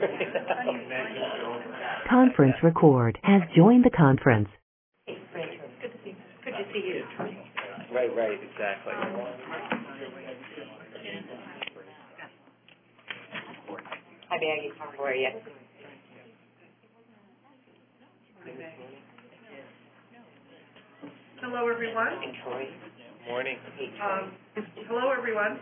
Conference record has joined the conference. Hey, Rachel. Good to see you. Right, exactly. Hi, Maggie. How are you? Hello, everyone. And Troy. Morning. Hello, everyone.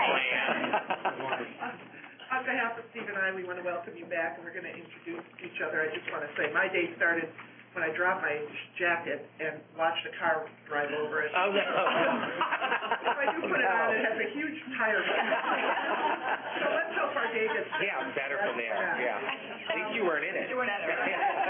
Hi. On behalf of Steve and I, we want to welcome you back, and we're going to introduce each other. I just want to say my day started when I dropped my jacket and watched a car drive over it. Oh, no. If I do put it on, it has a huge tire. So let's hope our day gets better. Yeah, better from there. Yeah. At least you weren't in it. You weren't in it.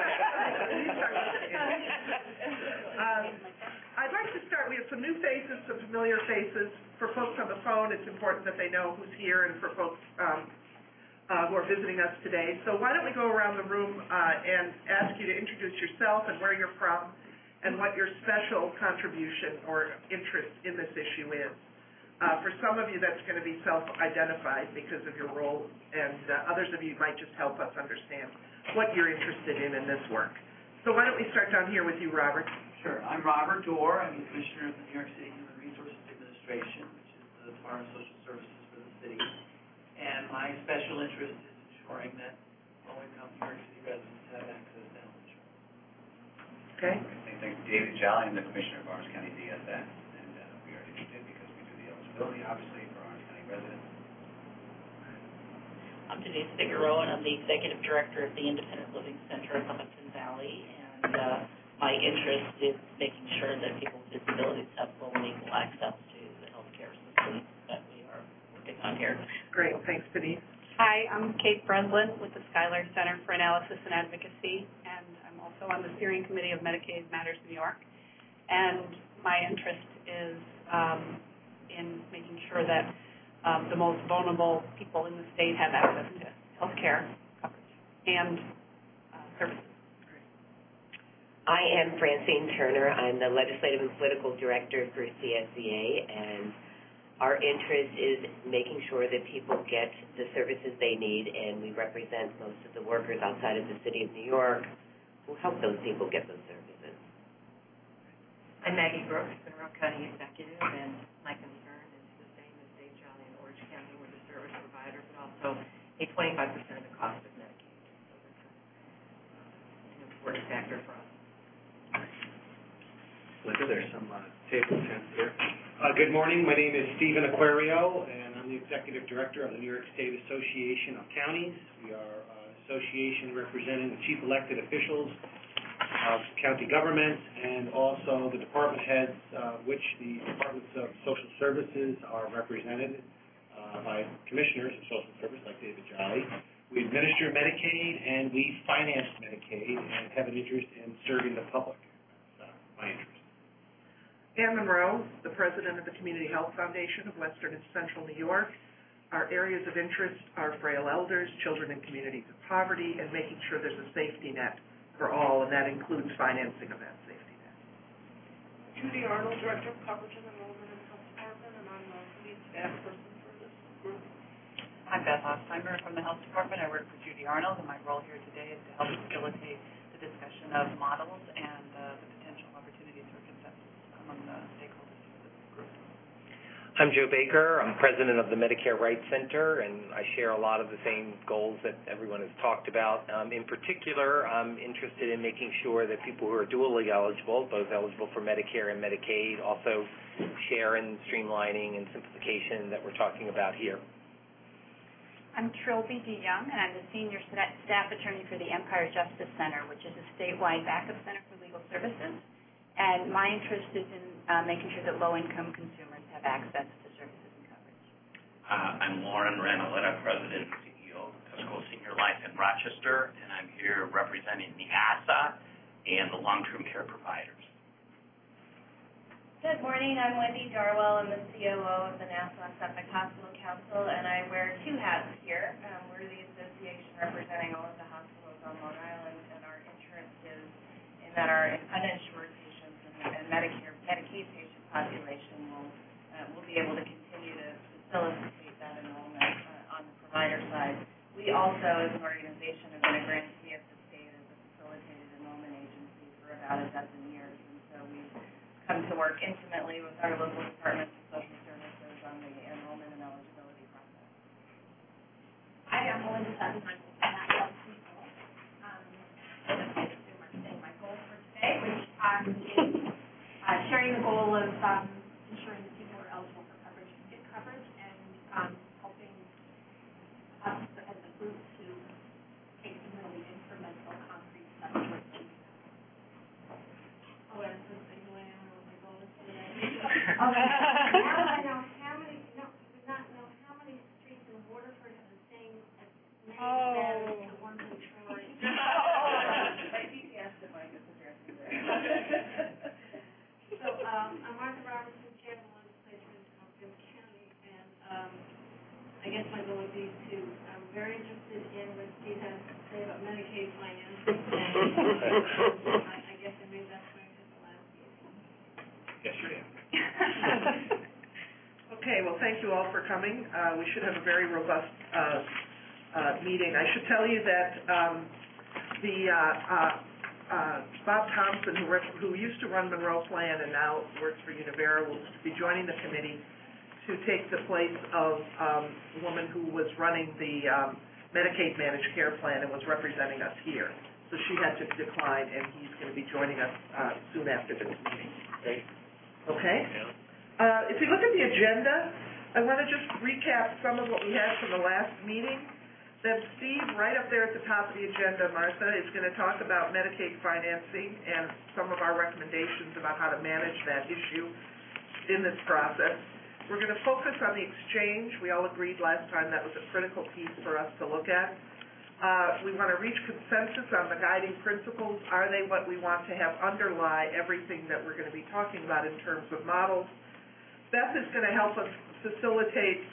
I'd like to start. We have some new faces, some familiar faces. For folks on the phone, it's important that they know who's here, and for folks who are visiting us today. So why don't we go around the room and ask you to introduce yourself and where you're from and what your special contribution or interest in this issue is. For some of you, that's going to be self-identified because of your role, and others of you might just help us understand what you're interested in this work. So why don't we start down here with you, Robert? Sure. I'm Robert Dorr. I'm the Commissioner of the New York City Human Resources Administration, which is the Department of Social Services for the city. And my special interest is ensuring that low-income New York City residents have access to health insurance. Okay. Thank you. David Jolly. I'm the Commissioner of Orange County DSS, and we are interested because we do the eligibility, obviously, for Orange County residents. I'm Denise Figueroa, and I'm the Executive Director of the Independent Living Center of Hudson Valley. And my interest is making sure that people with disabilities have full and equal access to the health care system that we are working on here. Great. Thanks, Denise. Hi, I'm Kate Breslin with the Schuyler Center for Analysis and Advocacy, and I'm also on the steering committee of Medicaid Matters New York. And my interest is in making sure that the most vulnerable people in the state have access to health care coverage and services. I am Francine Turner. I'm the Legislative and Political Director for CSEA, and our interest is making sure that people get the services they need, and we represent most of the workers outside of the City of New York who help those people get those services. I'm Maggie Brooks, Monroe County Executive, and my concern is the same as Dave Jolly in Orange County. We're the service provider, but also a 25% of the cost of Medicaid. So that's an important factor for us. Linda, there's some table tents here. Good morning. My name is Stephen Aquario, and I'm the Executive Director of the New York State Association of Counties. We are an association representing the chief elected officials of county government and also the department heads, which the departments of social services are represented by commissioners of social service like David Jolly. We administer Medicaid, and we finance Medicaid and have an interest in serving the public. That's my interest. Ann Monroe, the president of the Community Health Foundation of Western and Central New York. Our areas of interest are frail elders, children in communities of poverty, and making sure there's a safety net for all, and that includes financing of that safety net. Judy Arnold, Director of Coverage and Enrollment in the Health Department, and I'm the lead staff person for this group. I'm Beth Ostheimer from the Health Department. I work for Judy Arnold, and my role here today is to help facilitate the discussion of models and the potential opportunities for consensus among the stakeholders for this group. I'm Joe Baker. I'm president of the Medicare Rights Center, and I share a lot of the same goals that everyone has talked about. In particular, I'm interested in making sure that people who are dually eligible, both eligible for Medicare and Medicaid, also share in streamlining and simplification that we're talking about here. I'm Trilby DeYoung, and I'm the Senior Staff Attorney for the Empire Justice Center, which is a statewide backup center for legal services. And my interest is in making sure that low-income consumers have access to services and coverage. I'm Lauren Ranaletta, President and CEO of Tesco Senior Life in Rochester, and I'm here representing the ASA and the long-term care providers. Good morning. I'm Wendy Darwell. I'm the COO of the Nassau Suffolk Hospital Council, and I wear two hats here. We're the association representing all of the hospitals on Long Island, and our interest is in that our uninsured patients and Medicaid patient population will be able to continue to facilitate that enrollment on the provider side. We also, as an organization, have been a grantee of the state as a facilitated enrollment agency for about a dozen years. And so we've come to work intimately with our local departments of social services on the enrollment and eligibility process. Hi, I'm Melinda Sutton. I'm with the National People. My goal for today, which is sharing the goal of ensuring that people are eligible for coverage and get coverage, and helping us as a group to take some really incremental, concrete steps towards achieving that. Oh, and so I know what my goal is today. Now I know how many, no, we did not know how many streets in Waterford have the same name as the ones in Troy. So, I'm Martha Robertson, Chair of the Legislature in Cumberland County, and I guess my goal would be to, I'm very interested in what Steve has to say about Medicaid financing, and I guess I made that point at the last meeting. Yes, you did. Okay, well, thank you all for coming. We should have a very robust meeting. I should tell you that Bob Thompson, who used to run Monroe Plan and now works for Univera, will be joining the committee to take the place of the woman who was running the Medicaid Managed Care Plan and was representing us here. So she had to decline, and he's going to be joining us soon after this meeting. Great. Okay? Yeah. If you look at the agenda, I want to just recap some of what we had from the last meeting. Then Steve, right up there at the top of the agenda, Martha, is going to talk about Medicaid financing and some of our recommendations about how to manage that issue in this process. We're going to focus on the exchange. We all agreed last time that was a critical piece for us to look at. We want to reach consensus on the guiding principles. Are they what we want to have underlie everything that we're going to be talking about in terms of models? Beth is going to help us facilitate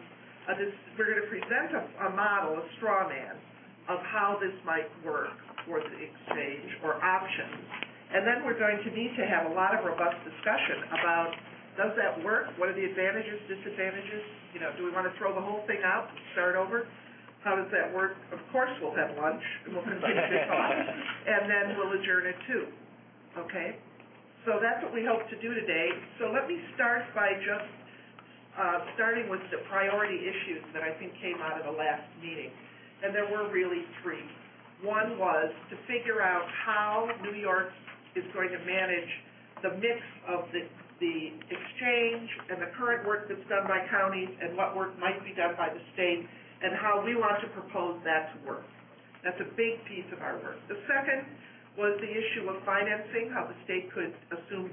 we're going to present a model, a straw man, of how this might work for the exchange or options. And then we're going to need to have a lot of robust discussion about, does that work? What are the advantages, disadvantages? You know, do we want to throw the whole thing out and start over? How does that work? Of course we'll have lunch, and we'll continue to talk, and then we'll adjourn at 2. Okay? So that's what we hope to do today. So let me start by just starting with the priority issues that I think came out of the last meeting. And there were really 3. One was to figure out how New York is going to manage the mix of the exchange and the current work that's done by counties and what work might be done by the state, and how we want to propose that to work. That's a big piece of our work. The second was the issue of financing, how the state could assume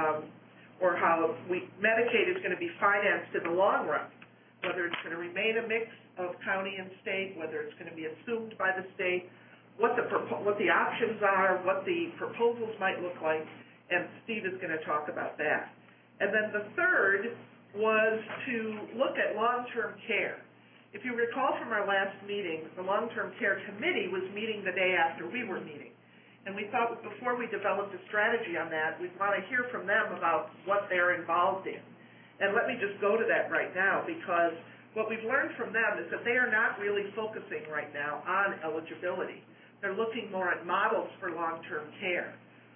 or how Medicaid is going to be financed in the long run, whether it's going to remain a mix of county and state, whether it's going to be assumed by the state, what the options are, what the proposals might look like, and Steve is going to talk about that. And then the third was to look at long-term care. If you recall from our last meeting, the Long-Term Care Committee was meeting the day after we were meeting. And we thought before we developed a strategy on that, we'd want to hear from them about what they're involved in. And let me just go to that right now, because what we've learned from them is that they are not really focusing right now on eligibility. They're looking more at models for long-term care.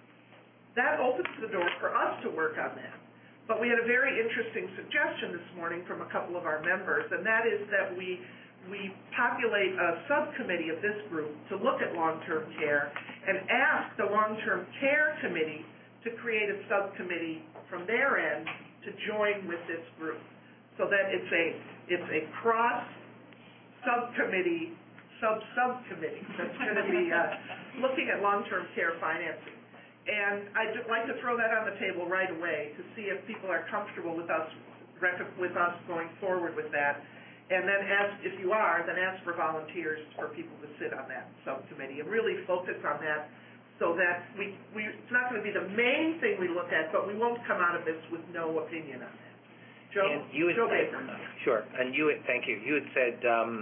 That opens the door for us to work on that. But we had a very interesting suggestion this morning from a couple of our members, and that is that we populate a subcommittee of this group to look at long-term care and ask the long-term care committee to create a subcommittee from their end to join with this group, so that it's a cross subcommittee subcommittee that's going to be looking at long-term care financing. And I'd like to throw that on the table right away to see if people are comfortable with us going forward with that. And then if you are, then ask for volunteers for people to sit on that subcommittee and really focus on that, so that it's not going to be the main thing we look at, but we won't come out of this with no opinion on that. Joe Baker. Sure. And thank you. You had said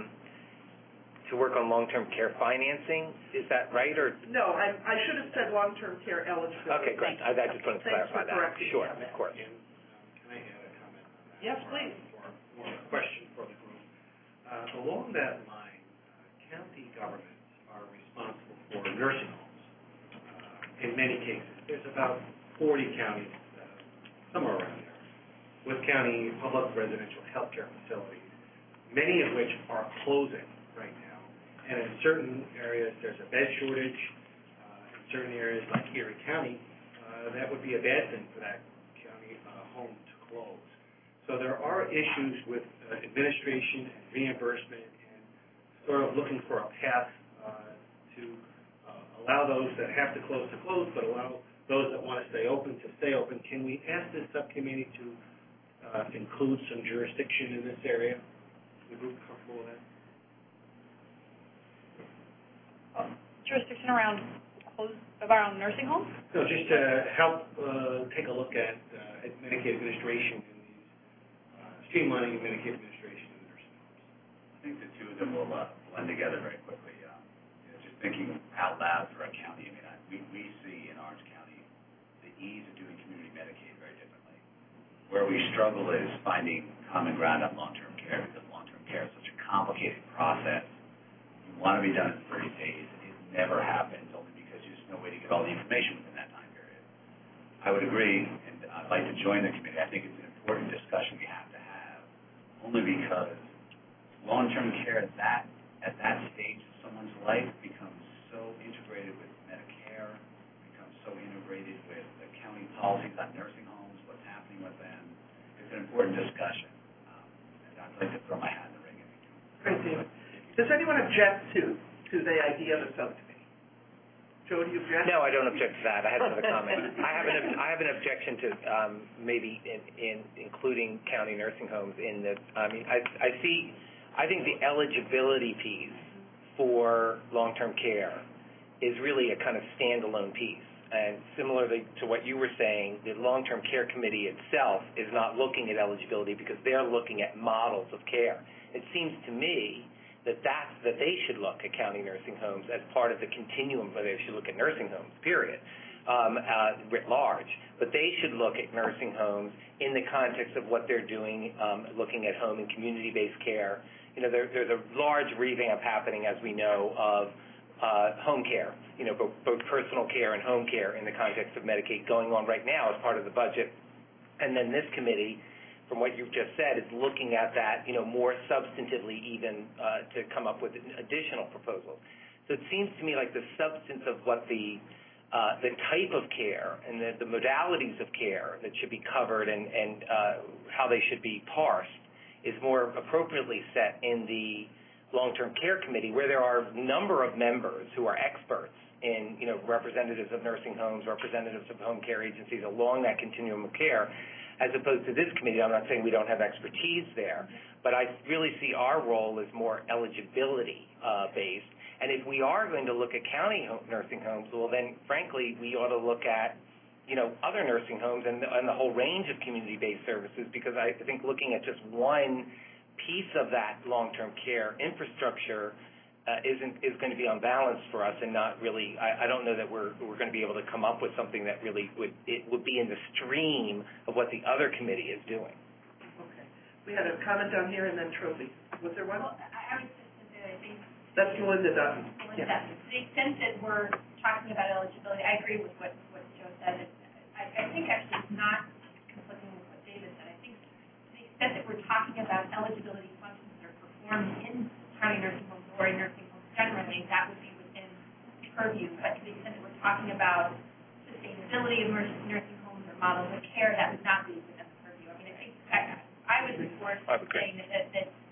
to work on long-term care financing. Is that right? Or no, I should have said long-term care eligibility. Okay, great. I just wanted to clarify that. Sure, of course. Can I add a comment on that? Yes, please. Or a question for the group. Along that line, counties governments are responsible for nursing homes. In many cases, there's about 40 counties, somewhere around there, with county public residential health care facilities, many of which are closing right now. And in certain areas, there's a bed shortage. In certain areas like Erie County, that would be a bad thing for that county home to close. So there are issues with administration and reimbursement and sort of looking for a path to allow those that have to close, but allow those that want to stay open to stay open. Can we ask this subcommittee to include some jurisdiction in this area? Is the group comfortable with that? Jurisdiction around nursing homes? No, just to help take a look at Medicaid administration and these streamlining of Medicaid administration in the nursing homes. I think the two of them will blend together very quickly. Just thinking out loud for a county, I mean, we see in Orange County the ease of doing community Medicaid very differently. Where we struggle is finding common ground on long-term care, because long-term care is such a complicated process. You want to be done in 30 days. It never happens, only because there's no way to get all the information within that time period. I would agree, and I'd like to join the committee. I think it's an important discussion we have to have, only because long-term care at that stage of someone's life becomes so integrated with Medicare, becomes so integrated with the county policies on nursing homes, what's happening with them. It's an important discussion, and I'd like to throw my hat in the ring. Great, David. Does anyone object to the idea of a subcommittee? Joe, do you object? No, I don't object to that. I have another comment. I have an objection to maybe in including county nursing homes in the. I mean, I think the eligibility piece for long-term care is really a kind of standalone piece. And similarly to what you were saying, the long-term care committee itself is not looking at eligibility because they're looking at models of care. It seems to me that they should look at county nursing homes as part of the continuum, but they should look at nursing homes, period, writ large. But they should look at nursing homes in the context of what they're doing, looking at home and community-based care. You know, there's a large revamp happening, as we know, of home care, both personal care and home care in the context of Medicaid going on right now as part of the budget. And then this committee, from what you've just said, is looking at that, more substantively even to come up with additional proposals. So it seems to me like the substance of what the type of care and the modalities of care that should be covered and how they should be parsed is more appropriately set in the long-term care committee, where there are a number of members who are experts in, representatives of nursing homes, representatives of home care agencies along that continuum of care, as opposed to this committee. I'm not saying we don't have expertise there, but I really see our role as more eligibility based. And if we are going to look at county nursing homes, well, then, frankly, we ought to look at, other nursing homes and the whole range of community-based services, because I think looking at just one piece of that long-term care infrastructure is going to be unbalanced for us, and not really. I don't know that we're going to be able to come up with something that really would be in the stream of what the other committee is doing. Okay, we had a comment down here, and then Trophy. Was there one? Well, I was just going to say, I think that's Melinda Dutton. To the extent that we're talking about eligibility, I agree with what Joe said. I think actually it's not conflicting with what David said. I think to the extent that we're talking about eligibility functions that are performed in county nursing homes or in nursing homes generally, that would be within purview. But to the extent that we're talking about sustainability of nursing homes or models of care, that would not be within the purview. I mean, I think I would support saying that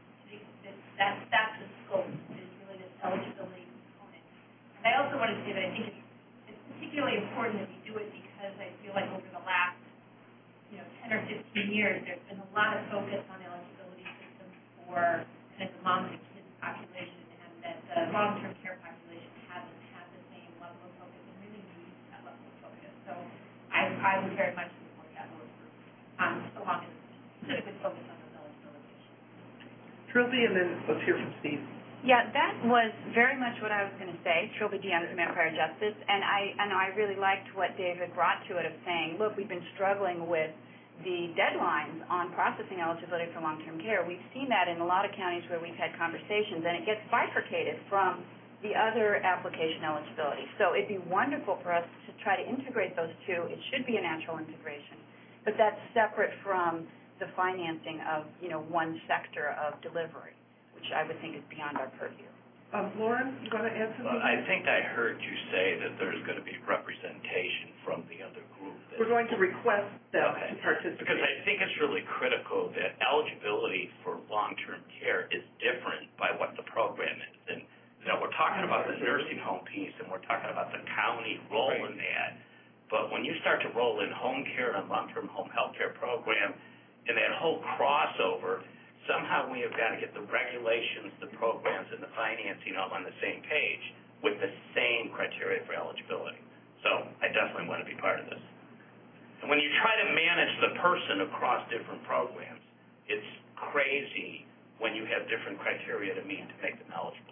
that's the scope, is really this eligibility component. And I also want to say that I think it's particularly important that we do it because I feel like over the last 10 or 15 years, there's been a lot of focus on eligibility systems for kind of the mom and kids population, and that the long-term care population hasn't had the same level of focus and really needs that level of focus. So I would very much support that work group, so long as it's specifically focused on those eligibility issues. Trilby, and then let's hear from Steve. Yeah, that was very much what I was going to say. Trilby Deanna from Empire Justice, and I really liked what David brought to it of saying, look, we've been struggling with the deadlines on processing eligibility for long-term care. We've seen that in a lot of counties where we've had conversations, and it gets bifurcated from the other application eligibility. So it'd be wonderful for us to try to integrate those two. It should be a natural integration, but that's separate from the financing of, one sector of delivery, which I would think is beyond our purview. Lauren, you want to add something? Well, I think I heard you say that there's going to be representation from the other group. We're going to request them to participate. Because I think it's really critical that eligibility for long-term care is different by what the program is. And, we're talking about the nursing home piece, and we're talking about the county role in that. But when you start to roll in home care and long-term home health care program and that whole crossover, somehow we have got to get the regulations, the programs, and the financing all on the same page with the same criteria for eligibility. So I definitely want to be part of this. And when you try to manage the person across different programs, it's crazy when you have different criteria to meet to make them eligible.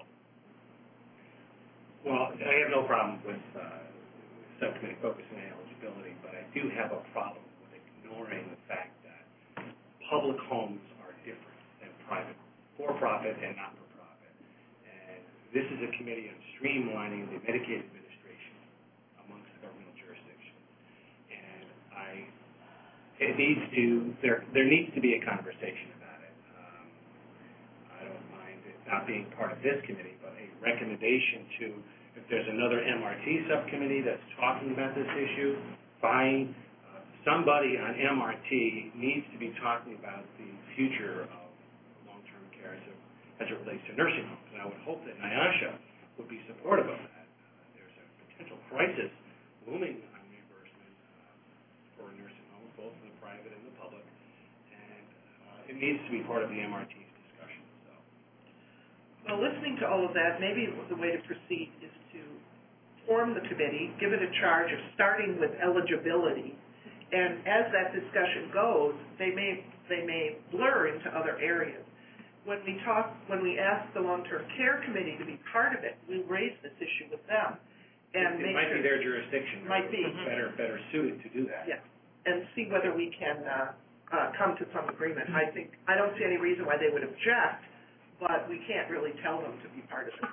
Well, I have no problem with subcommittee focusing on eligibility, but I do have a problem with ignoring the fact that public homes are different than private, for-profit and not-for-profit. And this is a committee on streamlining the Medicaid administration amongst governmental jurisdictions. And there needs to be a conversation about it. I don't mind it not being part of this committee, but a recommendation to, if there's another MRT subcommittee that's talking about this issue, fine. Somebody on MRT needs to be talking about the future of long-term care as it relates to nursing homes. And I would hope that NIASHA would be supportive of that. There's a potential crisis looming on reimbursement for nursing homes, both in the private and the public, and it needs to be part of the MRT's discussion. So. Well, listening to all of that, maybe the way to proceed is to form the committee, give it a charge of starting with eligibility, and as that discussion goes, they may blur into other areas. When we ask the long-term care committee to be part of it, we raise this issue with them, and it might be their jurisdiction. Might be better suited to do that. Yeah, and see whether we can come to some agreement. I don't see any reason why they would object, but we can't really tell them to be part of it.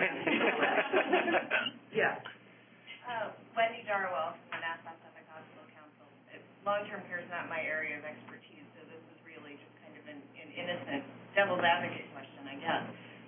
Yeah. Wendy Darwell from the Nassau Suffolk Hospital Council. Long-term care is not my area of expertise, so this is really just kind of an innocent devil's advocate question, I guess.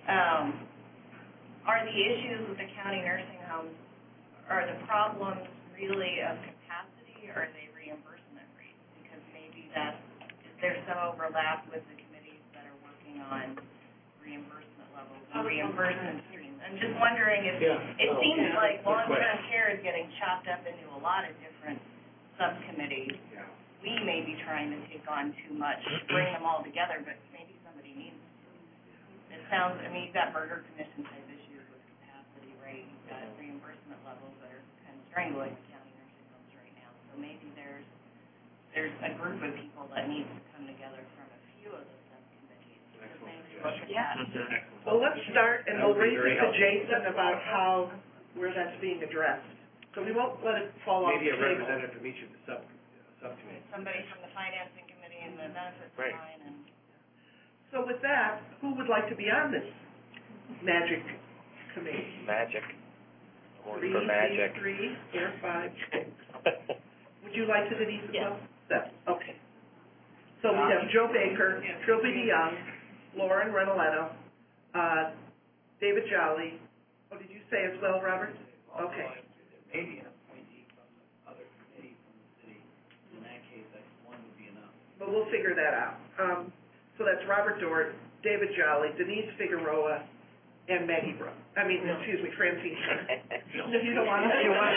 Are the issues with the county nursing homes, are the problems really of capacity, or are they reimbursement rates? Because maybe is there some overlap with the committees that are working on reimbursement levels and reimbursement streams? I'm just wondering if it seems like long-term care is getting chopped up into a lot of different subcommittees. Yeah. We may be trying to take on too much to bring them all together, but maybe somebody needs to. It sounds, you've got Burger Commission type issues with capacity rate, you've got reimbursement levels that are kind of strangling the county nursing homes right now. So maybe there's a group of people that needs to come together from a few of those subcommittees. Well, let's start, and we'll raise it to Jason about where that's being addressed. So we won't let it fall off the table. Maybe a representative from each of the subcommittees. Somebody from the financing committee and the benefits line. And so with that, who would like to be on this magic committee? Magic. Three, for magic. 4, 5. Would you like to, Denise, as well? Yes. Okay. So we have Joe Baker, Trilby DeYoung, Lauren Renoletto, David Jolly. Oh, did you say as well, Robert? Okay. There may be an appointee from the other committee from the city. In that case, one would be enough. But we'll figure that out. So that's Robert Dort, David Jolly, Denise Figueroa, and Maggie Brooks. Francine Turner. No, you don't want to.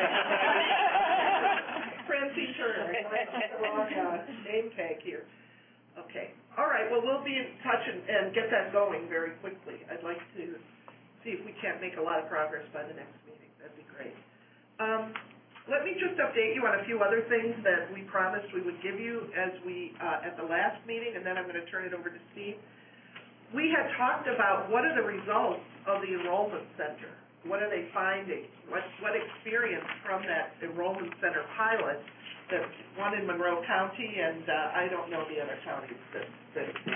Francine Turner. The wrong name tag here. Okay. All right. Well, we'll be in touch and get that going very quickly. I'd like to see if we can't make a lot of progress by the next meeting. That'd be great. Let me just update you on a few other things that we promised we would give you as at the last meeting, and then I'm going to turn it over to Steve. We had talked about what are the results of the enrollment center. What are they finding? What experience from that enrollment center pilot? That's one in Monroe County, and I don't know the other counties that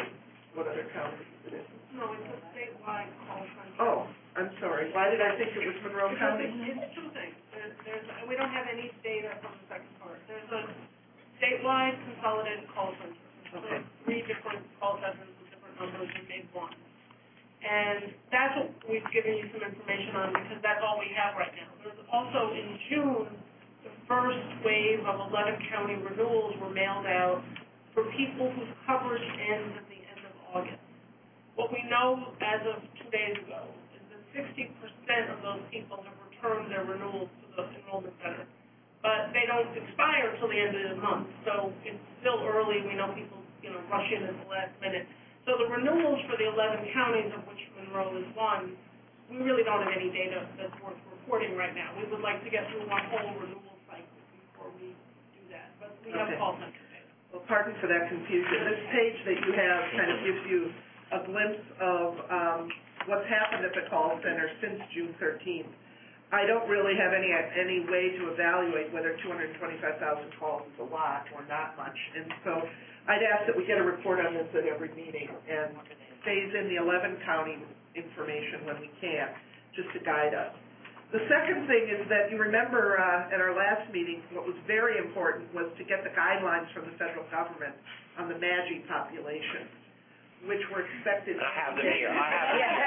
what other counties it is. No, it's a statewide call center. Oh, I'm sorry. Why did I think it was Monroe County? It's two things. We don't have any data from the second part. There's a statewide consolidated call center. Okay. So 3 different call centers with different numbers and made one. And that's what we've given you some information on because that's all we have right now. There's also in June, the first wave of 11 county renewals were mailed out for people whose coverage ends at the end of August. What we know as of 2 days ago is that 60% of those people have returned their renewals to the enrollment center. But they don't expire until the end of the month. So it's still early. We know people, rush in at the last minute. So the renewals for the 11 counties, of which Monroe is one, we really don't have any data that's worth reporting right now. We would like to get through one whole renewal cycle before we do that. But we have call center data. Well, pardon for that confusion. This page that you have kind of gives you a glimpse of what's happened at the call center since June 13th. I don't really have any way to evaluate whether 225,000 calls is a lot or not much. And so I'd ask that we get a report on this at every meeting and phase in the 11 county information when we can, just to guide us. The second thing is that you remember at our last meeting, what was very important was to get the guidelines from the federal government on the MAGI population, which were expected. I have them here. I have them here.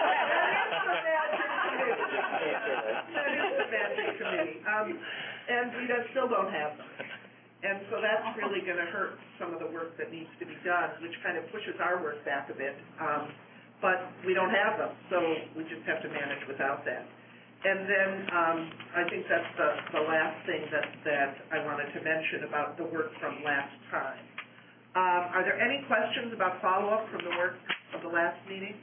That is the MAGI committee. And we still don't have them. And so that's really going to hurt some of the work that needs to be done, which kind of pushes our work back a bit. But we don't have them, so we just have to manage without that. And then I think that's the last thing that I wanted to mention about the work from last time. Are there any questions about follow-up from the work of the last meeting?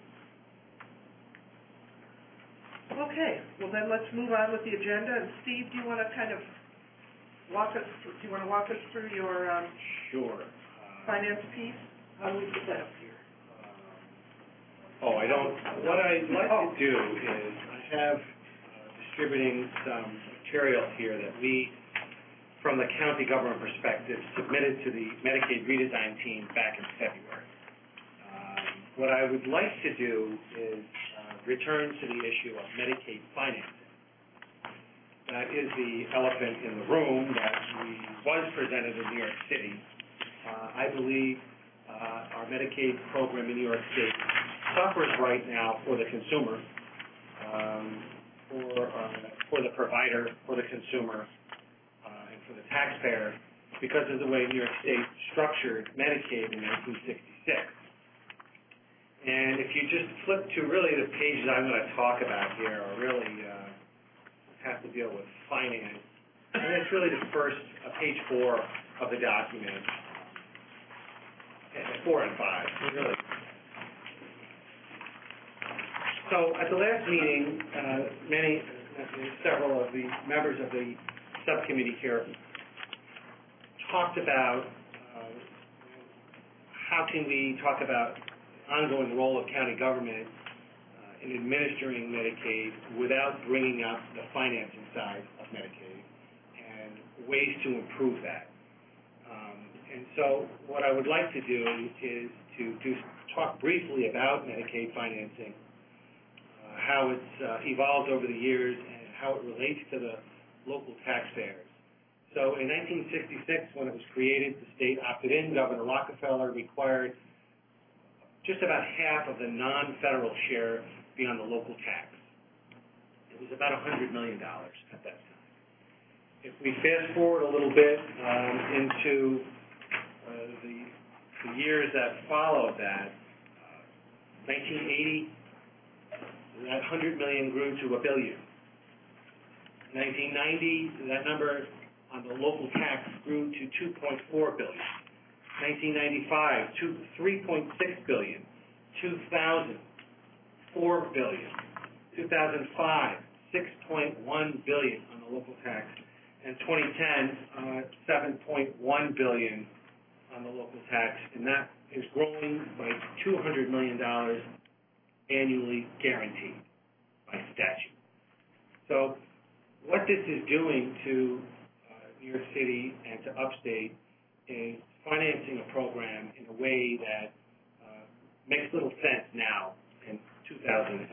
Okay, well then let's move on with the agenda. And Steve, do you want to kind of walk us through your Sure. finance piece? How do we get that up here? I don't. What I'd like to do is I have distributing some material here that we, from the county government perspective, submitted to the Medicaid redesign team back in February. What I would like to do is return to the issue of Medicaid financing. That is the elephant in the room that was presented in New York City. I believe our Medicaid program in New York State suffers right now for the consumer, for the provider, for the consumer, and for the taxpayer because of the way New York State structured Medicaid in 1966. And if you just flip to really the pages I'm going to talk about here are really have to deal with finance. And it's really the first, page 4 of the document, 4 and 5, really. So at the last meeting, several of the members of the subcommittee here talked about how can we talk about ongoing role of county government in administering Medicaid without bringing up the financing side of Medicaid and ways to improve that. And so what I would like to do is to talk briefly about Medicaid financing, how it's evolved over the years and how it relates to the local taxpayers. So in 1966, when it was created, the state opted in. Governor Rockefeller required just about half of the non-federal share be on the local tax. It was about $100 million at that time. If we fast forward a little bit into the years that followed that, 1980, that $100 million grew to $1 billion. 1990, that number on the local tax grew to $2.4 billion. 1995, to $3.6 billion. 2000, $4 billion. 2005, $6.1 billion on the local tax. And 2010, $7.1 billion on the local tax, and that is growing by $200 million annually guaranteed by statute. So what this is doing to New York City and to upstate is financing a program in a way that makes little sense now in 2011.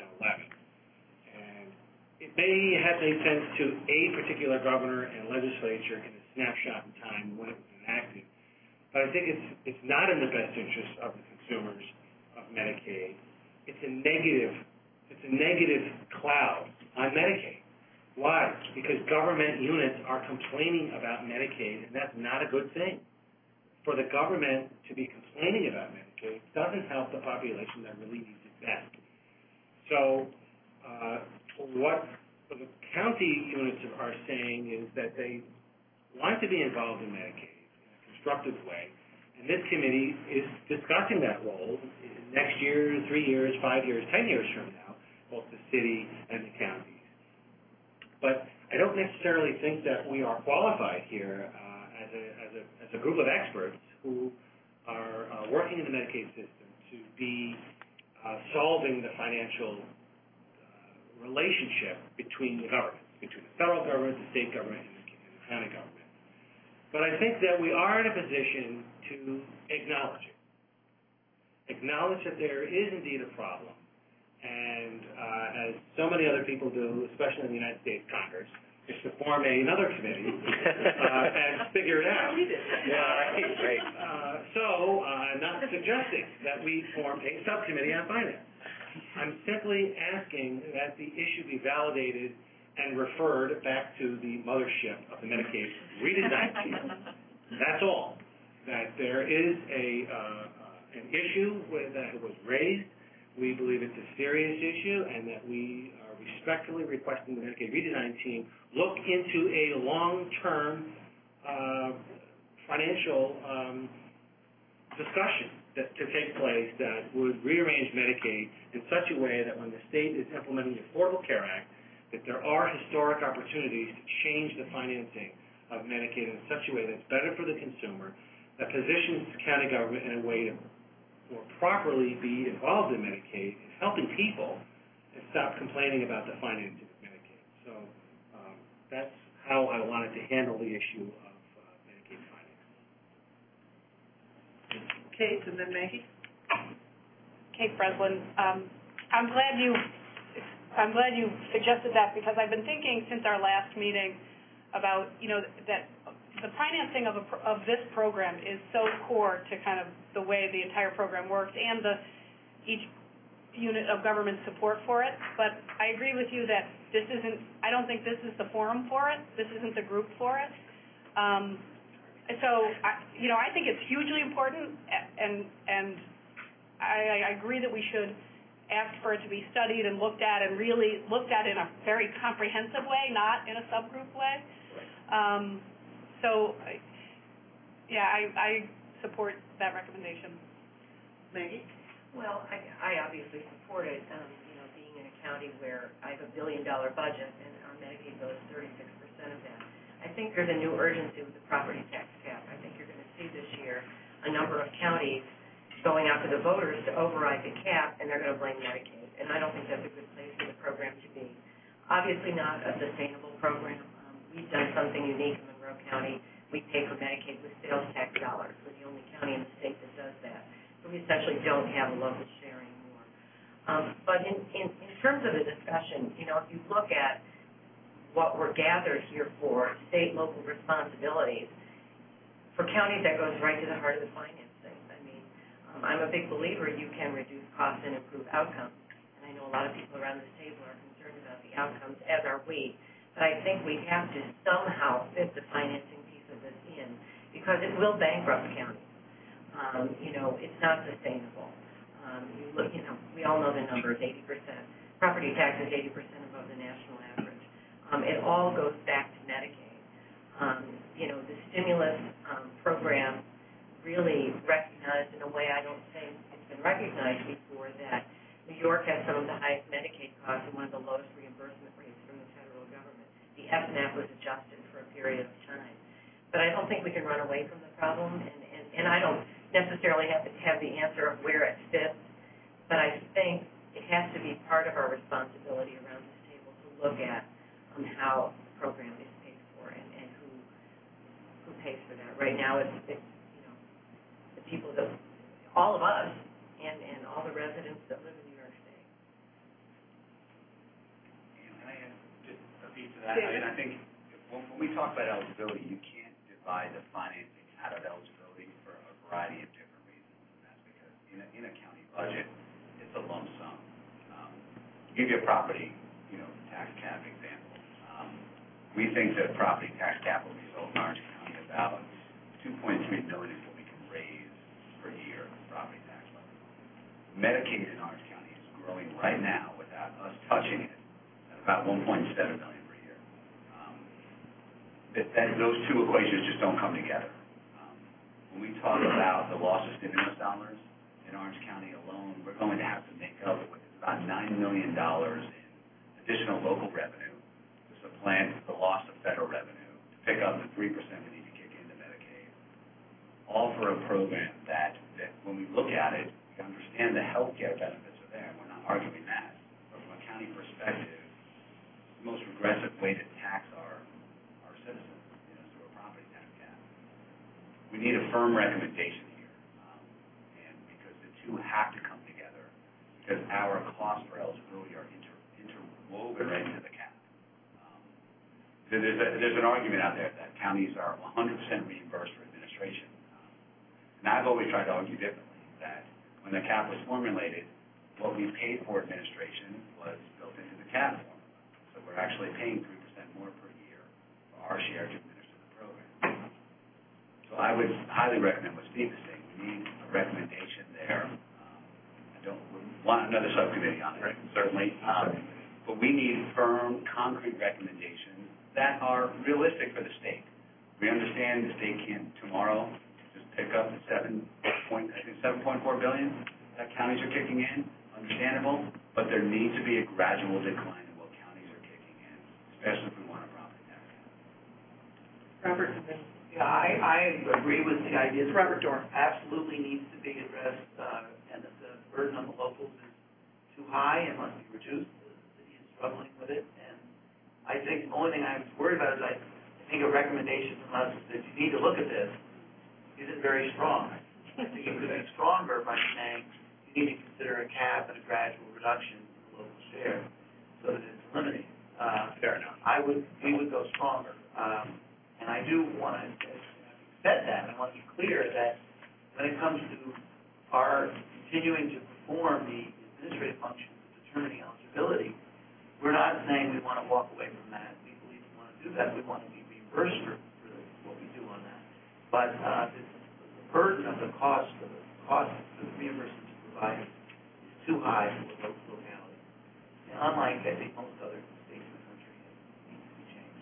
And it may have made sense to a particular governor and legislature in a snapshot in time when it was enacted. But I think it's not in the best interest of the consumers of Medicaid. It's a negative cloud on Medicaid. Why? Because government units are complaining about Medicaid, and that's not a good thing. For the government to be complaining about Medicaid doesn't help the population that really needs it best. So what the county units are saying is that they want to be involved in Medicaid in a constructive way, and this committee is discussing that role next year, 3 years, 5 years, 10 years from now, both the city and the counties. But I don't necessarily think that we are qualified here as a group of experts who are working in the Medicaid system to be solving the financial relationship between the governments, between the federal government, the state government, and the county government. But I think that we are in a position to acknowledge it. Acknowledge that there is indeed a problem. And as so many other people do, especially in the United States Congress, is to form another committee and figure it out. Right. So I'm not suggesting that we form a subcommittee on finance. I'm simply asking that the issue be validated and referred back to the mothership of the Medicaid redesign team. That's all. That there is an issue that was raised. We believe it's a serious issue, and that we are respectfully requesting the Medicaid redesign team look into a long-term financial discussion to take place that would rearrange Medicaid in such a way that when the state is implementing the Affordable Care Act, that there are historic opportunities to change the financing of Medicaid in such a way that's better for the consumer, that positions the county government in a way to more properly be involved in Medicaid and helping people and stop complaining about the financing of Medicaid. So that's how I wanted to handle the issue of Medicaid finance. Kate, and then Maggie. Kate Breslin. I'm glad you suggested that, because I've been thinking since our last meeting about, that the financing of this program is so core to kind of the way the entire program works and each unit of government support for it. But I agree with you that I don't think this is the forum for it. This isn't the group for it. I think it's hugely important, and I agree that we should ask for it to be studied and looked at, and really looked at in a very comprehensive way, not in a subgroup way. I support that recommendation. Maggie? Well, I obviously support it. Being in a county where I have $1 billion budget and our Medicaid goes 36% of that, I think there's a new urgency with the property tax cap. I think you're going to see this year a number of counties going out to the voters to override the cap, and they're going to blame Medicaid. And I don't think that's a good place for the program to be. Obviously not a sustainable program. We've done something unique in Monroe County. We pay for Medicaid with sales tax dollars. We're the only county in the state that does that. So we essentially don't have a local share anymore. But in terms of the discussion, if you look at what we're gathered here for, state, local responsibilities, for counties that goes right to the heart of the financing. I'm a big believer you can reduce costs and improve outcomes. And I know a lot of people around this table are concerned about the outcomes, as are we. But I think we have to somehow fit the financing piece of this in, because it will bankrupt counties. It's not sustainable. We all know the number is 80%. Property tax is 80% above the national average. It all goes back to Medicaid. The stimulus program really recognized in a way I don't think it's been recognized before, that New York has some of the highest Medicaid costs and one of the lowest reimbursement rates from the federal government. The FMAP was adjusted for a period of time. But I don't think we can run away from the problem, and I don't necessarily have to have the answer of where it fits, but I think it has to be part of our responsibility around this table to look at how the program is paid for and who pays for that. Right now, it's people that, all of us and all the I think when we talk about eligibility, you can't divide the financing out of eligibility for a variety of different reasons. And that's because in a county budget, it's a lump sum. Give you a property, tax cap example. We think that property tax cap will result in Orange County about $2.3 million is what we can raise per year property tax level. Medicaid in Orange County is growing right now without us touching it at about $1.7 million per year. Those two equations just don't come together. When we talk about the loss of stimulus dollars in Orange County alone, we're going to have to make up with about $9 million in additional local revenue to supplant the loss of federal revenue to pick up the 3% we need to kick into Medicaid. All for a program that when we look at it, we understand the health care benefits are there. We're not arguing that. But from a county perspective, the most regressive way to tax our citizens is through a property tax cap. We need a firm recommendation here, and because the two have to come together, because our costs for eligibility are interwoven right into the cap. There's an argument out there that counties are 100% reimbursed for administration. And I've always tried to argue differently, that when the cap was formulated, what we paid for administration was built into the cap formula. So we're actually paying 3% more per year for our share to administer the program. So I would highly recommend what Steve is saying. We need a recommendation there. I don't want another subcommittee on it, certainly. But we need firm, concrete recommendations that are realistic for the state. We understand the state can't tomorrow just pick up the $7.4 billion that counties are kicking in. Understandable, but there needs to be a gradual decline in what counties are kicking in, especially if we want a property tax. Robert? Yeah, I agree with the idea that Robert Dorr. Absolutely needs to be addressed, and that the burden on the locals is too high and must be reduced. The city is struggling with it, and I think the only thing I'm worried about is I think a recommendation from us that you need to look at this isn't very strong. I think it could be stronger by saying you need to consider a cap and a gradual reduction in the local share so that it's eliminated. Fair enough. We would go stronger. And I do want to set that. I want to be clear that when it comes to our continuing to perform the administrative functions of determining eligibility, we're not saying we want to walk away from that. We believe we want to do that. We want to be reimbursed for what we do on that. But the burden of the cost of the reimbursement to provide is too high for the local locality. And unlike, I think, most other states in the country, it needs to be changed.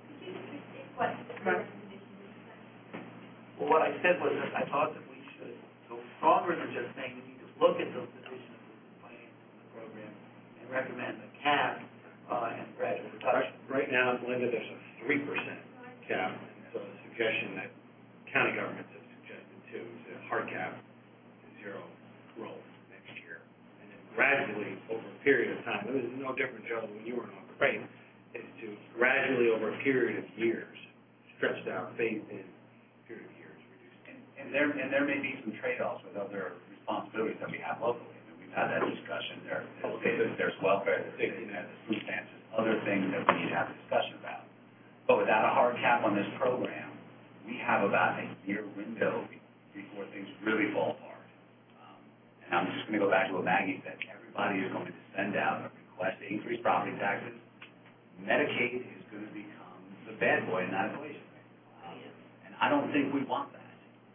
Well, what I said was that I thought that we should go stronger than just saying we need to look at those divisions of the financing of the program and recommend a cap and gradual reduction. Right now, Linda, there's a 3% cap, and so the suggestion that county governments have suggested too is a hard cap to zero growth next year, and then gradually over a period of time. It was no different, Joe, when you were on the break, is to gradually over a period of years, stretched out, phased in period of years, reduce. And there may be some trade-offs with other responsibilities that we have locally. I mean, we've had that discussion. There's welfare, there's safety net, there's food stamps, there's other things that we need to have a discussion about. But without a hard cap on this program, we have about a year window before things really fall apart. And I'm just going to go back to what Maggie said. Everybody is going to send out a request to increase property taxes. Medicaid is going to become the bad boy in that equation. And I don't think we want that.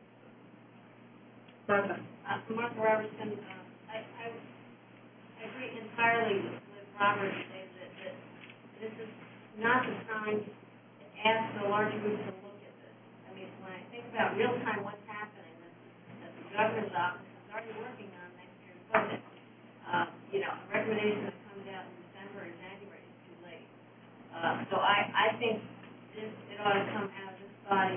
Martha? Martha Robertson. I agree entirely with Robert saying that this is not the time to ask the large group to look at this. I mean, when I think about real time what's happening, that the governor's office is already working on next year's budget. A recommendation that comes out in December or January is too late. So I think it ought to come out of this body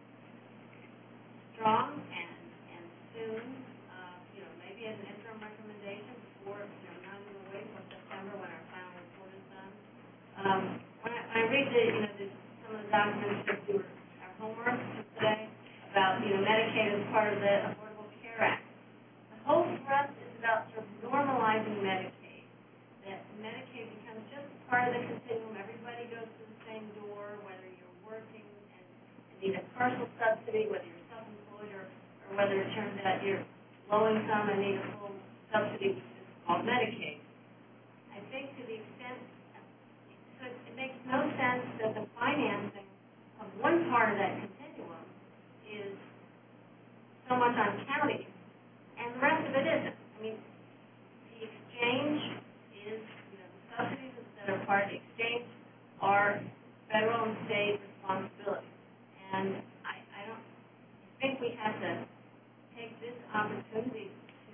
strong and soon. Maybe as an interim recommendation before, not even wait until September when our final report is done. When I read some of the documents that do our homework today about Medicaid as part of the Affordable Care Act, the whole thrust is about sort of normalizing Medicaid. That Medicaid becomes just part of the continuum. Everybody goes to the same door, whether you're working and need a partial subsidy, whether you're self-employed or whether it turns out you're low income and need a full subsidy, which is called Medicaid. I think to the extent, so it makes no sense that the financing of one part of that continuum is so much on counties, and the rest of it isn't. I mean, the exchange is, the subsidies that are part of the exchange are federal and state responsibility. And I think we have to take this opportunity to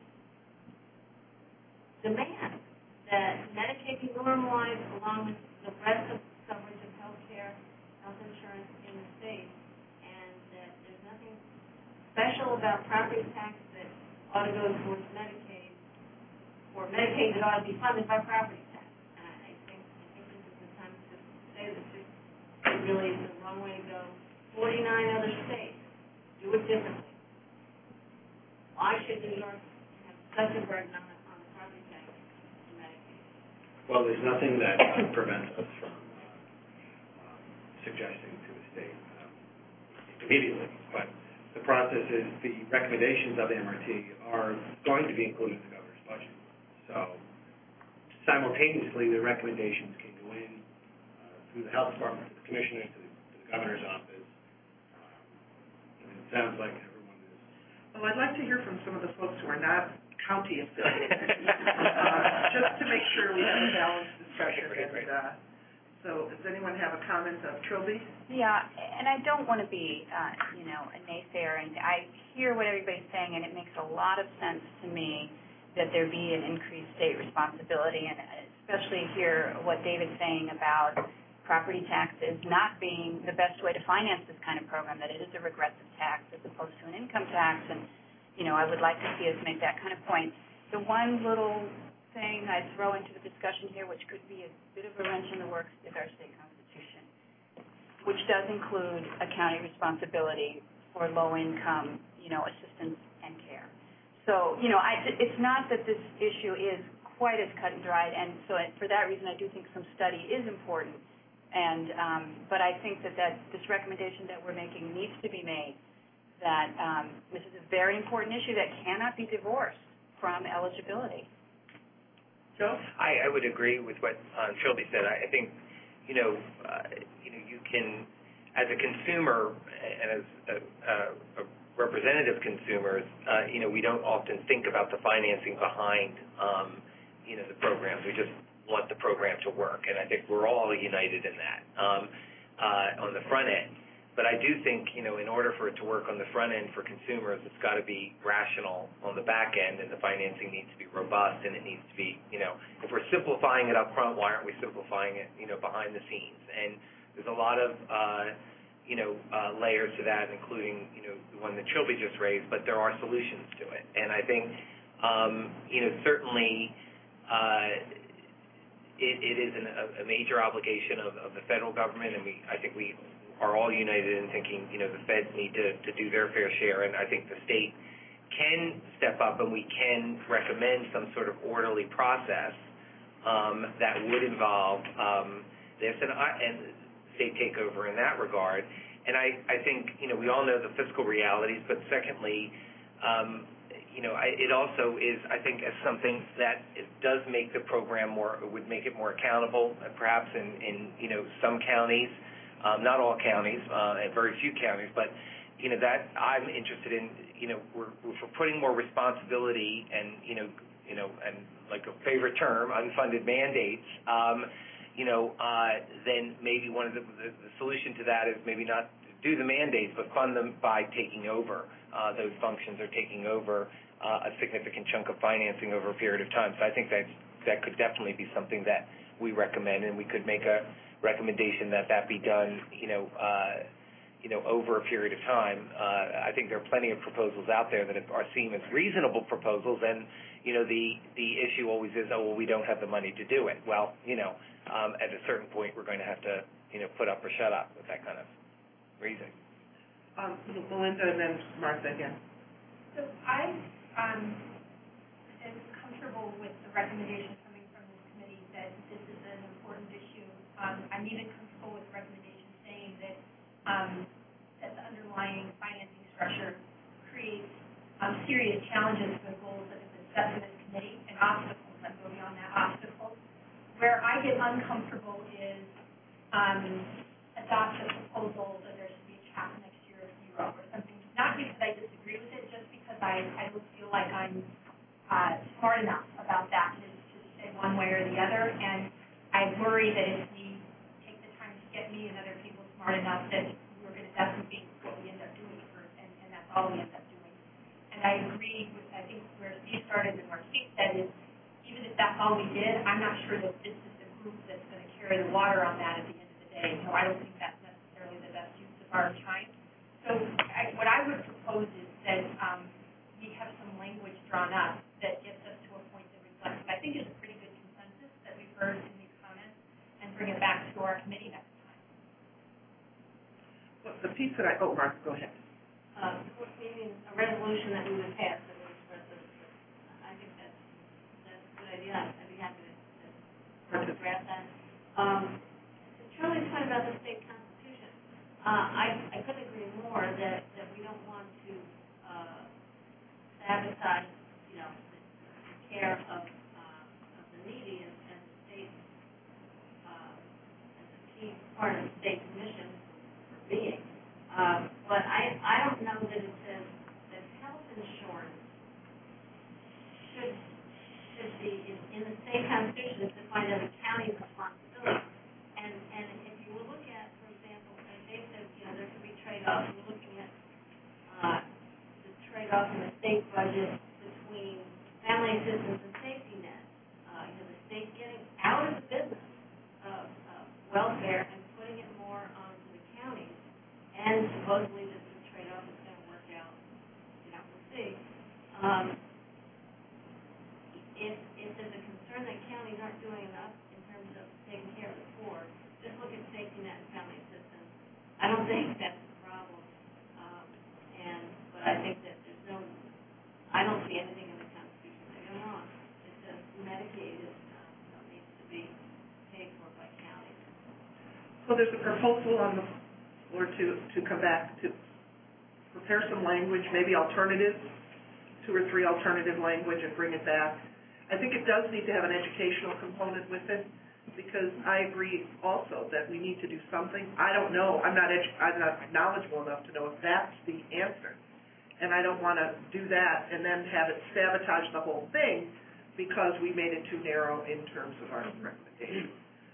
demand that Medicaid be normalized along with the rest of the coverage of health care, health insurance in the state, and that there's nothing special about property tax that ought to go towards Medicaid, or Medicaid that ought to be funded by property tax. And I think this is the time to say that this really is the wrong way to go. 49 other states do it differently. Why should New York have such a burden on the property tax and Medicaid? Well, there's nothing that prevents us from suggesting to the state immediately, but the process is the recommendations of the MRT are going to be included in the governor's budget. So simultaneously, the recommendations can go in through the health department, to the commissioner, to the governor's office. And it sounds like everyone is. Well, I'd like to hear from some of the folks who are not county affiliated, just to make sure we have a balanced discussion. Great. So does anyone have a comment of Trilby? Yeah, and I don't want to be, a naysayer, and I hear what everybody's saying, and it makes a lot of sense to me that there be an increased state responsibility, and especially hear what David's saying about property taxes not being the best way to finance this kind of program, that it is a regressive tax as opposed to an income tax, and, I would like to see us make that kind of point. The one little thing I'd throw into the discussion here, which could be a bit of a wrench in the works, is our state constitution, which does include a county responsibility for low-income, assistance and care. So, it's not that this issue is quite as cut and dried, and so for that reason, I do think some study is important. And but I think that this recommendation that we're making needs to be made. That this is a very important issue that cannot be divorced from eligibility. Joe? I would agree with what Trilby said. I think, you can, as a consumer and as a representative consumers, we don't often think about the financing behind, the programs. We just want the program to work, and I think we're all united in that on the front end. But I do think, in order for it to work on the front end for consumers, it's got to be rational on the back end, and the financing needs to be robust, and it needs to be, if we're simplifying it up front, why aren't we simplifying it, behind the scenes? And there's a lot of, layers to that, including, the one that Trilby just raised, but there are solutions to it. And I think, certainly it is a major obligation of the federal government, and I think we are all united in thinking, the feds need to do their fair share, and I think the state can step up and we can recommend some sort of orderly process that would involve this and state takeover in that regard. And I think, we all know the fiscal realities, but secondly, it also is, I think, as something that it does make the program would make it more accountable, perhaps in some counties. Not all counties, and very few counties, but that I'm interested in. We're putting more responsibility and and like a favorite term, unfunded mandates. Then maybe one of the solution to that is maybe not do the mandates, but fund them by taking over those functions or taking over a significant chunk of financing over a period of time. So I think that could definitely be something that we recommend, and we could make a recommendation that be done, over a period of time. I think there are plenty of proposals out there that are seen as reasonable proposals, and the issue always is, we don't have the money to do it. Well, at a certain point, we're going to have to, put up or shut up with that kind of reasoning. Melinda, and then Martha again. So I am comfortable with the recommendation coming from this committee that this is an important issue. I'm even comfortable with that the underlying financing structure creates serious challenges for the goals that have been set for this committee and obstacles that go beyond that obstacles. Where I get uncomfortable is adopt a proposal that there should be a cap next year of 0 or something. Not because I disagree with it, just because I don't feel like I'm smart enough about that to say one way or the other. And I worry that if we take the time to get me and other people smart enough, that we're going to definitely be what we end up doing, and that's all we end up doing. And I agree with, I think, where Steve started and where Steve said is, even if that's all we did, I'm not sure that this is the group that's going to carry the water on that at the end of the day. So I don't think that's necessarily the best use of our time. So what I would propose is that we have some language drawn up that gets us to a point that reflects what I think is a pretty good consensus that we've heard in these comments, and bring it back to our committee next time. Well, the piece that Mark, go ahead. Meaning a resolution that we would pass that would express it. I think that's a good idea. I'd be happy to draft that. Charlie's point about the state constitution. I couldn't agree more that we don't want to sabotage, the care of the needy, and the state as a key part of the state commission for being. But I don't know that it says that health insurance should be in the state constitution. It's defined as a county's responsibility. And if you will look at, for example, as Dave said, there could be trade-offs. We're looking at the trade-off in the state budget between family assistance and safety net. The state getting out of the business of welfare and putting it more onto the counties. And supposedly this is a trade-off that's going to work out. We'll see. If there's a concern that counties aren't doing enough in terms of taking care of the poor, just look at safety net and family assistance. I don't think that's the problem. But I think that I don't see anything in the Constitution that goes on. It says Medicaid needs to be paid for by counties. So there's a proposal on the floor to come back to prepare some language, maybe alternatives, 2 or 3 alternative language, and bring it back. I think it does need to have an educational component with it, because I agree also that we need to do something. I don't know. I'm not knowledgeable enough to know if that's the answer. And I don't want to do that and then have it sabotage the whole thing because we made it too narrow in terms of our recommendations.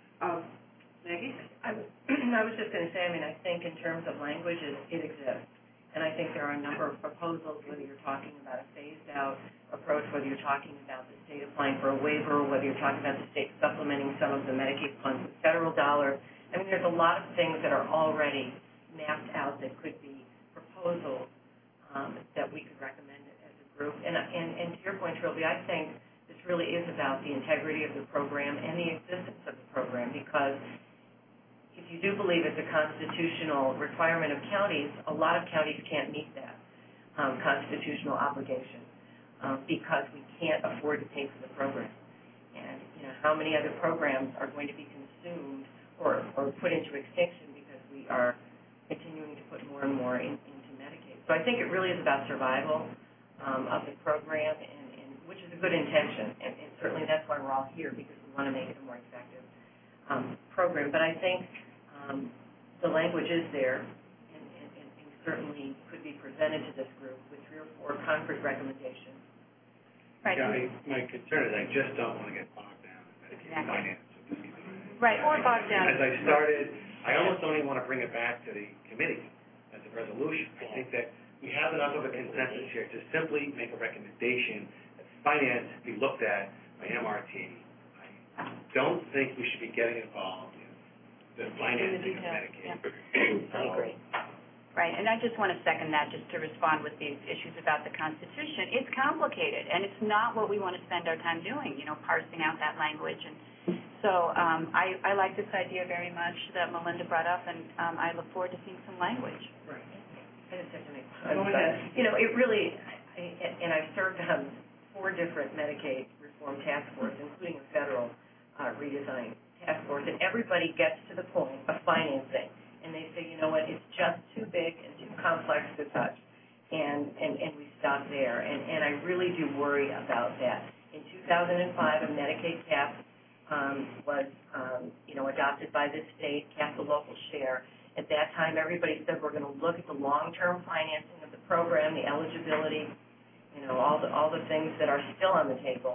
Maggie? I was just going to say, I think in terms of language, it exists. And I think there are a number of proposals, whether you're talking about a phased-out approach, whether you're talking about the state applying for a waiver, whether you're talking about the state supplementing some of the Medicaid funds with federal dollars. There's a lot of things that are already mapped out that could be proposals that we could recommend as a group. And to your point, Trilby, I think this really is about the integrity of the program and the existence of the program, because if you do believe it's a constitutional requirement of counties, a lot of counties can't meet that constitutional obligation because we can't afford to pay for the program. And how many other programs are going to be consumed or put into extinction because we are continuing to put more and more into Medicaid. So I think it really is about survival of the program, and which is a good intention, and certainly that's why we're all here, because we want to make it a more effective program. But I think the language is there, and certainly could be presented to this group with 3 or 4 concrete recommendations. Right. Yeah, my concern is I just don't want to get bogged down in Medicaid finance. Right, or bogged down. As I started, I almost don't even want to bring it back to the committee as a resolution. I think that we have enough of a consensus here to simply make a recommendation that finance be looked at by MRT. I don't think we should be getting involved in the financing of Medicaid. Yeah. I agree. Right, and I just want to second that, just to respond with these issues about the Constitution. It's complicated, and it's not what we want to spend our time doing, parsing out that language. And so I like this idea very much that Melinda brought up, and I look forward to seeing some language. Right. I just have to make it really, and I've served on 4 different Medicaid reform task forces, including a federal redesign task force, and everybody gets to the point of financing. And they say, it's just too big and too complex to touch, and we stop there. And I really do worry about that. In 2005, a Medicaid cap was, adopted by the state, capped the local share. At that time, everybody said we're going to look at the long-term financing of the program, the eligibility, all the things that are still on the table.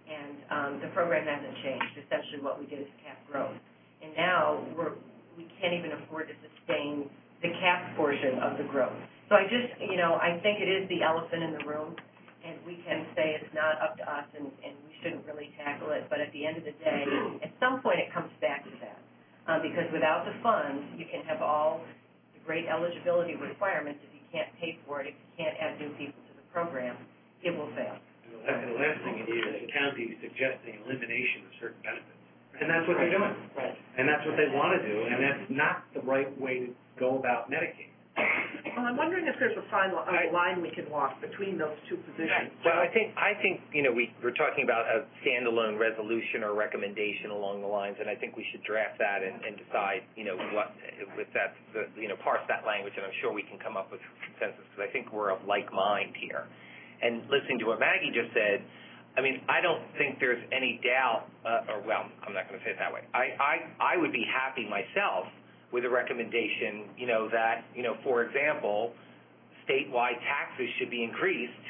And the program hasn't changed. Essentially what we did is cap growth. And now we can't even afford to sustain the cap portion of the growth. So I just, I think it is the elephant in the room, and we can say it's not up to us and we shouldn't really tackle it. But at the end of the day, at some point it comes back to that. Because without the funds, you can have all the great eligibility requirements. If you can't pay for it, if you can't add new people to the program, it will fail. And the last thing you need is a county suggesting elimination of certain benefits. And that's what they're doing. Right. And that's what they want to do, and that's not the right way to go about Medicaid. Well, I'm wondering if there's a fine line we can walk between those two positions. Well, I think we're talking about a standalone resolution or recommendation along the lines, and I think we should draft that and decide, what with that, parse that language, and I'm sure we can come up with consensus because I think we're of like mind here. And listening to what Maggie just said, I don't think there's any doubt, I'm not going to say it that way. I would be happy myself with a recommendation, that, for example, statewide taxes should be increased,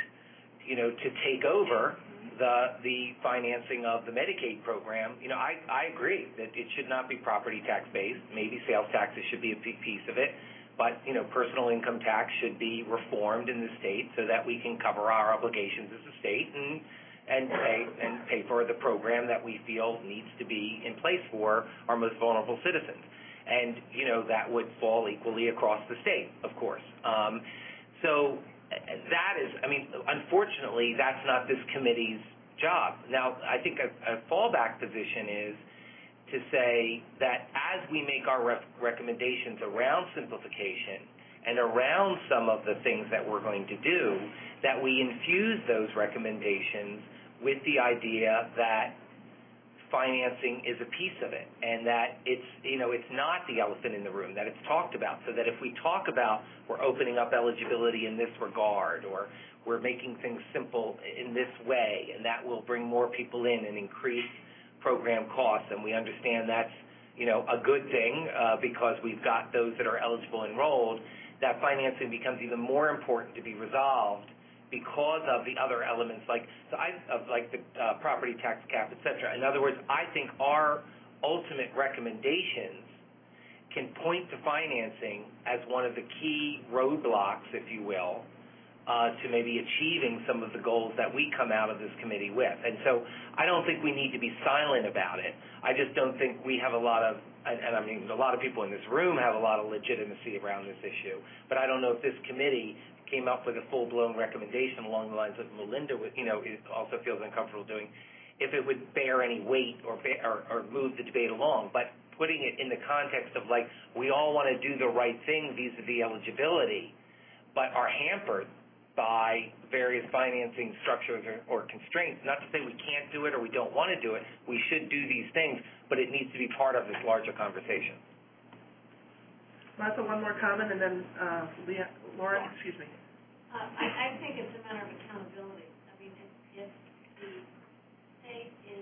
to take over the financing of the Medicaid program. I agree that it should not be property tax based. Maybe sales taxes should be a big piece of it. But, personal income tax should be reformed in the state so that we can cover our obligations as a state and pay for the program that we feel needs to be in place for our most vulnerable citizens. And, that would fall equally across the state, of course. So that is, unfortunately, that's not this committee's job. Now, I think a fallback position is to say that as we make our recommendations around simplification and around some of the things that we're going to do, that we infuse those recommendations with the idea that financing is a piece of it and that it's not the elephant in the room, that it's talked about, so that if we talk about we're opening up eligibility in this regard or we're making things simple in this way and that will bring more people in and increase program costs, and we understand that's, a good thing because we've got those that are eligible enrolled, that financing becomes even more important to be resolved because of the other elements like the property tax cap, et cetera. In other words, I think our ultimate recommendations can point to financing as one of the key roadblocks, if you will, to maybe achieving some of the goals that we come out of this committee with. And so I don't think we need to be silent about it. I just don't think we have a lot of, a lot of people in this room have a lot of legitimacy around this issue. But I don't know if this committee came up with a full-blown recommendation along the lines of Melinda, also feels uncomfortable doing, if it would bear any weight or move the debate along. But putting it in the context of, we all want to do the right thing vis-a-vis eligibility, but are hampered by various financing structures or constraints. Not to say we can't do it or we don't want to do it. We should do these things, but it needs to be part of this larger conversation. Martha, one more comment, and then Lauren, excuse me. I think it's a matter of accountability. If the state is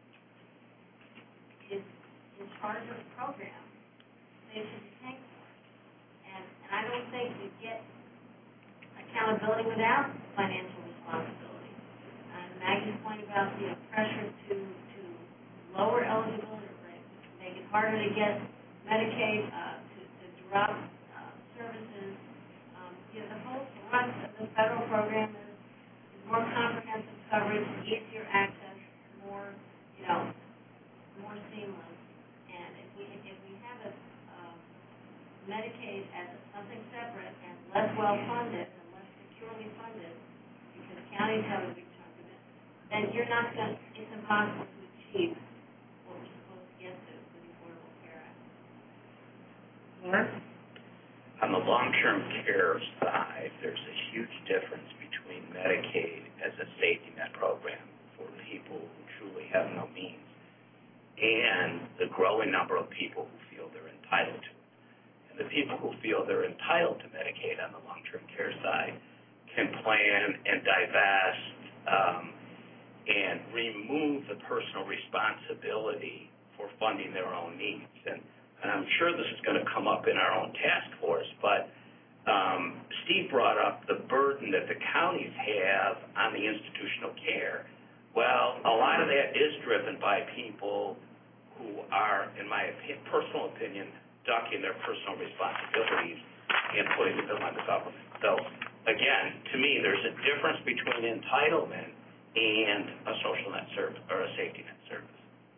in charge of the program, they should be paying for it. And I don't think you get accountability without financial responsibility. And Maggie's point about the pressure to lower eligibility rates, make it harder to get Medicaid, to drop services. The whole thrust of the federal program is more comprehensive coverage, easier access, more seamless. And if we have Medicaid as something separate and less well-funded, securely funded, because counties have a big chunk of it, then it's impossible to achieve what we're supposed to get to with the Affordable Care Act. Lauren? On the long-term care side, there's a huge difference between Medicaid as a safety net program for people who truly have no means and the growing number of people who feel they're entitled to it. And the people who feel they're entitled to Medicaid on the long-term care side can plan and divest and remove the personal responsibility for funding their own needs. And I'm sure this is going to come up in our own task force, but Steve brought up the burden that the counties have on the institutional care. Well, a lot of that is driven by people who are, in my personal opinion, ducking their personal responsibilities and putting the bill on the government. So, again, to me, there's a difference between entitlement and a social net service or a safety net service.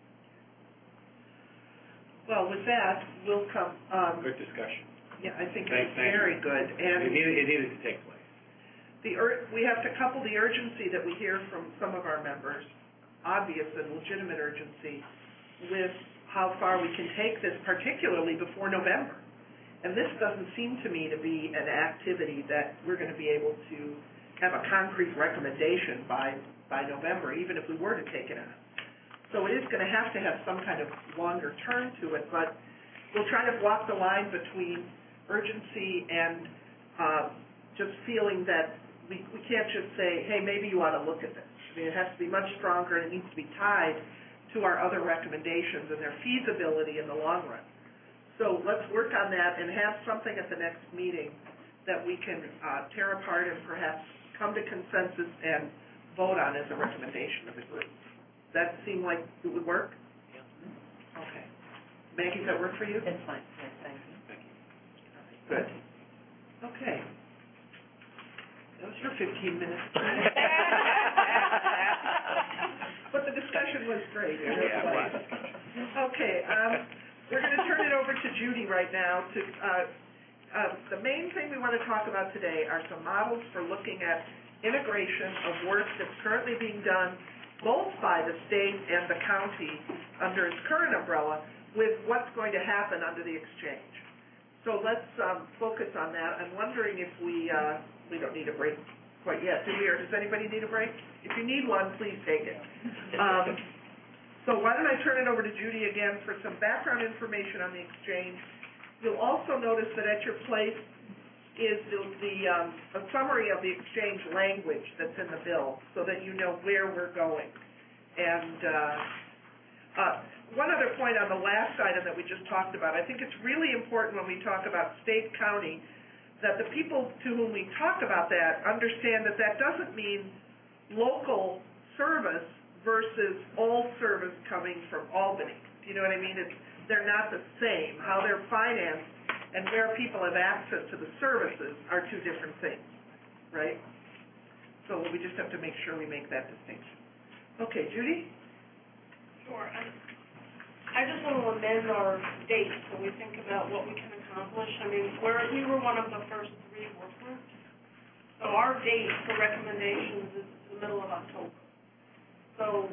Well, with that, we'll come. Good discussion. Yeah, I think it's very good. And it needed to take place. We have to couple the urgency that we hear from some of our members, obvious and legitimate urgency, with how far we can take this, particularly before November. And this doesn't seem to me to be an activity that we're going to be able to have a concrete recommendation by November, even if we were to take it on. So it is going to have some kind of longer term to it, but we'll try to walk the line between urgency and just feeling that we can't just say, hey, maybe you ought to look at this. I mean, it has to be much stronger, and it needs to be tied to our other recommendations and their feasibility in the long run. So let's work on that and have something at the next meeting that we can tear apart and perhaps come to consensus and vote on as a recommendation of the group. Does that seem like it would work? Yeah. Okay. Maggie, does that work for you? That's fine. Yes, thank you. Good. Okay. That was your 15 minutes. But the discussion was great. Okay. We're going to turn it over to Judy right now. The main thing we want to talk about today are some models for looking at integration of work that's currently being done both by the state and the county under its current umbrella with what's going to happen under the exchange. So let's focus on that. I'm wondering if we don't need a break quite yet, do we, or does anybody need a break? If you need one, please take it. So why don't I turn it over to Judy again for some background information on the exchange. You'll also notice that at your place is a summary of the exchange language that's in the bill so that you know where we're going. And one other point on the last item that we just talked about, I think it's really important when we talk about state-county that the people to whom we talk about that understand that that doesn't mean local service versus all service coming from Albany. Do you know what I mean? They're not the same. How they're financed and where people have access to the services are two different things, right? So we just have to make sure we make that distinction. Okay, Judy? Sure. I just want to amend our dates when we think about what we can accomplish. I mean, we were one of the first 3 work groups. So our date for recommendations is the middle of October. So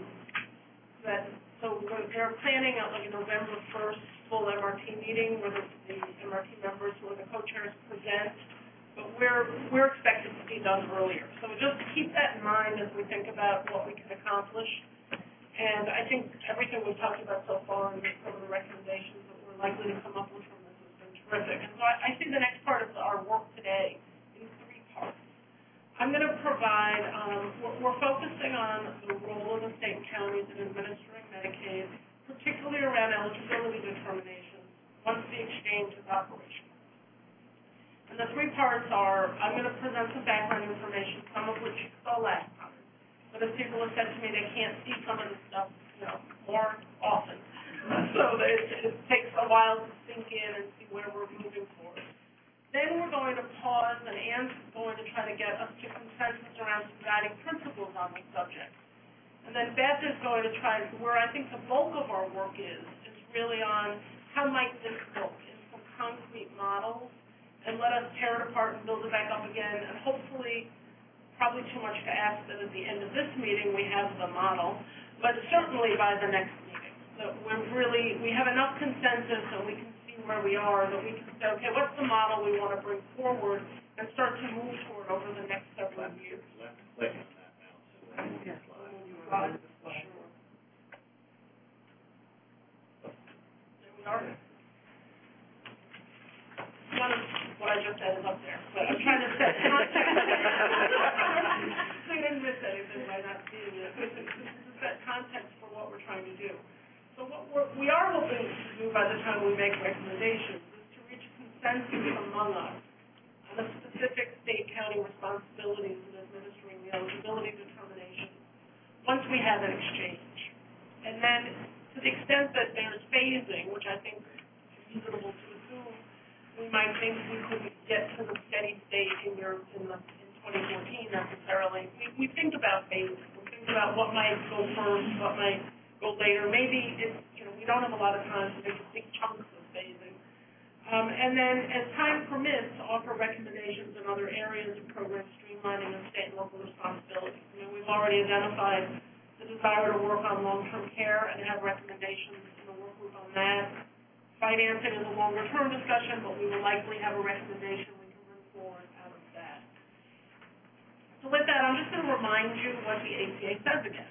they're planning out like a November 1st full MRT meeting where the MRT members who are the co-chairs present, but we're expected to be done earlier. So just keep that in mind as we think about what we can accomplish. And I think everything we've talked about so far and some of the recommendations that we're likely to come up with from this has been terrific. And so I see the next part of our work today in 3 parts. I'm going to provide, we're focusing on the role of the state and counties in administering Medicaid, particularly around eligibility determinations once the exchange is operational. And the 3 parts are, I'm going to present some background information, some of which you saw last time. But as people have said to me, they can't see some of this stuff, more often. So it takes a while to sink in and see where we're moving forward. Then we're going to pause, and Ann's going to try to get us to consensus around some guiding principles on this subject. And then Beth is going to try, where I think the bulk of our work is really on how might this look in some concrete models, and let us tear it apart and build it back up again, and hopefully, probably too much to ask that at the end of this meeting we have the model, but certainly by the next meeting. So we have enough consensus and we can see where we are, that we can say, okay, what's the model we want to bring forward and start to move toward over the next several years. Let's click on that now. So we'll move the slide. There we are. none of what I just said is up there, but I'm trying to set context. So you didn't miss anything by not seeing it. This is to set context for what we're trying to do. So what we are hoping to do by the time we make recommendations is to reach consensus among us on the specific state-county responsibilities in administering the eligibility determination once we have an exchange. And then to the extent that there's phasing, which I think is reasonable to assume, we might think we couldn't get to the steady state in 2014 necessarily. We think about phasing. We think about what might go first, what might go later. Maybe we don't have a lot of time to make big chunks of phasing. And then as time permits, offer recommendations in other areas of program streamlining and state and local responsibilities. I mean, we've already identified the desire to work on long-term care and have recommendations in the work group on that. Financing is a longer-term discussion, but we will likely have a recommendation we can bring forward out of that. So with that, I'm just going to remind you what the ACA says again.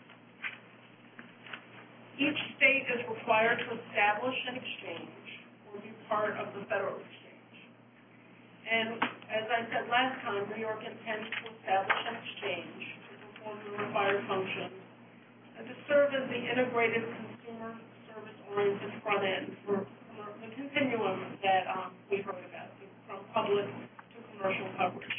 Each state is required to establish an exchange or be part of the federal exchange. And as I said last time, New York intends to establish an exchange to perform the required functions and to serve as the integrated consumer service-oriented front end for the continuum that we heard about, from public to commercial coverage.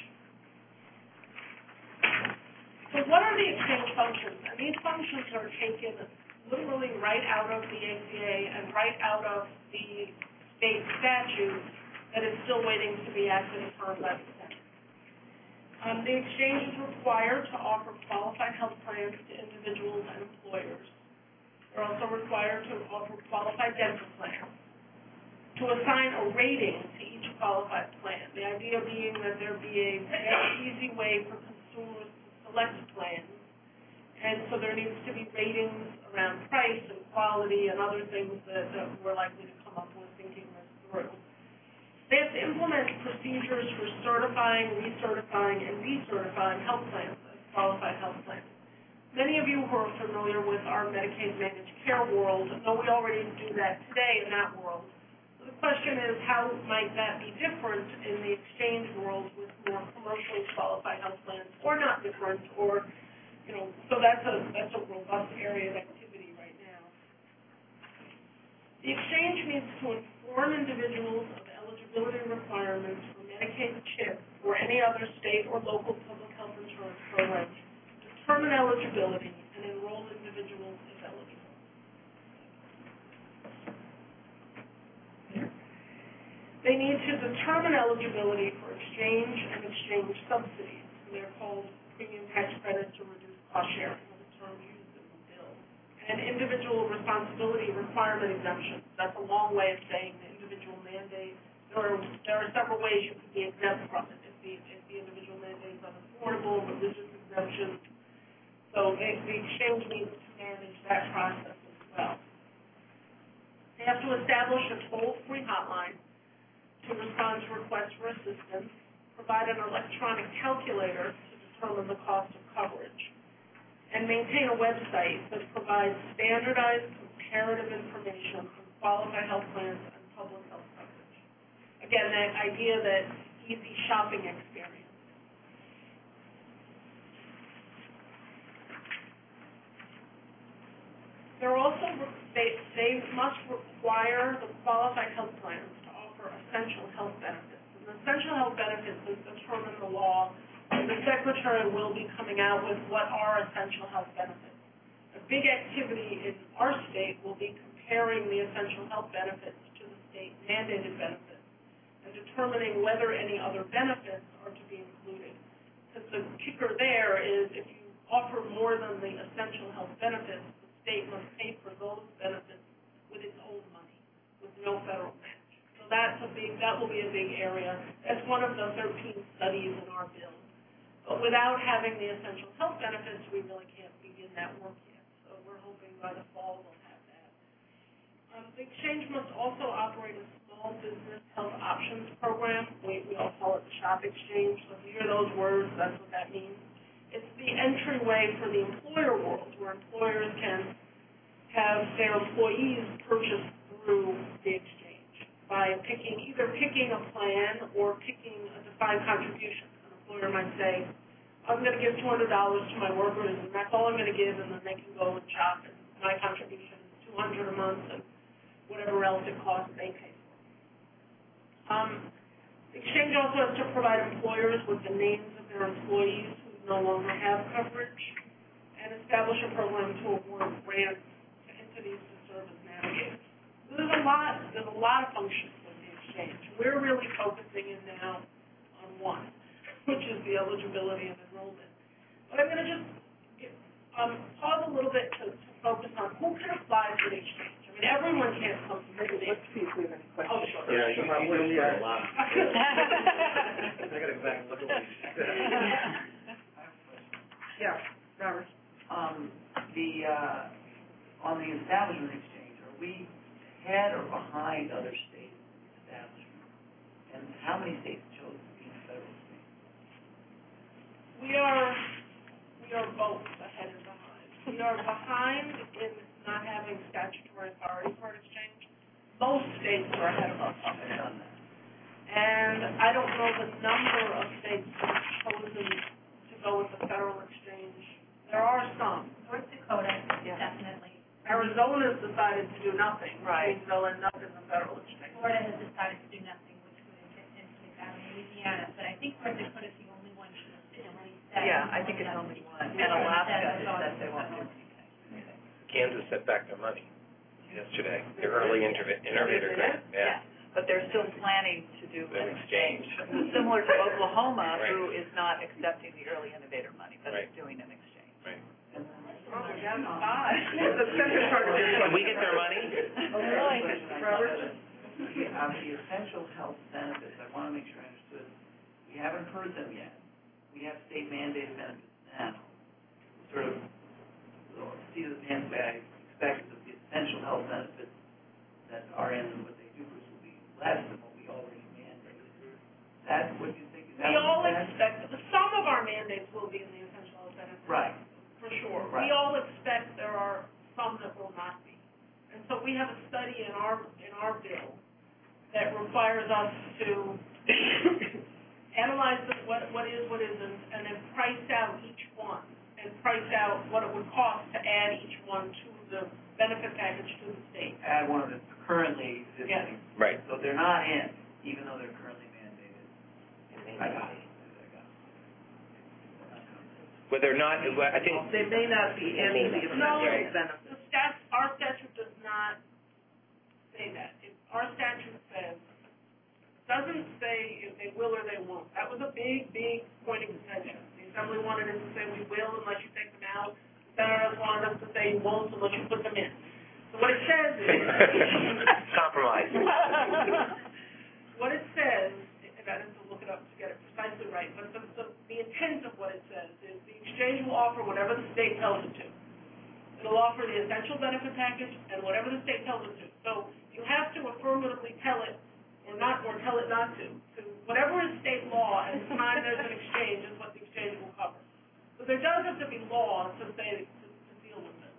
So what are the exchange functions? And these functions are taken literally right out of the ACA and right out of the state statute that is still waiting to be acted upon by the Senate. The exchange is required to offer qualified health plans to individuals and employers. They're also required to offer qualified dental plans, to assign a rating to each qualified plan. The idea being that there be a very easy way for consumers to select plans. And so there needs to be ratings around price and quality and other things that we're likely to come up with thinking this through. They have to implement procedures for certifying, recertifying, and decertifying health plans as qualified health plans. Many of you who are familiar with our Medicaid managed care world know we already do that today in that world. So the question is, how might that be different in the exchange world with more commercially qualified health plans, or not different, or so that's a robust area of activity right now. The exchange needs to inform individuals of eligibility requirements for Medicaid CHIP or any other state or local public health insurance program, determine eligibility, and enroll individuals if eligible. They need to determine eligibility for exchange and exchange subsidies. They're called premium tax credits or reduced cost sharing, the term used in the bill. And individual responsibility requirement exemptions. That's a long way of saying the individual mandate. There are several ways you could be exempt from it if the individual mandate is unaffordable, religious exemptions. So the exchange needs to manage that process as well. They have to establish a toll-free hotline to respond to requests for assistance, provide an electronic calculator to determine the cost of coverage, and maintain a website that provides standardized comparative information on qualified health plans and public health coverage. Again, that idea that easy shopping experience. They must require the qualified health plans to offer essential health benefits. And the essential health benefits is determined in the law. The Secretary will be coming out with what are essential health benefits. A big activity in our state will be comparing the essential health benefits to the state mandated benefits and determining whether any other benefits are to be included. Because the kicker there is if you offer more than the essential health benefits, the state must pay for those benefits with its own money, with no federal match. So that will be a big area. That's one of the 13 studies in our bill. But without having the essential health benefits, we really can't begin that work yet. So we're hoping by the fall we'll have that. The exchange must also operate a small business health options program. We all call it the SHOP exchange. So if you hear those words, that's what that means. It's the entryway for the employer world, where employers can have their employees purchase through the exchange. by either picking a plan or picking a defined contribution. An employer might say, I'm going to give $200 to my workers, and that's all I'm going to give, and then they can go and shop, and my contribution is $200 a month, and whatever else it costs, they pay for. The exchange also has to provide employers with the names of their employees who no longer have coverage, and establish a program to award grants to entities to serve as navigators. There's a lot of functions with the exchange. We're really focusing in now on one, which is the eligibility and enrollment. But I'm going to just pause a little bit to focus on who can apply for the exchange. I mean, everyone can't come to the exchange. Let's see if we have any questions. Oh, sure. Yeah, you probably a lot. I got to back look at what you said. Yeah, Robert. On the establishment exchange, are we ahead or behind other states' establishment? And how many states chose to be in the federal exchange? We are both ahead and behind. We are behind in not having statutory authority for an exchange. Most states are ahead of us on that. And I don't know the number of states that have chosen to go with the federal exchange. There are some. North Dakota, definitely. Arizona's decided to do nothing, right? They'll end up in the federal exchange. Florida has decided to do nothing, which would implicate that in Louisiana. But I think North Dakota is the only one who officially said. Yeah, I think it's only one. And Alaska has said they won't do anything. Kansas set back their money yesterday, their early innovator grant. Yeah. But they're still planning to do an exchange. Similar to Oklahoma, right. who is not accepting the early innovator money, but right. is doing an exchange. Right. The second part of this. Can we get their money? Robert? The essential health benefits, I want to make sure I understood. We haven't heard them yet. We have state mandated benefits now. Sort of, seat of the pants way I expect that the essential health benefits that are in what they do will be less than what we already mandated. That's what you think? We all expect, some of our mandates will be in the essential health benefits. Right. For sure. Right. We all expect there are some that will not be. And so we have a study in our bill that requires us to analyze what is, what isn't, and then price out each one and price out what it would cost to add each one to the benefit package to the state. Add one of the currently existing. Yes. Right. So they're not in, even though they're currently mandated. I got it. Whether or not, I think. They may not be in the essential benefits. Our statute does not say that. Our statute doesn't say if they will or they won't. That was a big point of contention. The Assembly wanted us to say we will unless you take them out. The Senators wanted us to say you won't unless you put them in. So what it says is... Compromise. What it says, and I have to look it up to get it precisely right, but the intent of what it says is the exchange will offer whatever the state tells it to. It'll offer the essential benefit package and whatever the state tells it to. So you have to affirmatively tell it or tell it not to. So whatever is state law at the time there's an exchange is what the exchange will cover. So there does have to be law to say to deal with this.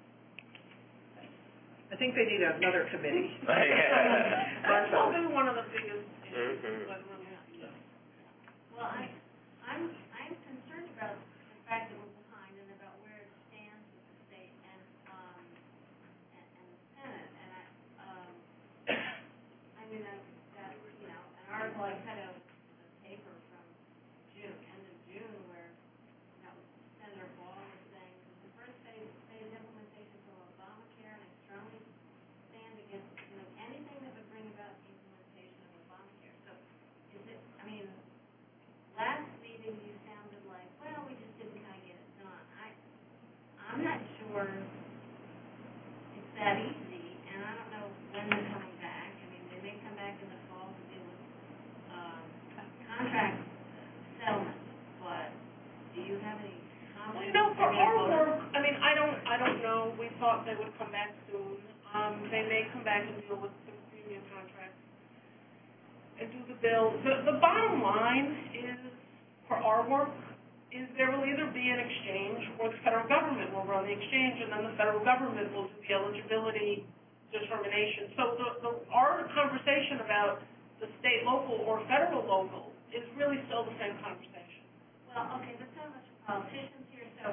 I think they need another committee. That's probably one of the biggest issues. Well, I'm concerned about the fact that we're behind and about where it stands with the state and the Senate. And I mean that an article I cut out of the paper from end of June, where Senator Ball was saying the first phase of implementation of Obamacare, and I strongly stand against anything that would bring about the implementation of Obamacare. So is it? I mean. Last meeting you sounded like, well, we just didn't kind of get it done. I'm not sure it's that easy, and I don't know when they're coming back. I mean, they may come back in the fall to deal with contract settlement, but do you have any comments? For our work, I mean, I don't know. We thought they would come back soon. They may come back and deal with the premium contracts and do the bill. The bottom line is, for our work, is there will either be an exchange or the federal government will run the exchange, and then the federal government will do the eligibility determination. So our conversation about the state local or federal local is really still the same conversation. Well, okay, let's have a bunch of politicians here. So,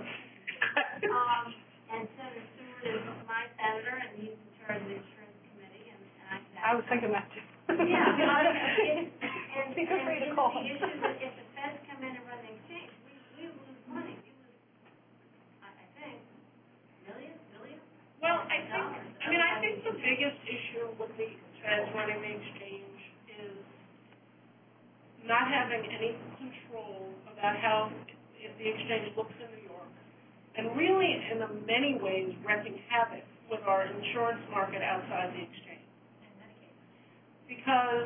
and Senator Stewart is my senator, and he's in charge of the insurance committee, and I was thinking that too. Yeah. And feel free to call the issue that if the feds come in and run the exchange, we lose money. We lose, I think, millions, billions. Well, I think the biggest issue with the feds running the exchange is not having any control about how the exchange looks in New York, and really, in many ways, wreaking havoc with our insurance market outside the exchange. Because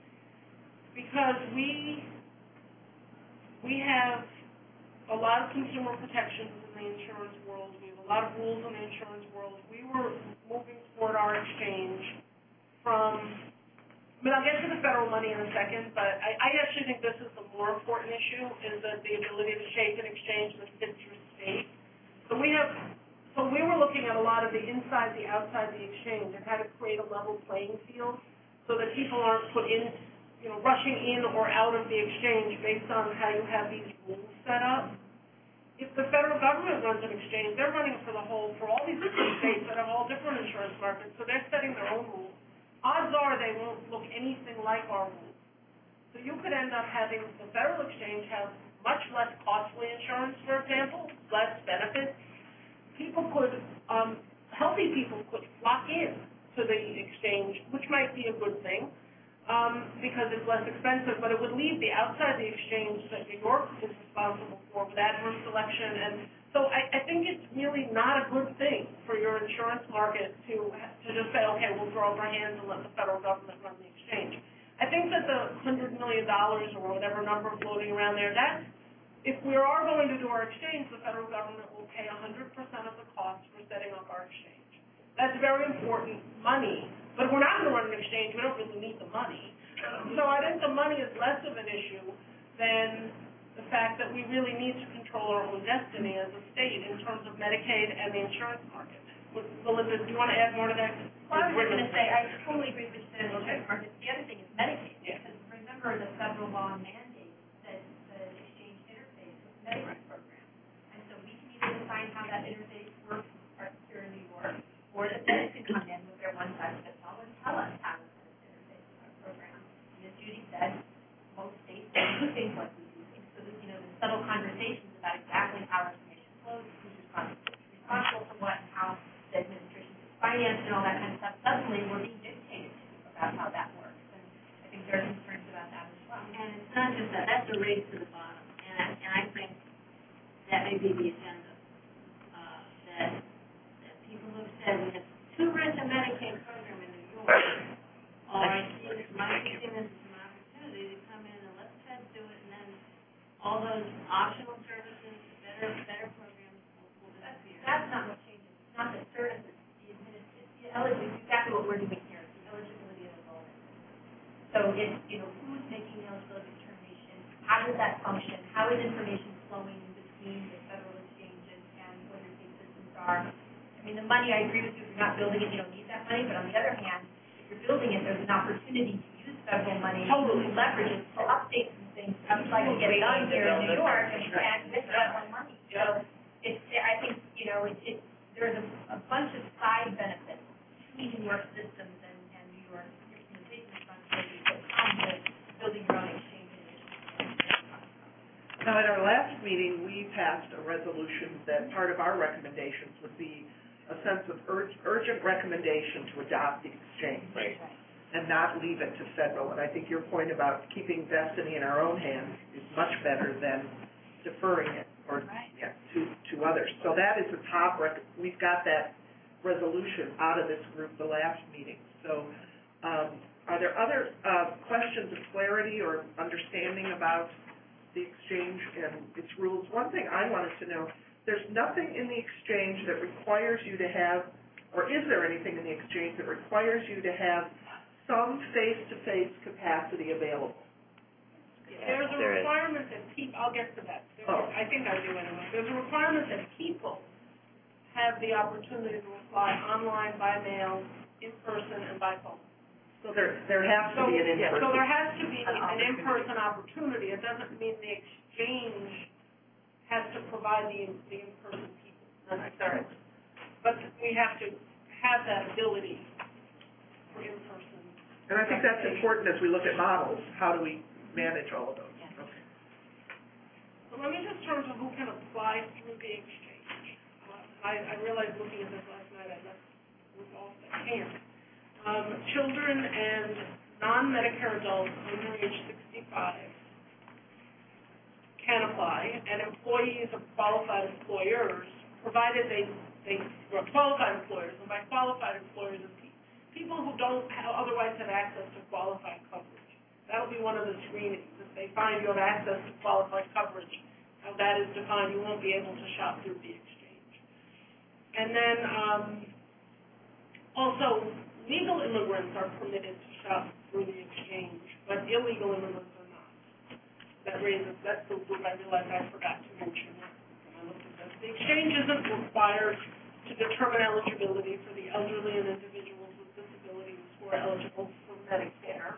we have a lot of consumer protections in the insurance world. We have a lot of rules in the insurance world. We were moving toward our exchange from, I'll get to the federal money in a second, but I actually think this is the more important issue, is that the ability to shape an exchange that fits your state. So we were looking at a lot of the inside, the outside the exchange, and how to create a level playing field so that people aren't put in, rushing in or out of the exchange based on how you have these rules set up. If the federal government runs an exchange, they're running for all these different states that have all different insurance markets, so they're setting their own rules. Odds are they won't look anything like our rules. So you could end up having the federal exchange have much less costly insurance, for example, less benefits. Healthy people could flock in to the exchange, which might be a good thing, because it's less expensive, but it would leave the outside the exchange that New York is responsible for with adverse selection. And so I think it's really not a good thing for your insurance market to just say, okay, we'll throw up our hands and let the federal government run the exchange. I think that the $100 million or whatever number floating around there, that if we are going to do our exchange, the federal government will pay 100% of the cost for setting up our exchange. That's very important money. But if we're not going to run an exchange, we don't really need the money. So I think the money is less of an issue than the fact that we really need to control our own destiny as a state in terms of Medicaid and the insurance market. Melinda, do you want to add more to that? Well, I was going to say, I totally agree with the insurance market. The other thing is Medicaid, because remember the federal law mandates that the exchange interface with the Medicaid program. And so we can either define how that interface works here in New York, or the feds can come in with their one-size-fits-all and tell us how it's interface with our program. And as Judy said, most states don't do things like we do things. So there's, the subtle conversations about exactly how information flows, who's responsible for what, and how the administration is financed and all that kind of stuff. Suddenly we're being dictated to about how that works. And I think there are concerns about that as well. And it's not just that. That's a race to the bottom. And I think that may be the agenda. That people have said we have too rich a Medicaid program in New York. All right, see this as an opportunity to come in and let the feds do it, and then all those optional services, better programs will disappear. That's not what changes. It's not the services. It's exactly what we're doing here. It's the eligibility of the voters. So it's, who's making the eligibility determination? How does that function? How is information flowing in between the federal exchanges and what your state systems are? I mean, the money, I agree with you, if you're not building it, you don't need that money. But on the other hand, if you're building it, there's an opportunity to use federal money to leverage it to update some things. I'd like to get done here in New York and with federal money. So I think, there's a bunch of side benefits to New York systems and New York state responsibilities that come with building your own exchanges. Now, at our last meeting, we passed a resolution that part of our recommendations would be a sense of urgent recommendation to adopt the exchange. Right. And not leave it to federal. And I think your point about keeping destiny in our own hands is much better than deferring it to others. So that is the top we've got that resolution out of this group the last meeting. So are there other questions of clarity or understanding about the exchange and its rules? One thing I wanted to know, there's nothing in the exchange that requires you to have, or is there anything in the exchange that requires you to have some face-to-face capacity available? There's a requirement that people, I'll get to that. I think I do anyway. There's a requirement that people have the opportunity to apply online, by mail, in person and by phone. So there has to be an in-person. So there has to be an in-person opportunity. It doesn't mean the exchange has to provide the in-person people necessarily. But we have to have that ability for in-person. And I think that's important as we look at models. How do we manage all of those? Okay. So let me just turn to who can apply through the exchange. I realized looking at this last night, I left group off that can't. Children and non-Medicare adults under age 65 can apply, and employees of qualified employers, provided they were qualified employers, and by qualified employers, people who don't otherwise have access to qualified coverage. That will be one of the screenings. If they find you have access to qualified coverage, how that is defined, you won't be able to shop through the exchange. And then also, legal immigrants are permitted to shop through the exchange, but illegal immigrants are not. That's the group I realized I forgot to mention when I looked at this. The exchange isn't required to determine eligibility for the elderly and individuals with disabilities who are eligible for Medicare.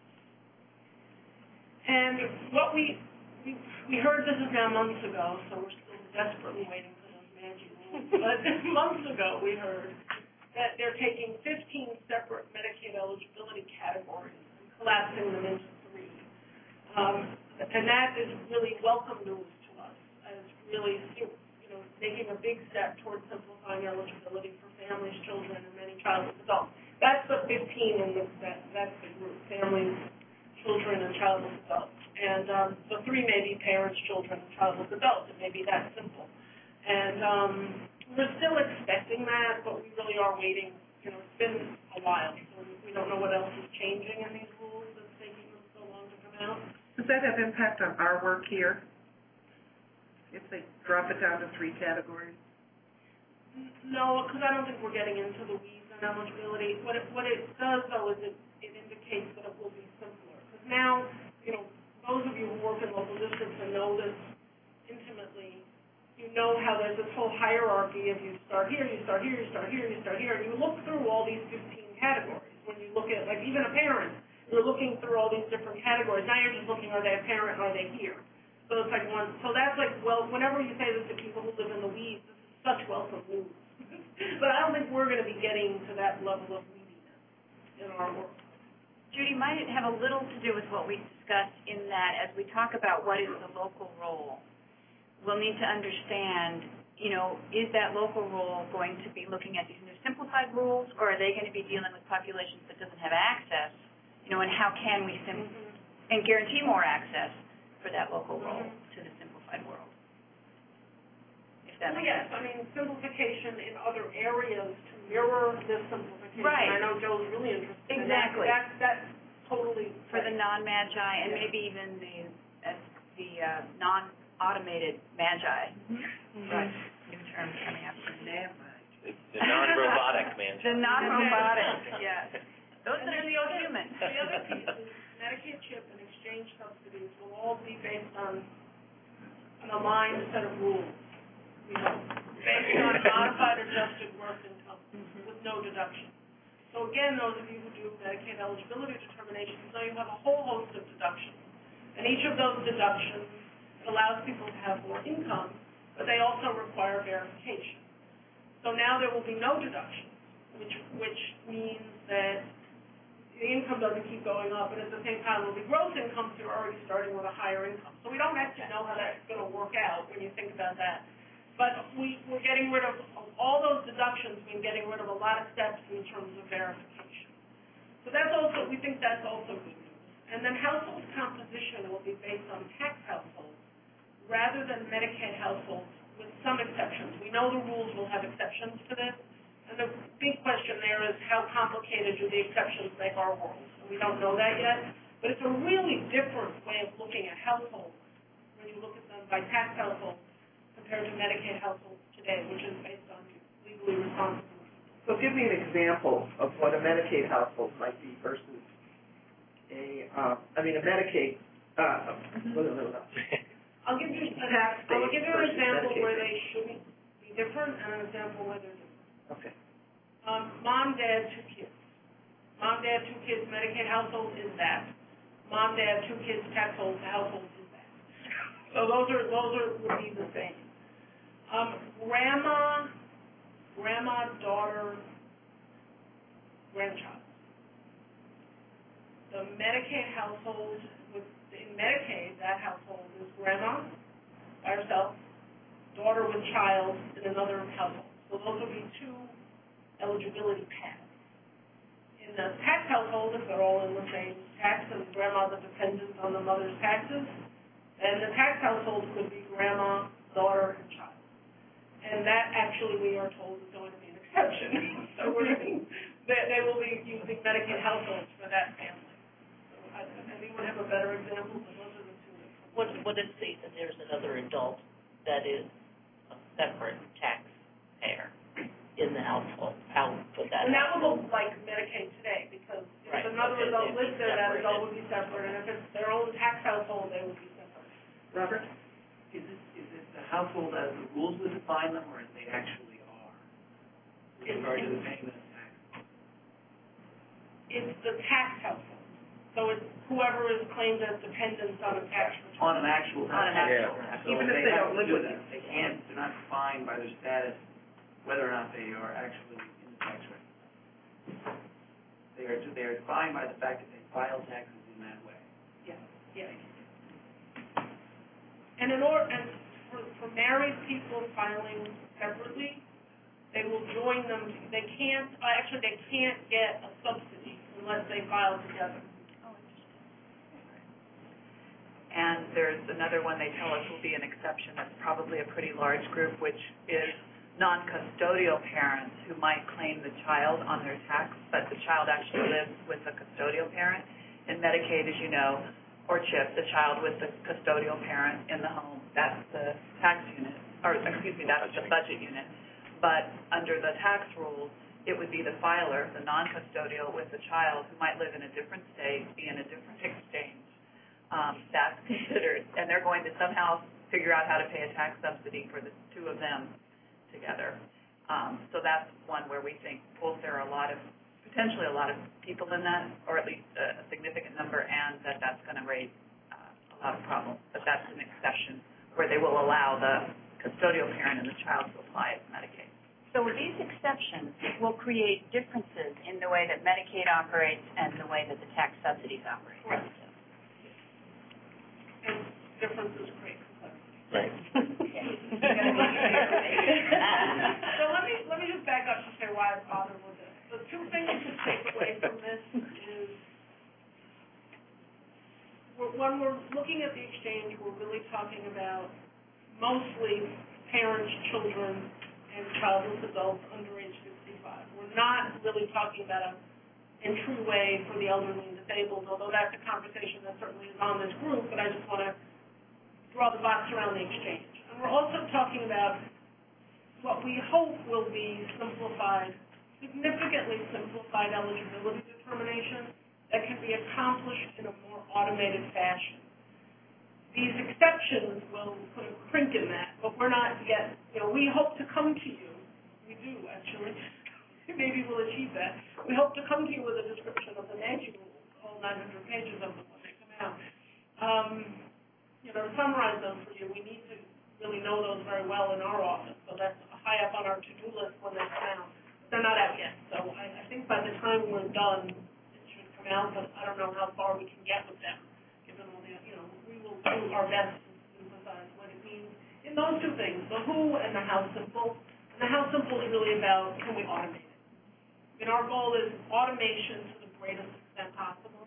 And what we heard, this is now months ago, so we're still desperately waiting for those magic rules, but months ago we heard that they're taking 15 separate Medicaid eligibility categories and collapsing them into 3. And that is really welcome news to us, as really, making a big step towards simplifying eligibility for families, children, and many childless adults. That's the 15 in that's the group, families, children, and childless adults. And the 3 may be parents, children, and childless adults. It may be that simple. And we're still expecting that, but we really are waiting. It's been a while, so we don't know what else is changing in these rules that's taking them so long to come out. Does that have impact on our work here? If they drop it down to 3 categories? No, because I don't think we're getting into the weeds on eligibility. What it does, though, is it indicates that it will be simpler. Because now, those of you who work in local districts and know this intimately, you know how there's this whole hierarchy of you start here, you start here, you start here, you start here, and you look through all these 15 categories. When you look at, even a parent, you're looking through all these different categories. Now you're just looking, are they a parent, are they here? So it's so that's whenever you say this to people who live in the weeds, this is such welcome news. But I don't think we're going to be getting to that level of weediness in our work. Judy, might it have a little to do with what we discussed in that as we talk about what is the local role, we'll need to understand, is that local role going to be looking at these new simplified rules, or are they going to be dealing with populations that doesn't have access, and how can we and guarantee more access for that local role to the simplified world? If that makes sense. Yes, I mean, simplification in other areas to mirror this simplification. Right. I know Joe's really interested in exactly. that. That's totally for the non-magi and maybe even the non-automated magi. Right. New term coming up. The non-robotic magi. The non-robotic, yes. Those that are still human. The other piece is Medicaid CHIP and exchange subsidies will all be based on an aligned set of rules. Based on modified adjusted gross income with no deduction. So again, those of you who do Medicaid eligibility determinations know you have a whole host of deductions. And each of those deductions allows people to have more income, but they also require verification. So now there will be no deductions, which means that the income doesn't keep going up, and at the same time, there'll be gross income, so you're already starting with a higher income. So we don't actually know how that's going to work out when you think about that. But we're getting rid of all those deductions, mean getting rid of a lot of steps in terms of verification. So we think that's also good news. And then household composition will be based on tax households rather than Medicaid households with some exceptions. We know the rules will have exceptions to this. And the big question there is how complicated do the exceptions make our world? And we don't know that yet. But it's a really different way of looking at households when you look at them by tax households compared to Medicaid households today, which is based on legally responsible people. So give me an example of what a Medicaid household might be versus a Medicaid. I'll give you an example where they shouldn't be different and an example where they're different. Okay. Mom, dad, 2 kids. Mom, dad, 2 kids, Medicaid household is that. Mom, dad, 2 kids, tax household is that. So those would be the same. Grandma, daughter, grandchild. The Medicaid household, in Medicaid, that household is grandma by herself, daughter with child in another household. So those would be 2 eligibility paths. In the tax household, if they're all in the same tax and grandma's a dependent on the mother's taxes, then the tax household could be grandma, daughter, and child. And that actually, we are told, is going to be an exception. So they will be using Medicaid households for that family. So anyone have a better example? But those are the 2 different. What if there's another adult that is a separate taxpayer in the household? How would that? And that would look like Medicaid today, because if another adult lives there, that adult would be separate, and if it's their own tax household, they would be separate. Robert? Is it the household as the rules would define them, or as they actually are, with regard to the payment of tax? It's the tax household. So it's whoever is claimed as dependent on a tax return. On an actual tax return. So Even if they don't live with us. They can't, they're not defined by their status, whether or not they are actually in the tax return. They are defined by the fact that they file taxes in that way. Yes. And for married people filing separately, they will join them. They can't get a subsidy unless they file together. And there's another one they tell us will be an exception that's probably a pretty large group, which is non-custodial parents who might claim the child on their tax, but the child actually lives with a custodial parent. In Medicaid, as you know, or CHIP, the child with the custodial parent in the home, that's the tax unit, or excuse me, that's the budget unit. But under the tax rules, it would be the filer, the non-custodial with the child who might live in a different state, be in a different exchange. That's considered, and they're going to somehow figure out how to pay a tax subsidy for the 2 of them together. So that's one where we think both there are potentially a lot of people in that, or at least a significant number, and that's going to raise a lot of problems. But that's an exception where they will allow the custodial parent and the child to apply as Medicaid. So these exceptions will create differences in the way that Medicaid operates and the way that the tax subsidies operate. Correct. And differences create complexity. Right. So let me just back up to say why I bothered with this. The 2 things to take away from this is when we're looking at the exchange, we're really talking about mostly parents, children, and childless adults under age 65. We're not really talking about an entryway for the elderly and disabled, although that's a conversation that certainly is on this group, but I just want to draw the box around the exchange. And we're also talking about what we hope will be significantly simplified eligibility determination that can be accomplished in a more automated fashion. These exceptions will put a crink in that, but we're not yet, we hope to come to you. We do, actually. Maybe we'll achieve that. We hope to come to you with a description of the NAGI rules, all 900 pages of them when they come out. To summarize them for you, we need to really know those very well in our office, so that's high up on our to-do list when they come out. They're not out yet, so I think by the time we're done, it should come out, but I don't know how far we can get with them, given all the, we will do our best to synthesize what it means in those 2 things, the who and the how simple. And the how simple is really about, can we automate it? And our goal is automation to the greatest extent possible.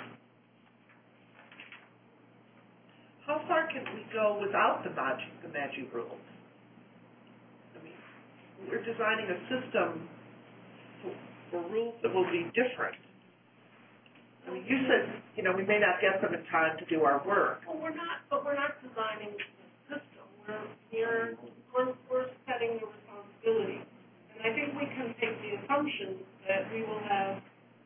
How far can we go without the MAGI rules? I mean, we're designing a system for rules that will be different. I mean, you said, we may not get them in time to do our work. Well, we're not designing the system. We're setting the responsibility. And I think we can take the assumption that we will have,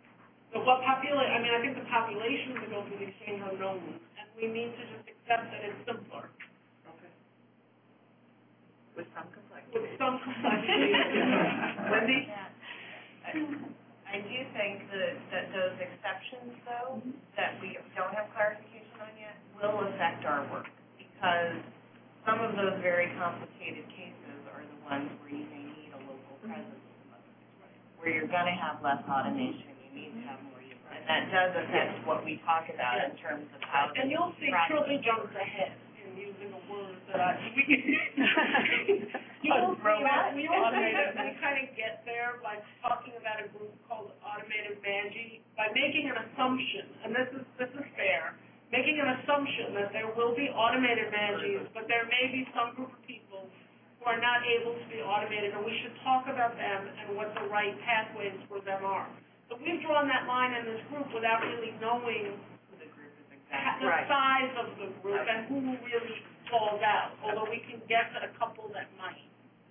I think the populations that go through the exchange are known, and we need to just accept that it's simpler. Okay. With some complexity. Wendy? I do think that those exceptions, though, that we don't have clarification on yet, will affect our work, because some of those very complicated cases are the ones where you may need a local presence, where you're going to have less automation, you need to have more human, and that does affect what we talk about in terms of how. And you'll see Trilby jumps ahead in using a word that we can. You'll see that we kind of get there by talking about a group called Automated Manji, by making an assumption, and this is fair, making an assumption that there will be automated Manjis, but there may be some group of people who are not able to be automated, and we should talk about them and what the right pathways for them are. So we've drawn that line in this group without really knowing the size of the group and who really falls out, although we can guess at a couple that might.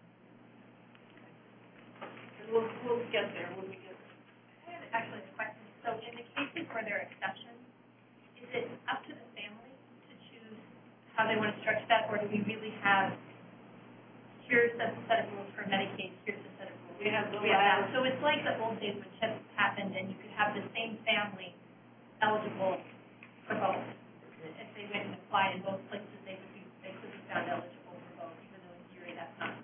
And we'll get there when we get there. I have actually a question. So in the cases where there are exceptions, is it up to the family to choose how they want to structure that, or do we really have, here's a set of rules for Medicaid, here's a set of rules? We have that. So it's like the old days when CHIP happened, and you could have the same family eligible for both. If they went and applied in both places, they could be found eligible for both, even though in theory that's not.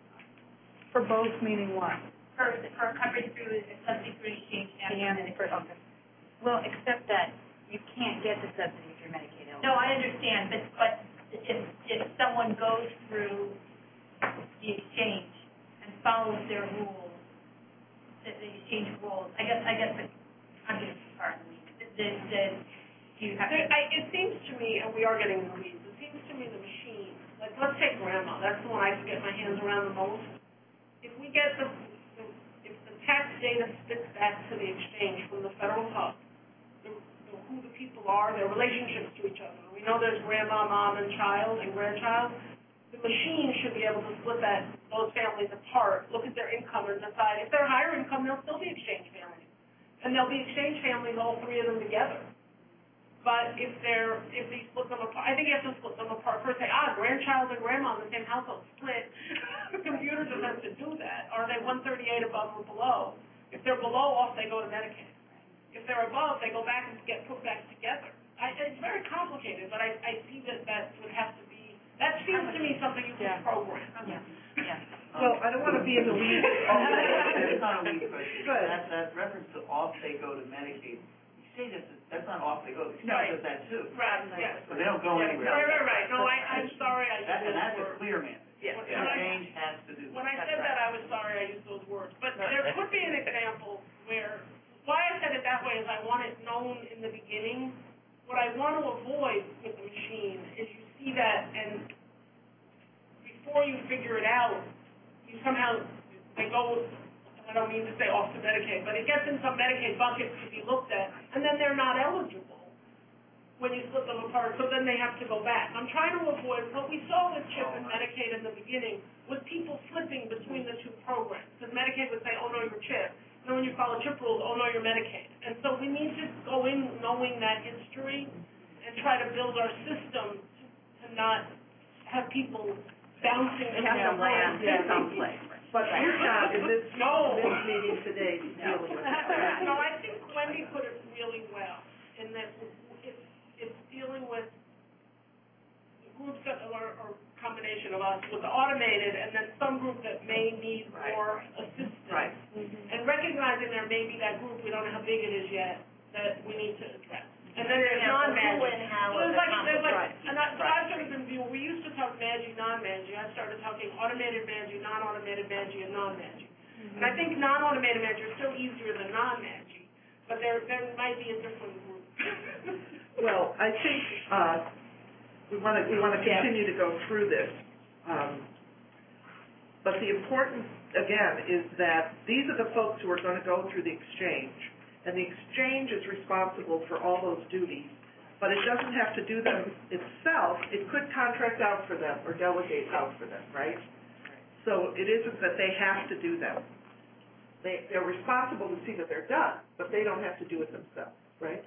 For both meaning what? For coverage through a subsidy through exchange and Medicaid. Okay. Well, except that you can't get the subsidy through Medicaid eligible. No, I understand, but if someone goes through the exchange and follows their rules, the exchange rules, I guess I'm getting too far in the weeds. You have to. It seems to me, and we are getting in the weeds, it seems to me the machine, like let's take grandma, that's the one I can get my hands around the most. If we get if the tax data spits back to the exchange from the federal hub, who the people are, their relationships to each other. We know there's grandma, mom, and child, and grandchild. The machine should be able to split those families apart, look at their income, and decide if they're higher income, they'll still be exchange families. And they'll be exchange families, all three of them together. But if they split them apart, I think you have to split them apart first. Say, grandchild and grandma in the same household, split. The computer doesn't have to do that. Are they 138 above or below? If they're below, off they go to Medicaid. If they're above, they go back and get put back together. It's very complicated, but I see that would have to be. That seems to me something you can program. Yeah. Well, I don't want to be in the weeds. It's not a weed question. That reference to off they go to Medicaid. That's not off they go. The exchange does that too. Right. Yeah. So they don't go anywhere. Right. No, I'm sorry I used those words. That's a clear mandate. Yeah. The exchange has to do that. When I said that, I was sorry I used those words. But there could be an example where, why I said it that way is I want it known in the beginning. What I want to avoid with the machine is you see that, and before you figure it out, you somehow, they go, I don't mean to say off to Medicaid, but it gets in some Medicaid buckets to be looked at, and then they're not eligible when you split them apart, so then they have to go back. I'm trying to avoid, what we saw with CHIP and Medicaid in the beginning was people flipping between the two programs, because Medicaid would say, oh no, you're CHIP, and then when you follow CHIP rules, oh no, you're Medicaid. And so we need to go in knowing that history and try to build our system to not have people bouncing around. But your job in this meeting today is dealing with that. No, I think Wendy put it really well in that it's dealing with groups that are a combination of us with the automated and then some group that may need more assistance. Right. And recognizing there may be that group, we don't know how big it is yet, that we need to address. And then there's non-Magi. I've sort of been viewing, we used to talk Magi, non-Magi. I started talking automated Magi, non-automated Magi, and non-Magi. And I think non-automated Magi are still easier than non-Magi, but there might be a different group. Well, I think we want to continue to go through this. But the important, again, is that these are the folks who are going to go through the exchange. And the exchange is responsible for all those duties, but it doesn't have to do them itself. It could contract out for them or delegate out for them, right? So it isn't that they have to do them. They're responsible to see that they're done, but they don't have to do it themselves, right?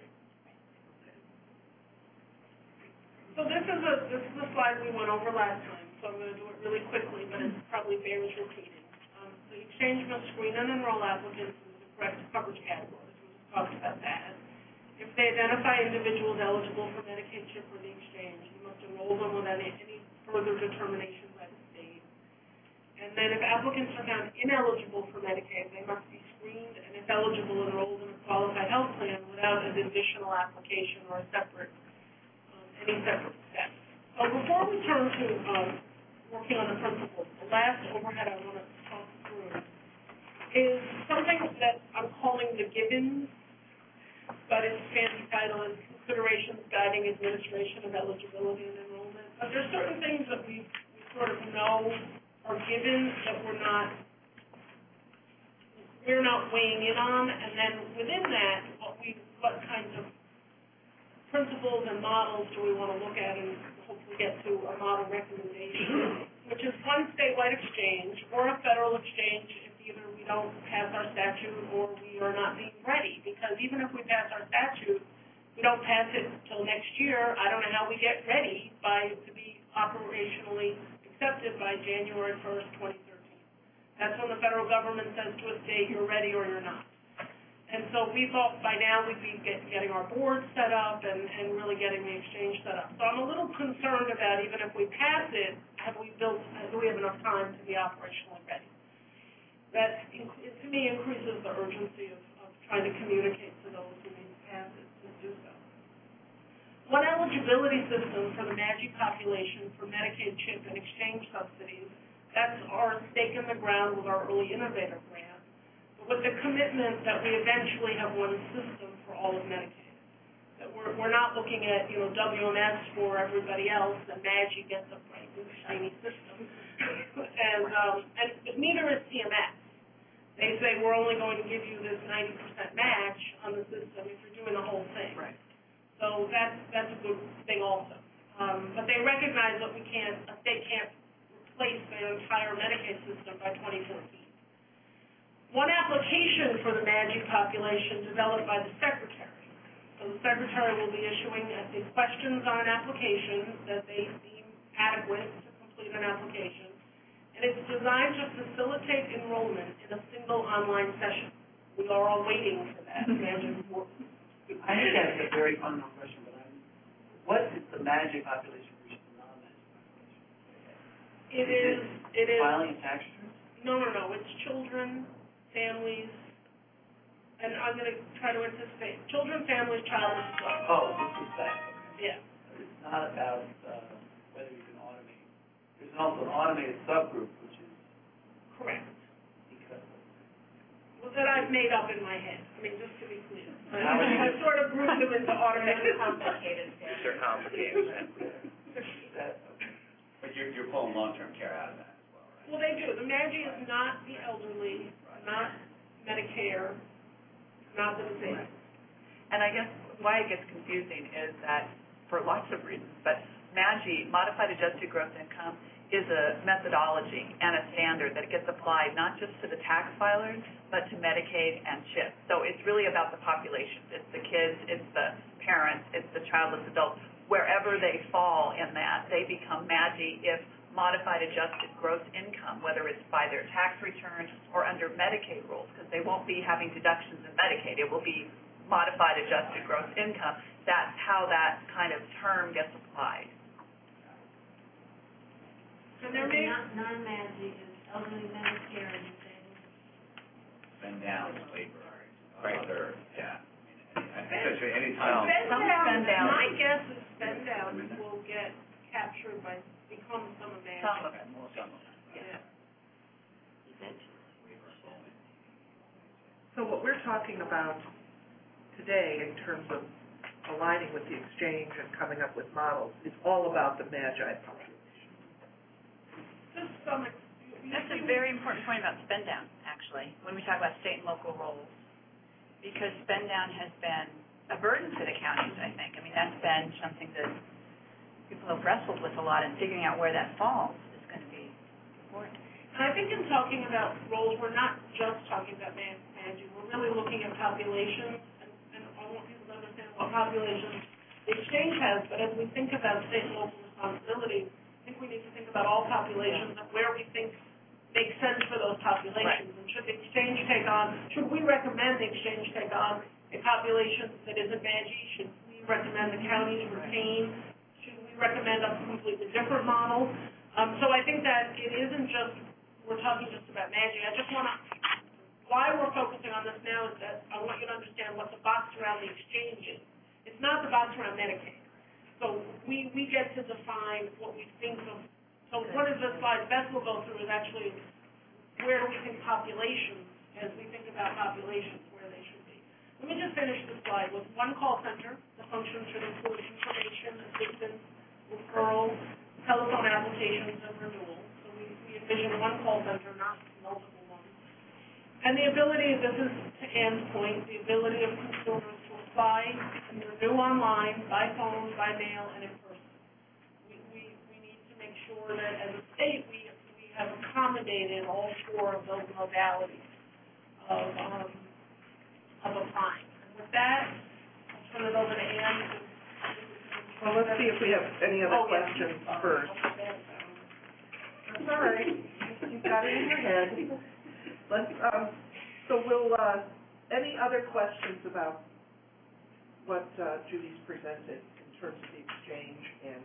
So this is a slide we went over last time, so I'm going to do it really quickly, but it probably bears repeating. The exchange must screen and enroll applicants in the correct coverage categories. We just talked about that. If they identify individuals eligible for Medicaid, CHIP, or the exchange, you must enroll them without any further determination by the state. And then if applicants are found ineligible for Medicaid, they must be screened, and if eligible, enrolled in a qualified health plan without an additional application or a separate, any separate steps. So before we turn to working on the principles, the last overhead I want to talk through is something that I'm calling the givens, but its fancy title is Considerations Guiding Administration of Eligibility and Enrollment. But there's certain things that we sort of know are given that we're not weighing in on, and then within that, what kinds of principles and models do we want to look at and hopefully get to a model recommendation, which is one statewide exchange or a federal exchange if either we don't pass our statute or we are not being ready. Because even if we pass our statute, we don't pass it until next year. I don't know how we get ready to be operationally accepted by January 1st, 2013. That's when the federal government says to a state, you're ready or you're not. And so we thought by now we'd be getting our board set up and really getting the exchange set up. So I'm a little concerned about even if we pass it, do we have enough time to be operationally ready? That, to me, increases the urgency of trying to communicate to those who need to pass it to do so. One eligibility system for the MAGI population for Medicaid, CHIP, and exchange subsidies, that's our stake in the ground with our Early Innovator Grant, but with the commitment that we eventually have one system for all of Medicaid. That we're not looking at, WMS for everybody else, and MAGI gets a bright new shiny system. and neither is CMS. They say we're only going to give you this 90% match on the system if you're doing the whole thing. Right. So that's a good thing also. But they recognize that a state can't replace their entire Medicaid system by 2014. One application for the MAGI population developed by the Secretary. So the Secretary will be issuing the questions on an application that they deem adequate to complete an application. And it's designed to facilitate enrollment in a single online session. We are all waiting for that. I think that's a very fundamental question, but what is the MAGI population versus the non-MAGI population? It is filing tax returns? No. It's children, families, and I'm going to try to anticipate children, families, childless adults. Oh, this is that. Okay. Yeah. It's not about whether you can automate. There's also an automated subgroup, which is correct. That I've made up in my head. I mean, just to be clear. I've sort of grouped them into automated. Complicated. They're complicated. But you're pulling long-term care out of that as well, right? Well, they do. The MAGI is not the elderly, not Medicare, not the disabled. And I guess why it gets confusing is that for lots of reasons, but MAGI, Modified Adjusted Gross Income, is a methodology and a standard that gets applied not just to the tax filers, but to Medicaid and CHIP. So it's really about the population. It's the kids, it's the parents, it's the childless adults. Wherever they fall in that, they become MAGI if Modified Adjusted Gross Income, whether it's by their tax return or under Medicaid rules, because they won't be having deductions in Medicaid. It will be Modified Adjusted Gross Income. That's how that kind of term gets applied. And there may non-MAGI is elderly Medicare and disabled. Spend down is labor. Right. Other, yeah. I think that's any time. Spend down. My guess is spend down will get captured become some of MAGI. Some of it. Yeah. So what we're talking about today in terms of aligning with the exchange and coming up with models is all about the MAGI population. That's a very important point about spend down, actually, when we talk about state and local roles, because spend down has been a burden to the counties, I think. I mean, that's been something that people have wrestled with a lot, and figuring out where that falls is going to be important. And I think in talking about roles, we're not just talking about MAGI. We're really looking at populations, and I want people to understand what populations the exchange has, but as we think about state and local responsibility, I think we need to think about all populations and where we think makes sense for those populations, and should the exchange take on, should we recommend the exchange take on a population that isn't Maggie? Should we recommend the counties retain? Should we recommend a completely different model? So I think that it isn't just, we're talking just about Maggie. I just want to, why we're focusing on this now is that I want you to understand what the box around the exchange is. It's not the box around Medicaid. So we get to define what we think of. So one of the slides Beth will go through is actually where do we think populations, as we think about populations, where they should be. Let me just finish this slide with one call center. The function should include information, assistance, referral, telephone applications, and renewal. So we envision one call center, not multiple ones. And the ability, this is to Ann's point, the ability of consumers to apply and renew online, by phone, by mail, and in person. We need to make sure that as a state we have accommodated all four of those modalities of applying. And with that, I'll turn it over to Ann. Well, let's see if we have any other questions first. That's all right. You've got it in your head. Let's, so we'll, any other questions about what Judy's presented in terms of the exchange and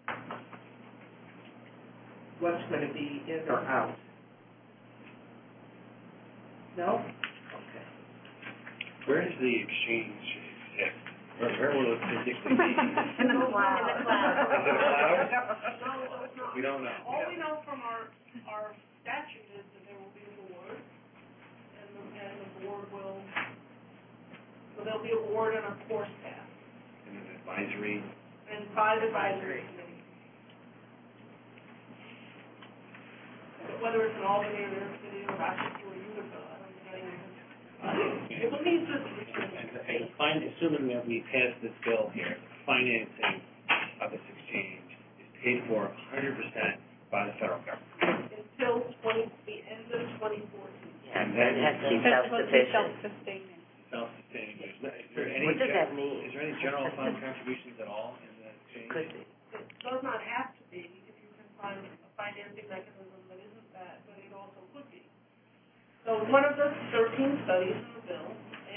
what's going to be in or out? No? Okay. Where does the exchange exist? Where will it physically be? In the cloud. Is it a cloud? No, We don't know. all we know from our statute is that there will be a board, and the board will, so there'll be a board and a course path. And an advisory. And 5 advisory committees. Whether it's in Albany or New York City or Rochester or Utica, I don't think anything. It will need to Assuming that we pass this bill here, financing of this exchange is paid for 100% by the federal government. Until the end of 2014. And then it has to be self-sufficient. Self-sustaining. Self-sustaining. Is there any What does that mean? Is there any general fund contributions at all in the exchange? Could be. It does not have to be if you can find a financing mechanism that isn't that, but it also could be. So one of the 13 studies in the bill,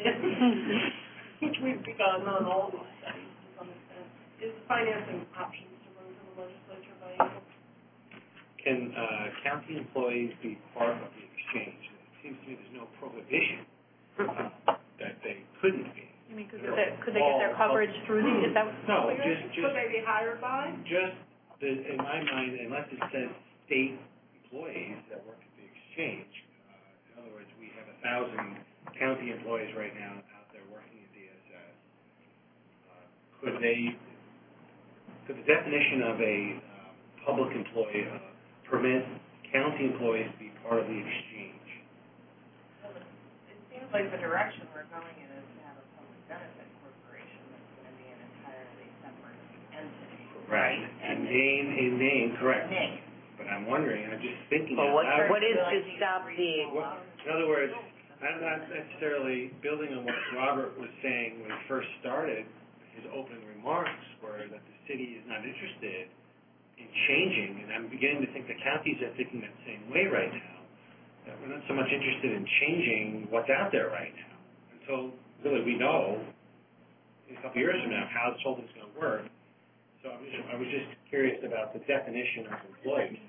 which we've begun on all of these studies to some extent, is financing options to bring to the legislature by April. Can county employees be part of the exchange? It seems to me there's no prohibition that they couldn't be. You mean could they get their coverage through the, is that what? No, just Could they be hired by? In my mind, unless it says state employees that work at the exchange. In other words, we have 1,000 county employees right now out there working at DSS. Could the definition of a public employee permit county employees to be part of the exchange? It seems like the direction we're going in is to have a public benefit corporation that's going to be an entirely separate entity. Right. In name, correct. Name. But I'm wondering, I'm just thinking Well, out loud. what is to stop the... In other words, I'm not necessarily building on what Robert was saying when he first started. His opening remarks were that the city is not interested in changing, and I'm beginning to think the counties are thinking that same way right now, that we're not so much interested in changing what's out there right now until really we know in a couple years from now how this whole thing's going to work. So I was just curious about the definition of employees.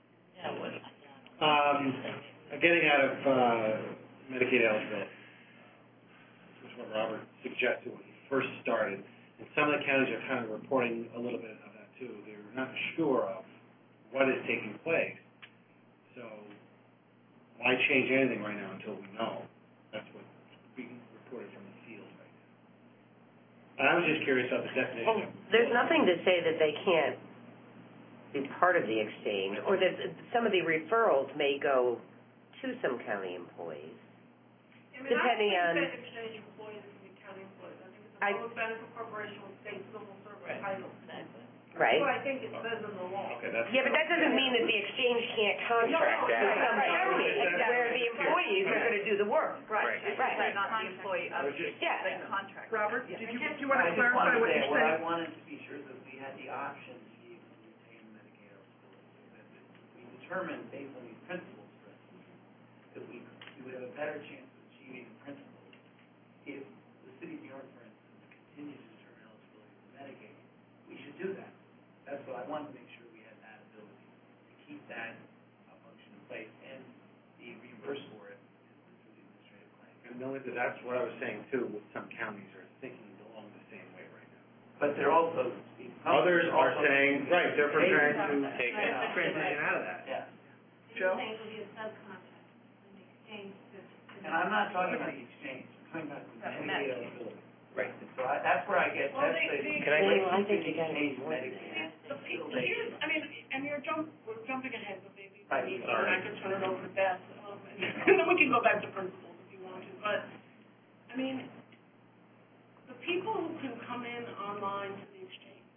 Getting out of Medicaid eligibility, which is what Robert suggested when he first started. And some of the counties are kind of reporting a little bit of that too. They're not sure of what is taking place. So why change anything right now until we know? That's what's being reported from the field right now. And I was just curious about the definition. Well, there's nothing to say that they can't be part of the exchange, or that some of the referrals may go to some county employees, depending on... I think that exchange employees can be county employees. I think it's a public benefit corporation with state civil service title. Right. That's what I think it says in the law. Okay, that's Yeah, but that doesn't mean that the exchange can't contract with some county where the employees are going to do the work. Right. Not the employee of the Yeah. contract. Robert, Yeah. do you want to clarify what you're What I saying? wanted to be sure that we had the option to be able to retain Medicaid eligibility. That we determined based on these principles, for instance, that we we would have a better chance of achieving the principles if the city of New York, for instance, continues to determine eligibility for Medicaid. We should do that. That's what I wanted to make sure we had that ability to keep that function in place, and the reimbursed for it is through the administrative claim. And Melinda, that's what I was saying too. Some counties are thinking along the same way right now. But they're also others are saying they're preparing to take transition out of that. Yeah. Joe? You're saying it would be a subcontract in the exchange to And I'm not talking about the exchange. I'm talking about the Medicaid eligibility. Right. So that's where I get. Well, that's Can I? I think you got to be more than Medicaid. I mean, and we're jumping ahead, but maybe Right, sorry. I can turn it over to Beth, and then we can go back to principles if you want to. But I mean, the people who can come in online to the exchange,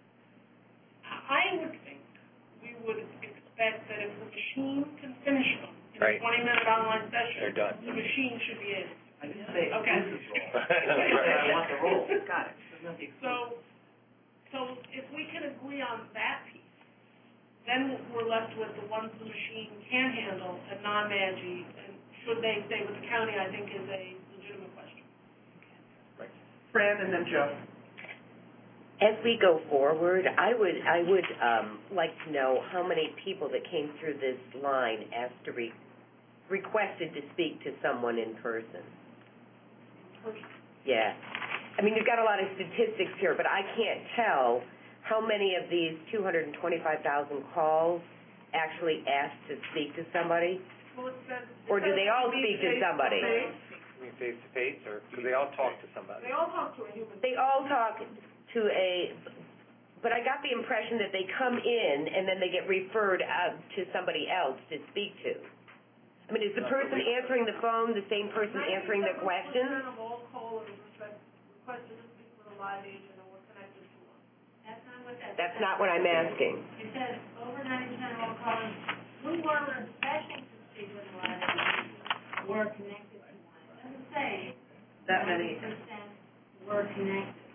I would think we would expect that if the machine can finish them in Right. a 20-minute online session, They're done. the machine should be able. I didn't say Okay. this is I want the rule. Got it. So if we can agree on that piece, then we're left with the ones the machine can handle and non-Maggi, and should they stay with the county, I think is a legitimate question. Fran and then Joe. As we go forward, I would like to know how many people that came through this line requested to speak to someone in person. Yeah. I mean, you've got a lot of statistics here, but I can't tell how many of these 225,000 calls actually asked to speak to somebody. Well, Or do they all speak to somebody? Face to face, or do they all talk to somebody? They all talk to a human. They all talk to but I got the impression that they come in and then they get referred out to somebody else to speak to. I mean, is the person answering the phone the same person answering the questions? 97% of all callers requested to speak with a live agent and were connected to one. That's not what that That's says. not what I'm asking. It says over 90% of all callers who were expecting to speak with a live agent were connected to one. It doesn't say That many. 90% were connected.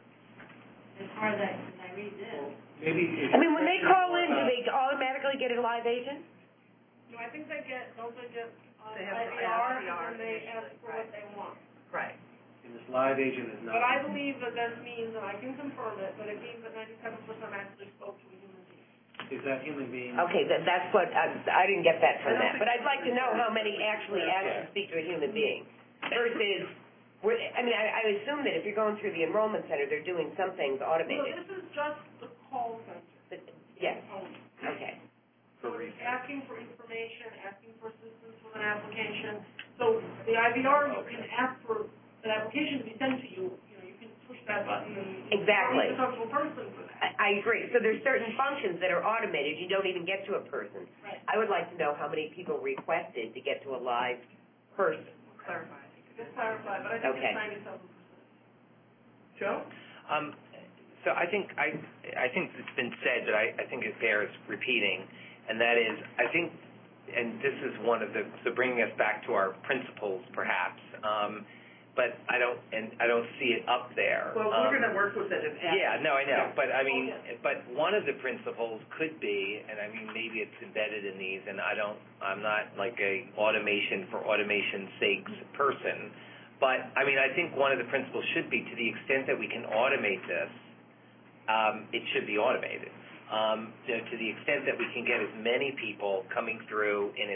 As far as I read this. I mean, when they call in, do they automatically get a live agent? No, I think don't they get They have IVR, IVR and then they ask for what they want. Right. And this live agent is not. But I believe that means, and I can confirm it, but it means that 97% actually spoke to a human being. Is that human being? Okay, that's what, I didn't get that from that. But I'd like to know how many actually ask to speak to a human being versus, I assume that if you're going through the enrollment center, they're doing some things No, automated. this is just the call center. Yes, Only. okay. So it's asking for information, asking for assistance with an application. So the IVR, you can ask for an application to be sent to you. You know, you can push that button and Exactly. you can talk to a person for that. I agree. So there's certain functions that are automated. You don't even get to a person. Right. I would like to know how many people requested to get to a live person. Clarify. Just clarify, but I think Okay. it's 97%. Joe? So I think it's been said, but I think it bears repeating, and that is, I think, and this is one of the, so bringing us back to our principles, perhaps, but I don't see it up there. Well, we're going to work with it and add. Yeah, no, I know, but I mean, but one of the principles could be, and I mean, maybe it's embedded in these, and I'm not like a automation for automation's sake person, but I mean, I think one of the principles should be, to the extent that we can automate this, it should be automated. To the extent that we can get as many people coming through in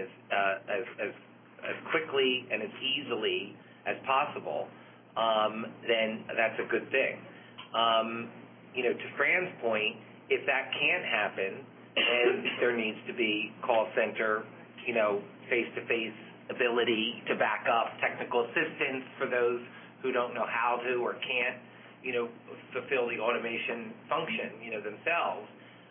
as quickly and as easily as possible, then that's a good thing. To Fran's point, if that can't happen, then there needs to be call center, face-to-face ability to back up, technical assistance for those who don't know how to or can't, fulfill the automation function, themselves.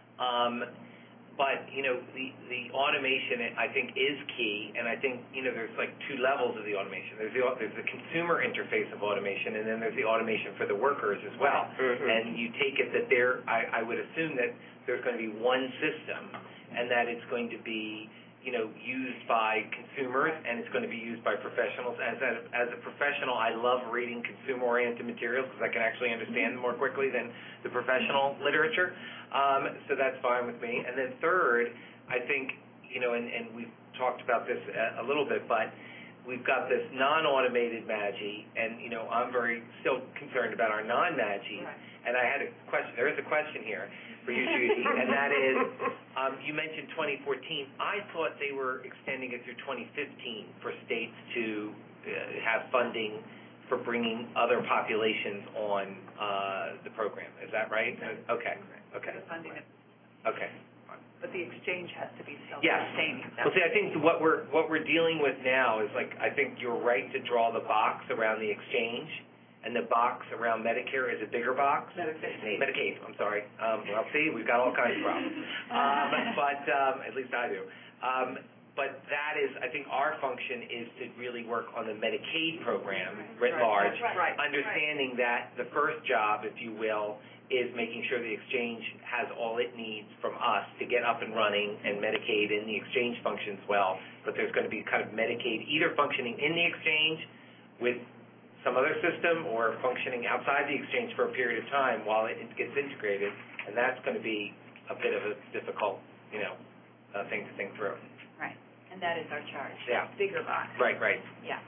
But the automation, I think, is key, and I think there's like two levels of the automation. There's the consumer interface of automation, and then there's the automation for the workers as well. Mm-hmm. And you take it that I would assume that there's going to be one system, and that it's going to be used by consumers, and it's going to be used by professionals. As a professional, I love reading consumer-oriented materials because I can actually understand them more quickly than the professional literature. So that's fine with me. And then third, I think, and we've talked about this a little bit, but we've got this non-automated MAGI, and, you know, I'm still concerned about our non-MAGI. Right. And I had a question. There is a question here for you, Judy, and that is, you mentioned 2014. I thought they were extending it through 2015 for states to have funding for bringing other populations on the program. Is that right? Okay. Okay. The funding, Okay. but the exchange has to be Yes. self-sustaining. Well, see, I think what we're dealing with now is, like, I think you're right to draw the box around the exchange, and the box around Medicare is a bigger box. Medicaid, I'm sorry. Well, see, we've got all kinds of problems. But at least I do. But that is, I think our function is to really work on the Medicaid program writ large, understanding that the first job, if you will, is making sure the exchange has all it needs from us to get up and running, and Medicaid and the exchange functions well. But there's going to be kind of Medicaid either functioning in the exchange with some other system or functioning outside the exchange for a period of time while it gets integrated, and that's going to be a bit of a difficult, you know, thing to think through. Right, and that is our charge. Yeah. Bigger box. Right. Yeah.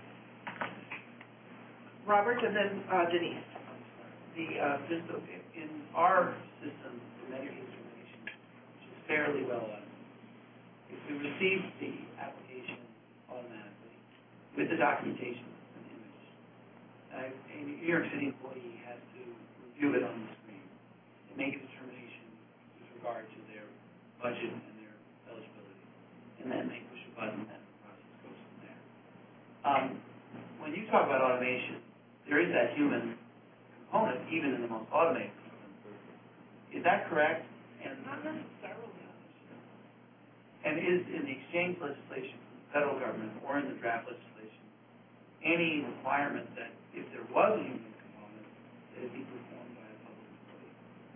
Robert, and then Denise. Just in our system, the Medicaid determination, which is fairly well done, if we receive the application automatically with the documentation and image, a New York City employee has to review it on the screen and make a determination with regard to their budget and their eligibility, and then they push a button and the process goes from there. When you talk about automation, there is that human component, even in the most automated system. Is that correct? And Not necessarily. And is in the exchange legislation from the federal government or in the draft legislation any requirement that if there was a human component, that it be performed by a public employee?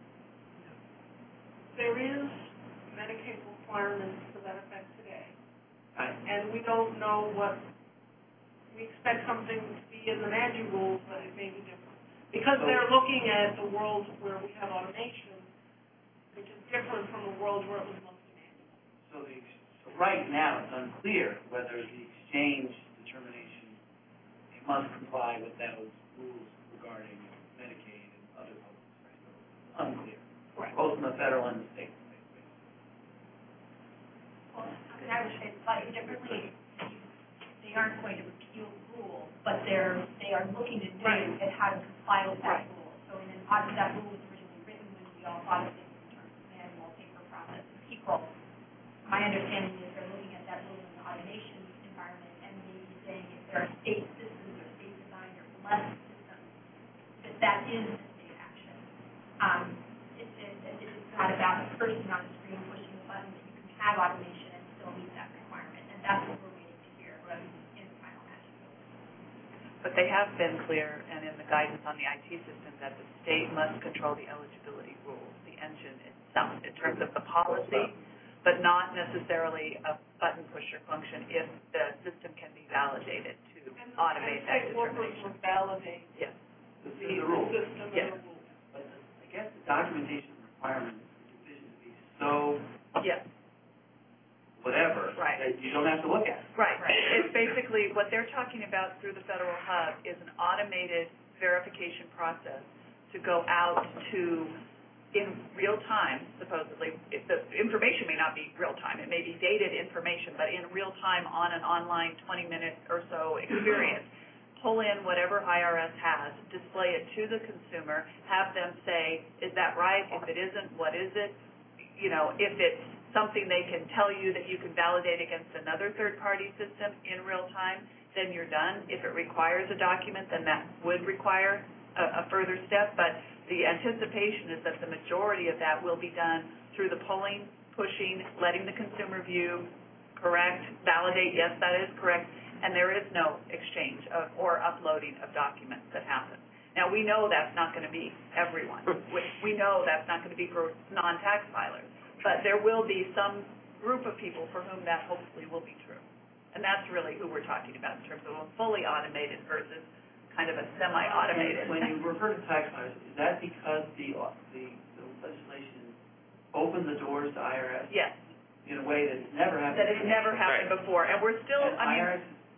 There is Medicaid requirements to that effect today. And we don't know what, we expect something to be in the MAGI rules, but it may be different. Because they're looking at the world where we have automation, which is different from a world where it was mostly manual. So right now, it's unclear whether the exchange determination must comply with those rules regarding Medicaid and other public services. Unclear. Right. Both in the federal and the state. Well, I would say slightly differently. They aren't going to repeal the rule, but they are looking to do at how to comply with that rule. So that rule was originally written when we all thought of it in terms of manual paper process and people. My understanding is they're looking at that rule in the automation environment and maybe saying if there are state systems or state designed or blessed systems, that is a state action. It's not about a person on the screen pushing a button, that you can have automation and still meet that requirement. And that's what we're waiting to hear in the final action. But they have been clear, and in the guidance on the IT system, that the state must control the eligibility rules, the engine itself, in terms of the policy, but not necessarily a button pusher function if the system can be validated to automate that determination. Validate Yes. The rule. System yes. and the rule. But I guess the documentation requirement is for the decision to be so Yes. whatever Right. that you don't have to look at it. Right. It's basically what they're talking about through the federal hub is an automated verification process to go out to, in real time, supposedly. The information may not be real time. It may be dated information, but in real time on an online 20-minute or so experience. Pull in whatever IRS has, display it to the consumer, have them say, is that right? If it isn't, what is it? You know, if it's something they can tell you that you can validate against another third-party system in real time, then you're done. If it requires a document, then that would require a further step. But the anticipation is that the majority of that will be done through the polling, pushing, letting the consumer view, correct, validate, yes, that is correct, and there is no exchange or uploading of documents that happen. Now, we know that's not going to be everyone. We know that's not going to be for non-tax filers. But there will be some group of people for whom that hopefully will be true. And that's really who we're talking about in terms of a fully automated versus kind of a semi-automated. When you refer to tax filers, is that because the legislation opened the doors to IRS? Yes. In a way that it's never happened That has never happened before. And we're still, IRS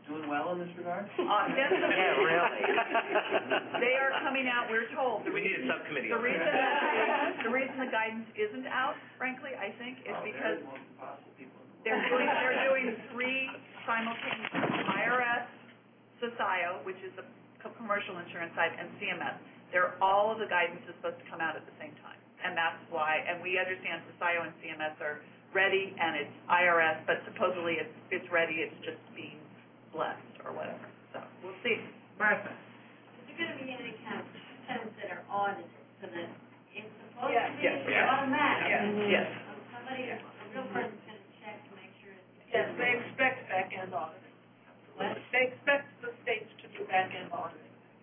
doing well in this regard? Yes, Yeah, really. They are coming out, we're told. We need a subcommittee The on reason that. the reason the guidance isn't out, frankly, I think, is because They're the most impossible people in the world. they're doing three simultaneous, IRS, CIO, which is the commercial insurance side, and CMS. All of the guidance is supposed to come out at the same time. And that's why, and we understand CIO and CMS are ready, and it's IRS, but supposedly it's ready, it's just being blessed or whatever. So we'll see. Martha? Is there going to be any kind of systems that are audited so that it's supposed Yes. to be Yes. automatic? Yes. Somebody, a real person's going to check to make sure it's... Yes, they expect back-end auditing. They expect the states to do back-end auditing.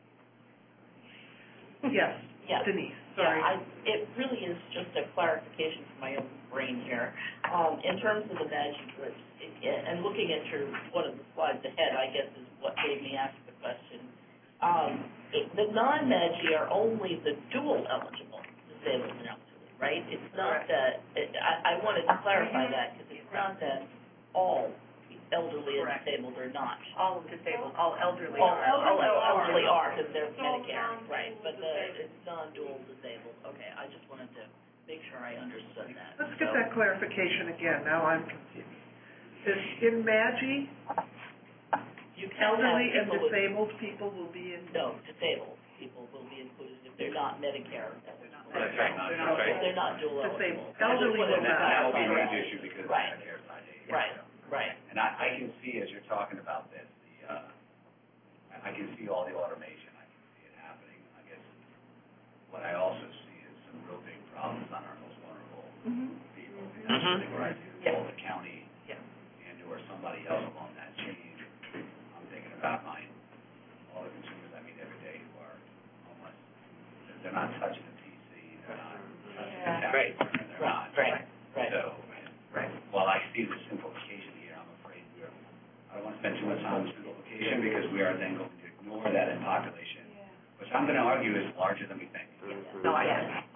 Yes. Yes. Denise, sorry. Yeah, it really is just a clarification for my own brain here. In terms of the MAGI groups, and looking at one of the slides ahead, I guess, is what made me ask the question. The non-MAGI are only the dual eligible disabled and elderly, right? It's not that, I wanted to clarify that because it's not that all elderly and disabled are not. All disabled, all elderly All are. elderly are because they're Medicare, right? But it's non-dual disabled. Okay, I just wanted to make sure I understood that. Let's get that clarification again. Now I'm confused. In MAGI, elderly and disabled people will be in... No, disabled people will be included if they're not Medicare. That's right. They're not dual Disabled. eligible. Elderly will not. That will be a huge issue because Right. Medicare's not a... Right. And I can see, as you're talking about this, I can see all the automation. I can see it happening. I guess what I also see is some real big problems on our most vulnerable people. And that's something where I do call the county and or somebody else along that chain. I'm thinking about all the consumers I meet every day who are homeless. They're not touching the PC. They're not touching the tablet. Right. They're not. Right. So, while I see the simplification here, I'm afraid I don't want to spend too much time on simplification because we are then going to ignore that in population, which I'm going to argue is larger than we think. No, I Yeah. get it.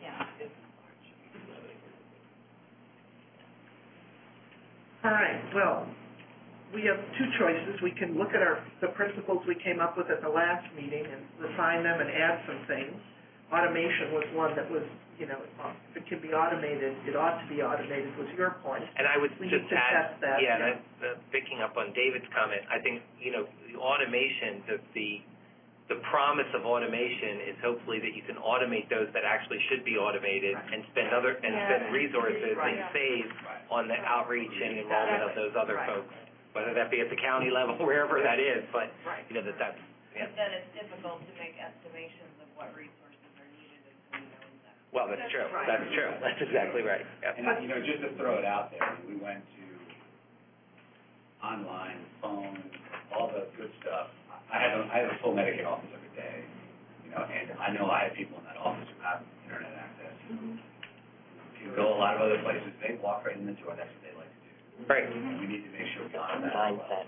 All right, well, we have two choices. We can look at the principles we came up with at the last meeting and refine them and add some things. Automation was one that was, if it can be automated, it ought to be automated, was your point. And I would We just need to add, test that. picking up on David's comment, I think, the automation, the promise of automation is hopefully that you can automate those that actually should be automated and spend resources that you save on the outreach and enrollment of those other folks, whether that be at the county level, wherever that is, but, that's, But then it's difficult to make estimations of what resources are needed until you know exactly. well, that's true. That's true. That's exactly right. Yep. And, just to throw it out there, we went to online, phone, all the good stuff. I have a full Medicaid office every day, and I know I have people in that office who have internet access. If you go a lot of other places, they walk right in the door. That's what they like to do. Right. And we need to make sure we honor that as well.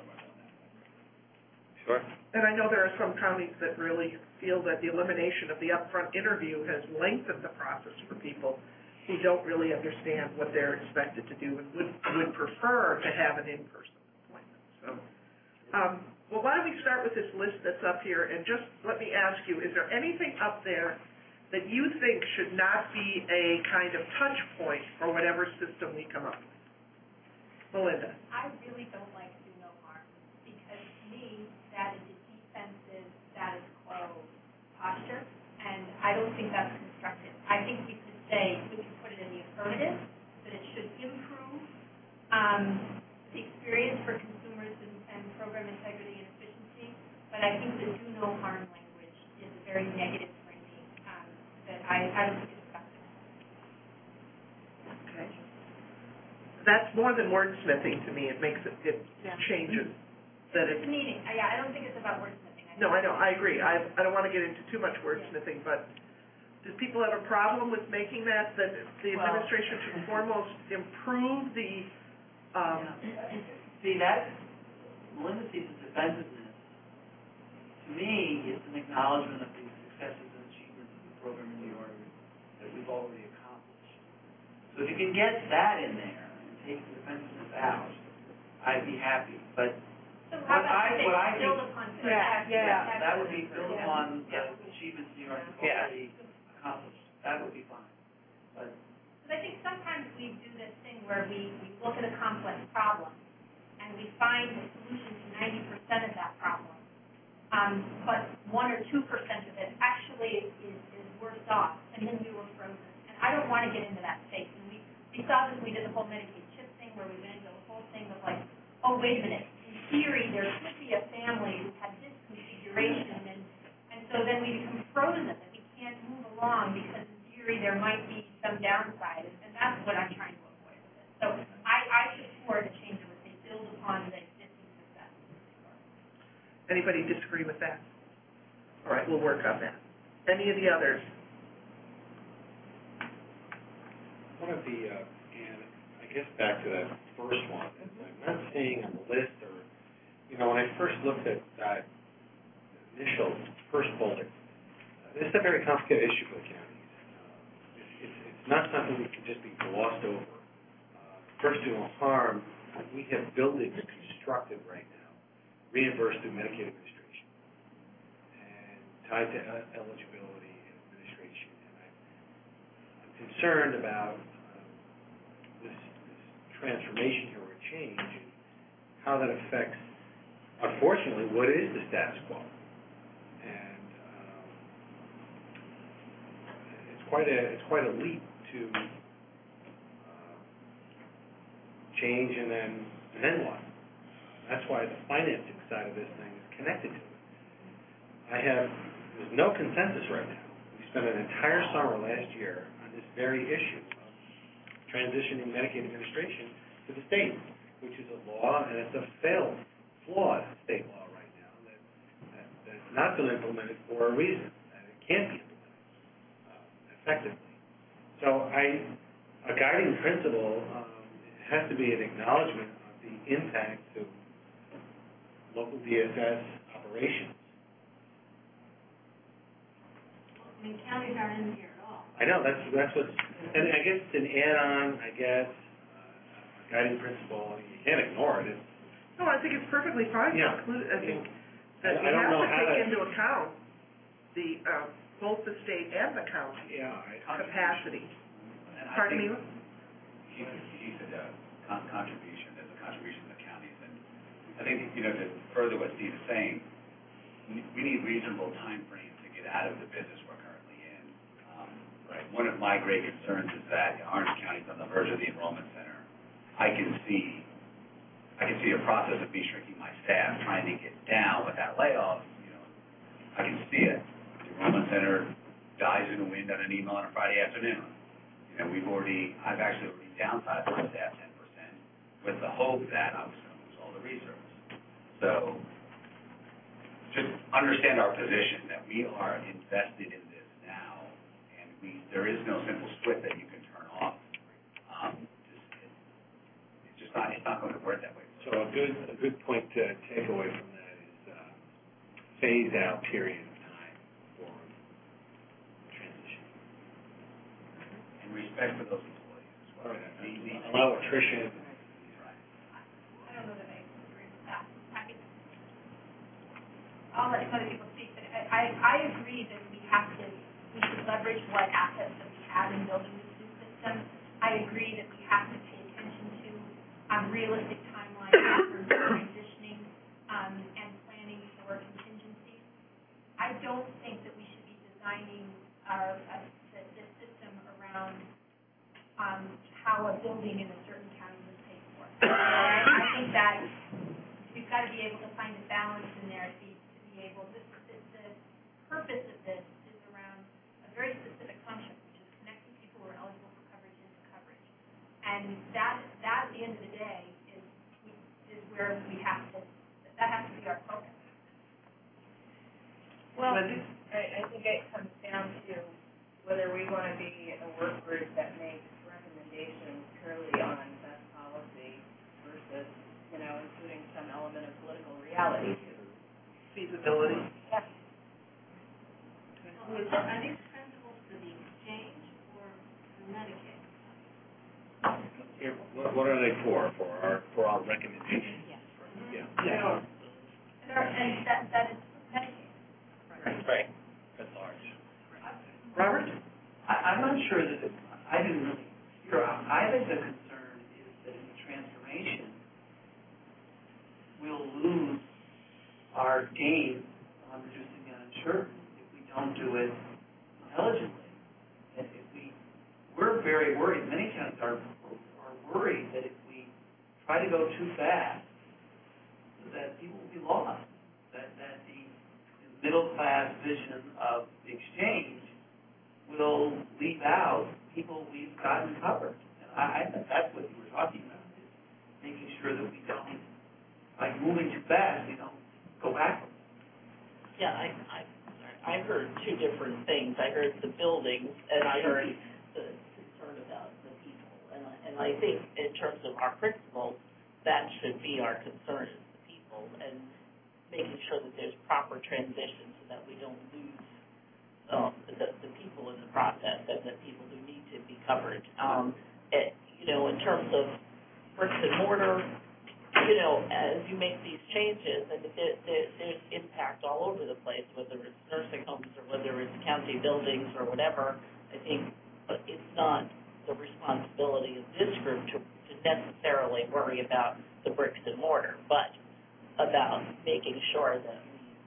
Sure. And I know there are some counties that really feel that the elimination of the upfront interview has lengthened the process for people who don't really understand what they're expected to do and would prefer to have an in-person appointment. So, well, why don't we start with this list that's up here, and just let me ask you, is there anything up there that you think should not be a kind of touch point for whatever system we come up with? Melinda. I really don't like do no harm, because to me, that is a defensive, status quo posture, and I don't think that's constructive. I think we could say, we could put it in the affirmative, that it should improve the experience for consumers and program integrity and efficiency, but I think the do no harm language is very negative framing that I don't think is effective. Okay. That's more than wordsmithing to me. It makes it changes. That It's meaning. I don't think it's about wordsmithing. No, I know. I agree. I don't want to get into too much wordsmithing, but do people have a problem with making that the administration should foremost improve the... See, that, Melinda sees the defensiveness. To me, it's an acknowledgement of the successes and achievements of the program in New York that we've already accomplished. So if you can get that in there and take the defensiveness out, I'd be happy. But So how about what I build think- upon Yeah. That would be built upon the achievements New York has Yeah. already accomplished. That would be fine. But Because I think sometimes we do this thing where we look at a complex problem and we find the solution to 90% of that problem, but 1 or 2% of it actually is worse off, and then we were frozen. And I don't want to get into that space. And we saw this, we did the whole Medicaid chip thing where we went into the whole thing of like, oh, wait a minute, in theory, there could be a family who had this configuration, and so then we become frozen, that we can't move along because in theory there might be some downside, and that's what I'm trying to avoid with it. So I support a change that would say build upon the existing success. Anybody disagree with that? All right, we'll work on that. Any of the others? One of the, and I guess back to that first one, is I'm not seeing on the list or, when I first looked at that initial first bullet, this is a very complicated issue for the counties. It's not something that can just be glossed over. First to no harm, we have buildings constructed right now, reimbursed through Medicaid administration, and tied to eligibility and administration. And I'm concerned about this transformation here or change and how that affects, unfortunately, what is the status quo. And it's quite a leap to change and then what? That's why the financing side of this thing is connected to it. There's no consensus right now. We spent an entire summer last year on this very issue of transitioning Medicaid administration to the state, which is a law, and it's a flawed state law right now that's not been implemented for a reason, and it can't be implemented effectively. So a guiding principle has to be an acknowledgement of the impact to local DSS operations. I mean, counties aren't in here at all. I know, that's what's, and I guess it's an add-on, a guiding principle. You can't ignore it. No, I think it's perfectly fine to include. I think that we have to take into account the both the state and the county capacity. Pardon me? He said contribution. There's a contribution to the counties, and I think to further what Steve is saying, we need reasonable time frames to get out of the business we're currently in. Right. One of my great concerns is that Orange County is on the verge of the enrollment center. I can see a process of me shrinking my staff, trying to get down without layoffs. I can see it. The enrollment center dies in the wind on an email on a Friday afternoon. I've actually already downsized my staff 10% with the hope that I was going to lose all the reserves. So just understand our position that we are invested in this now, and there is no simple switch that you can turn off. It's not going to work that way. So a good point to take away from that is phase out period of time for transition. And respect for those employees as well. Allow attrition. I don't know that I agree with that. I'll let some other people speak, but I agree that we should leverage what assets that we have in building this new system. I agree that we have to pay attention to realistic timelines for transitioning and planning for contingencies. I don't think that we should be designing the system around how a building in a certain county was paid for. I think that we've got to be able to find a balance in there to be able. The purpose of this is around a very specific function, which is connecting people who are eligible for coverage into coverage, and that at the end of the day is where we have to. That has to be our focus. Well, I think it comes down to whether we want to be a work group that makes recommendations purely on best policy versus, including some element of political reality to feasibility. Yeah. Are these principles for the exchange or for Medicaid? What are they for? For our recommendations? Yeah. and that is Medicaid. Right. At large. Robert? I'm not sure that, I didn't really hear, I think the concern is that in the transformation, we'll lose our gain on reducing the uninsured if we don't do it intelligently. And we're very worried, many counties are worried that if we try to go too fast, that people will be lost, that the middle-class vision of the exchange will leave out people we've gotten covered. And I think that's what you were talking about, is making sure that we don't, like moving too fast, we don't go backwards. Yeah, I heard two different things. I heard the buildings, and I heard the concern about the people. And I think in terms of our principles, that should be our concern, is the people, and making sure that there's proper transition so that we don't lose the people in the process, and that people who need to be covered. In terms of bricks and mortar, as you make these changes, and there's impact all over the place, whether it's nursing homes or whether it's county buildings or whatever. I think it's not the responsibility of this group to necessarily worry about the bricks and mortar, but about making sure that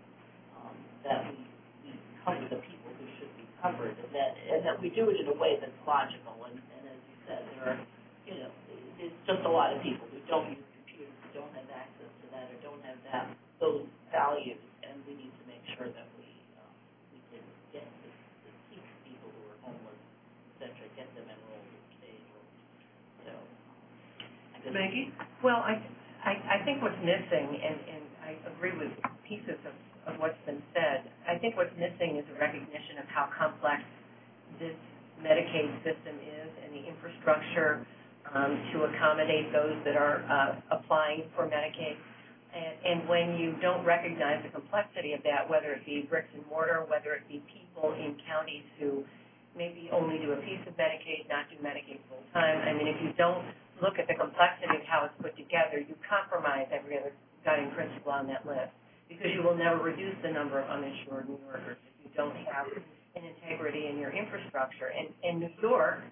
we cover the people who should be covered, and that we do it in a way that's logical. And as you said, there are, there's just a lot of people who don't use computers, who don't have access to that, or don't have those values, and we need to make sure that we can get to keep people who are homeless, et cetera, get them enrolled in state rooms. So, Maggie? Well, I think what's missing, and I agree with pieces of what's been said, I think what's missing is a recognition of how complex this Medicaid system is and the infrastructure to accommodate those that are applying for Medicaid. And when you don't recognize the complexity of that, whether it be bricks and mortar, whether it be people in counties who maybe only do a piece of Medicaid, not do Medicaid full time, I mean, if you don't look at the complexity of how it's put together, you compromise every other guiding principle on that list, because you will never reduce the number of uninsured New Yorkers if you don't have an integrity in your infrastructure. And New York,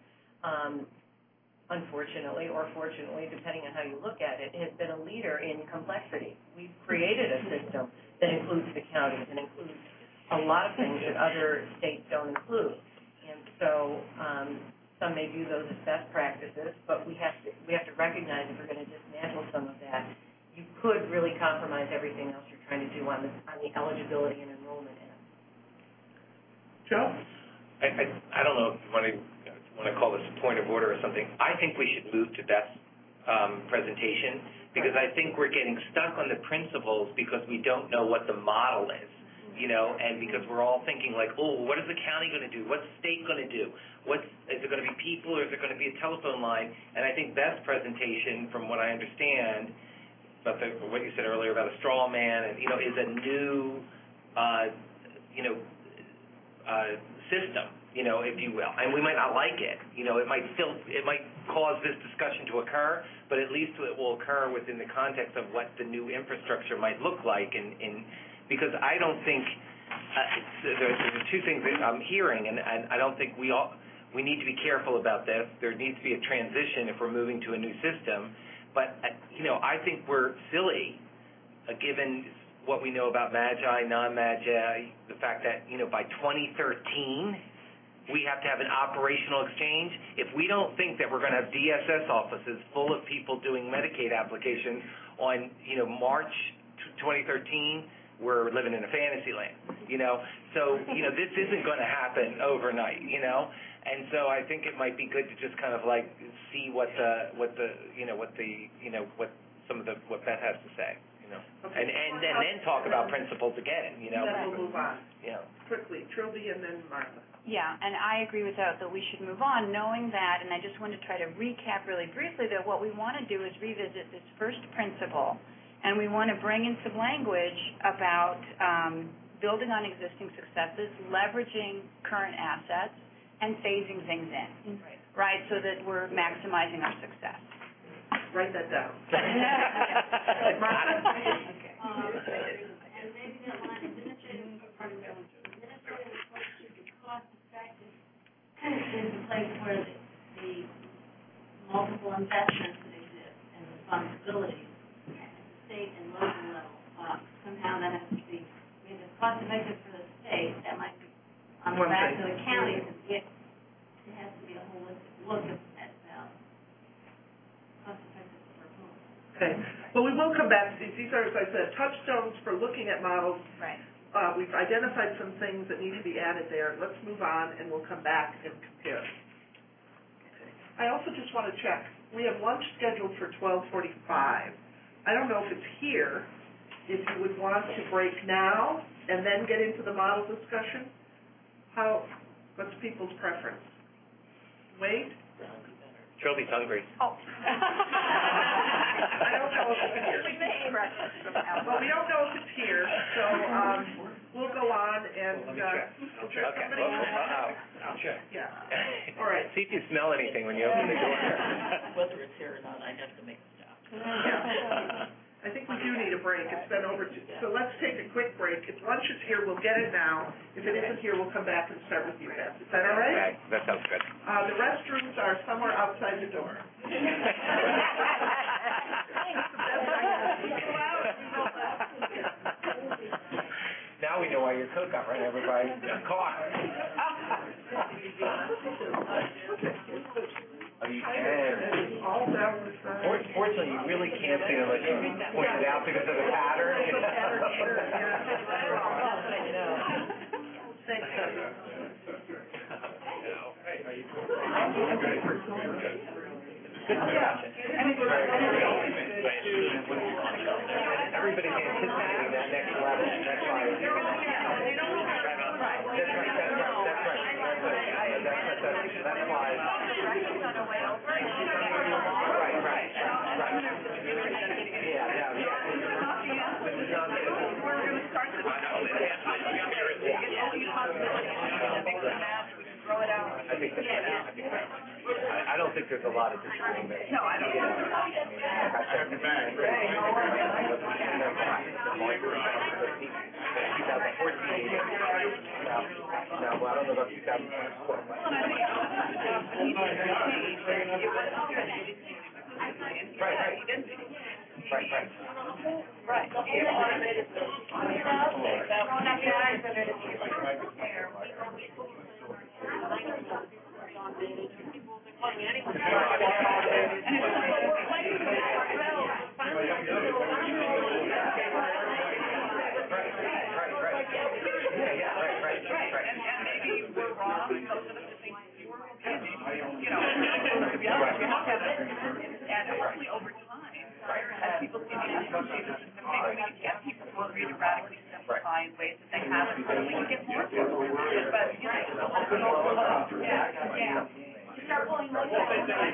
unfortunately or fortunately, depending on how you look at it, has been a leader in complexity. We've created a system that includes the counties and includes a lot of things that other states don't include. And so some may view those as best practices, but we have to recognize if we're going to dismantle some of that, you could really compromise everything else you're trying to do on the eligibility and enrollment end. Joe? I don't know if you want to call this a point of order or something. I think we should move to Beth's presentation, because I think we're getting stuck on the principles because we don't know what the model is, and because we're all thinking like, oh, what is the county going to do? What's the state going to do? Is it going to be people, or is it going to be a telephone line? And I think Beth's presentation, from what I understand, about what you said earlier about a straw man, and is a new system, if you will. And we might not like it. It might cause this discussion to occur, but at least it will occur within the context of what the new infrastructure might look like. Because I don't think there are two things that I'm hearing, and I don't think we need to be careful about this. There needs to be a transition if we're moving to a new system. But, I think we're silly, given what we know about Magi, non-Magi, the fact that, by 2013, we have to have an operational exchange. If we don't think that we're going to have DSS offices full of people doing Medicaid applications on, March 2013, we're living in a fantasy land, So, this isn't going to happen overnight, And so I think it might be good to just kind of like see what Beth has to say, Okay. and then talk about principles again, Then we'll move on. Yeah. Quickly, Trilby and then Martha. Yeah, and I agree with that we should move on, knowing that, and I just want to try to recap really briefly that what we want to do is revisit this first principle, and we want to bring in some language about building on existing successes, leveraging current assets, and phasing things in, right, so that we're maximizing our success. Write that down. And and maybe that line administrative approach should be cost-effective is the place where the multiple investments that exist and responsibilities at the state and local level. Somehow that has to be, if it's cost-effective for the state, that might be on the back of the county, because it has to be a holistic look at cost-effective for whom. Okay. Well, we will come back to these. These are, as I said, touchstones for looking at models. Right. We've identified some things that need to be added there. Let's move on, and we'll come back and compare. Okay. I also just want to check. We have lunch scheduled for 12:45. I don't know if it's here. If you would want to break now and then get into the model discussion, what's people's preference? Wait? Trilby's hungry. Oh. I don't know if it's here. Well, we don't know if it's here, so we'll go on and. Let me check. I'll check. Okay. I'll check. Yeah. All right. See if you smell anything when you open the door. Whether it's here or not, I have to make a stop. Yeah. I think we do need a break. It's been over. So let's take a quick break. If lunch is here, we'll get it now. If it isn't here, we'll come back and start with you, Beth. Is that all right? Okay. That sounds good. The restrooms are somewhere outside the door. Now we know why your coat got right over by the car. Oh, you can. All down the side. Fortunately, you really can't see it unless you point it out because of the pattern. Thank you. Everybody's anticipating that next level. That's why. That's why. Right. Yeah. This is not the. We're going to start the throw it out. I think that's right. I don't think there's a lot of disagreement. No, I don't. No, well, I don't know about 2004. Right. And hopefully over time, as people continue to see this, maybe we can get people who agree to radically simplify in ways that they haven't, so we can get more people. But, start pulling those out.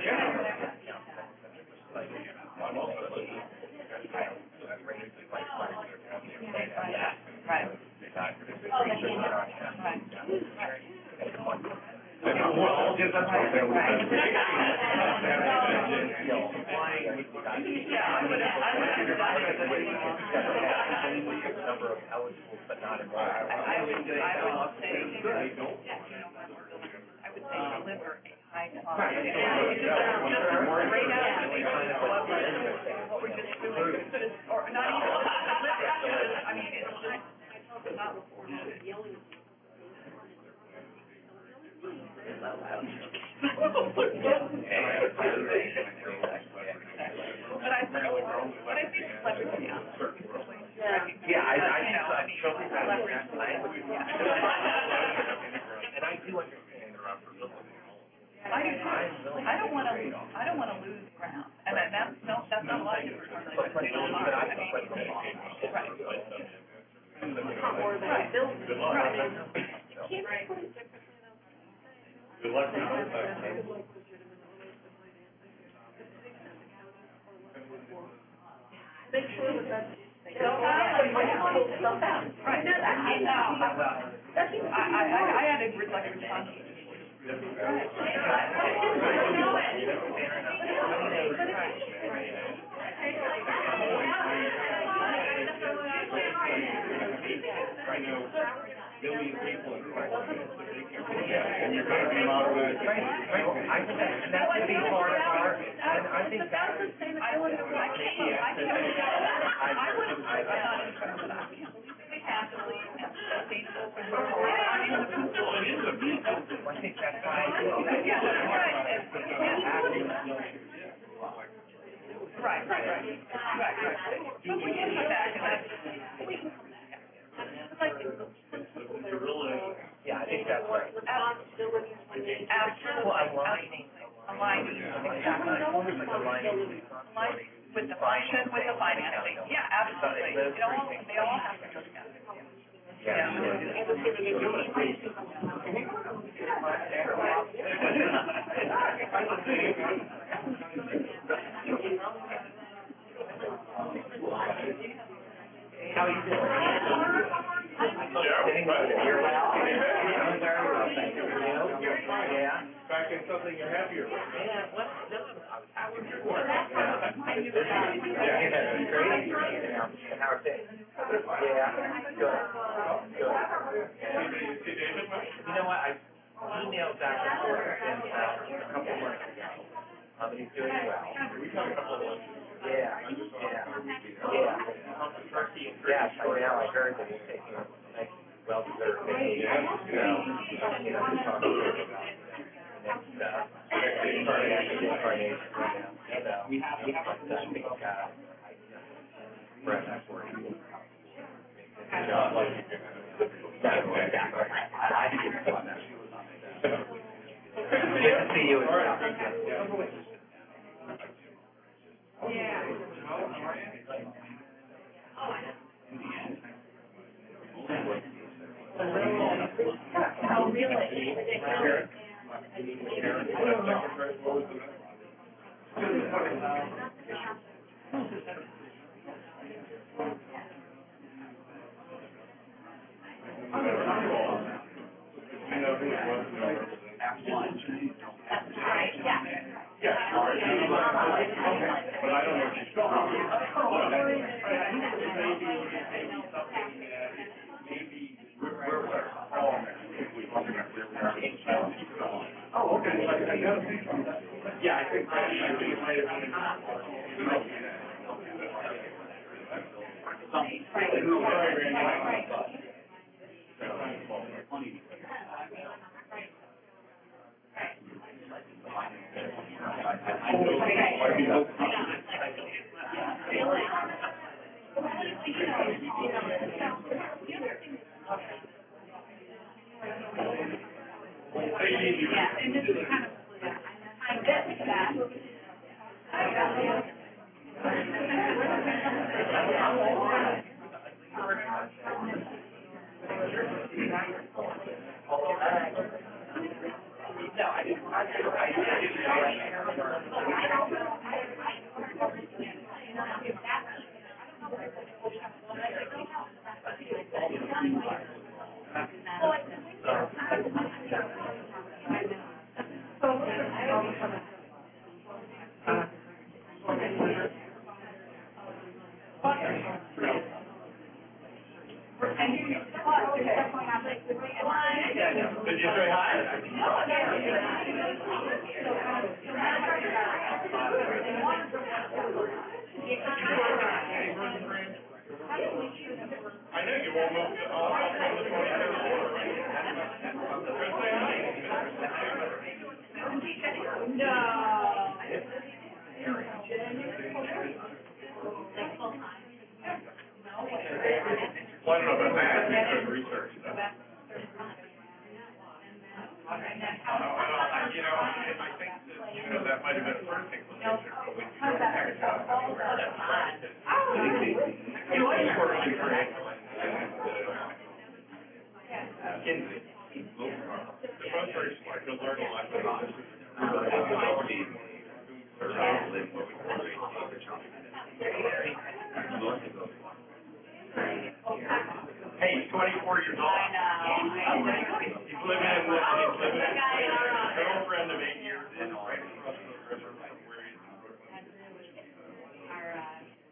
Right. Number of eligible but not enrolled. I would say deliver a high quality. Right now, what we're just doing, or not even, I mean, it's not reported. But I think it's leverage beyond. Yeah, I totally leverage language. And I do understand the I don't want to lose ground, and that's not like it. Good luck now. Make sure that that's. I added like responsibility. million people in Christchurch. And you're going to be modernized. Right. I think that's going to be part of our, and I think that is. I wouldn't have done that. We have to leave and stay open. I think that's why. Right. But we can come back and Yeah, I think that's right. Absolutely. Well, aligning. Exactly. Aligning with the function, with the financing. Yeah, absolutely. They all have to go together. How are you doing? Sitting over here. I'm very well, thank you. Yeah. Back in something you're happier with. Yeah, well, I was before. It's great. And how are things? Yeah, good. You know what, I emailed Dr. Ford a couple of months ago. And he's doing well. Yeah. Yes, I know, I heard that he's taking a nice, well-deserved vacation. So, we're talking about next incarnation right now. So, I think, Brett, that's where he will Good to see you. Oh, really? Oh, okay. Yeah, I think it might have been. And this is kind of, I get that. Did you say hi? I know you won't move to Well, I don't know about that. You should research that. I think that, that might have been the first thing to research, but we can go back to that. It's working great. They're both very smart. You'll learn a lot about it. Hey, he's 24 years old. I know. He's living in a girlfriend of 8 years in right across the river from where he's in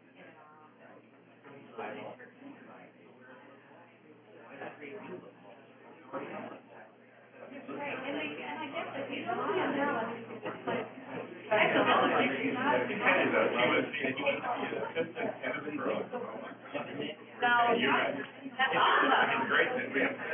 Brooklyn. That's awesome. Great that we have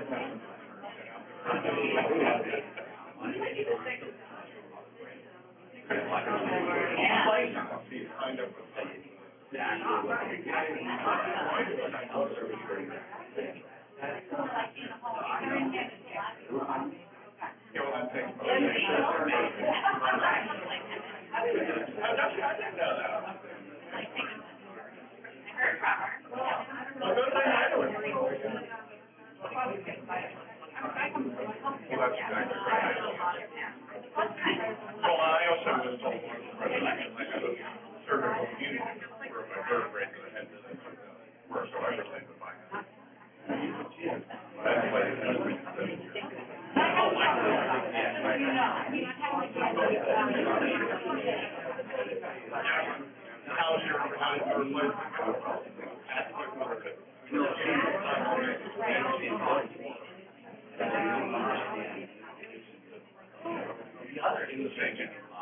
Well, I also was told by the president I had a cervical community where my vertebrae had worse, so I really would buy it. How's your replacement? In the same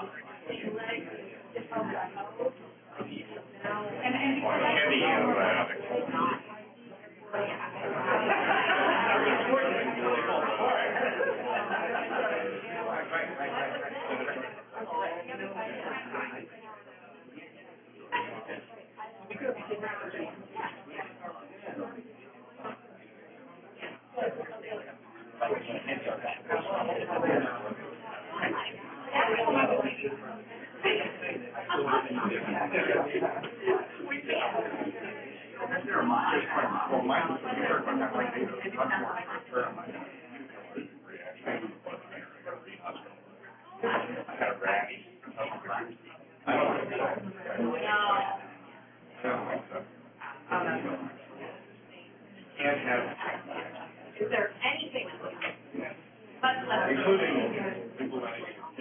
Is there anything including diplomatic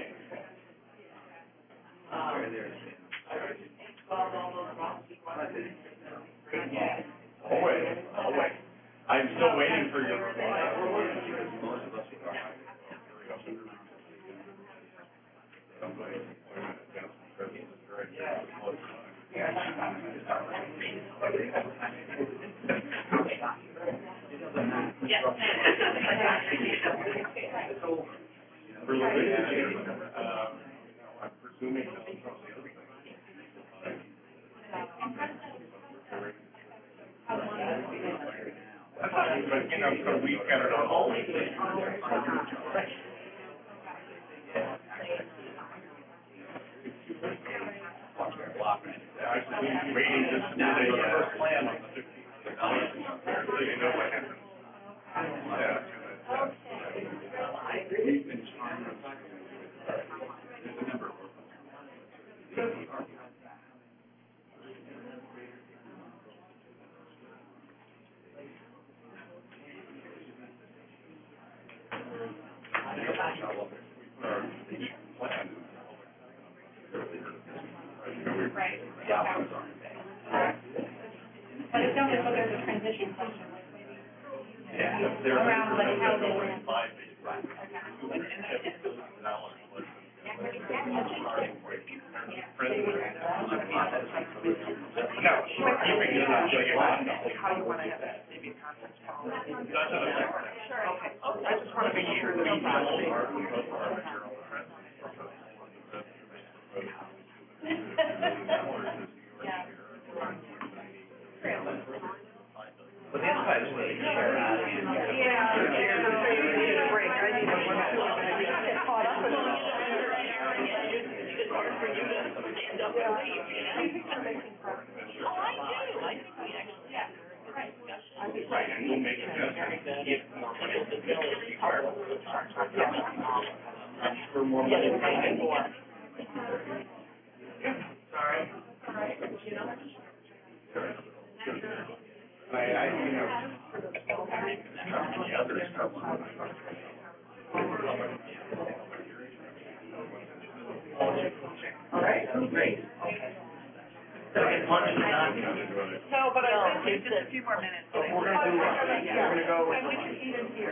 Always. I'm still waiting for your reply. I'm presuming that but we got it on all these things. I'm waiting to see the plan on the 15th, so you know what happens. We've been trying to there's a number of right? But it sounds like there's a transition function. Around like how they were. How you want to have that, maybe a conference call? Sure. Okay. I just want to make sure that Well, the inside is really share out of it. Right, and we'll make adjustments to get more money to the village. For more money to come in. Sorry. The other stuff. All right, great. So, No, but I think just a few more minutes. We're gonna go. And we can eat in here.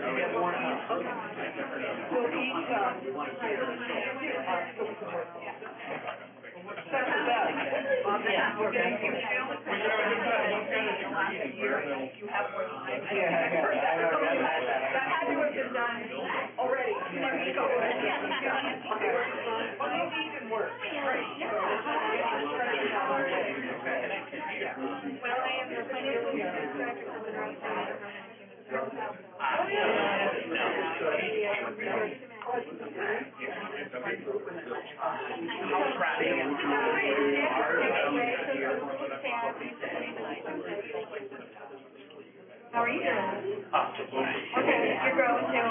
We'll eat, How are you doing? Okay, you're growing too.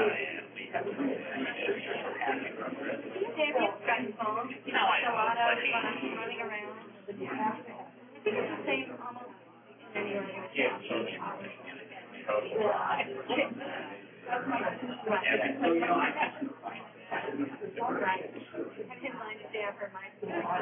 Have gotten phone? You know, a lot of running around. I think it's the same almost in any organization. I didn't mind a day after my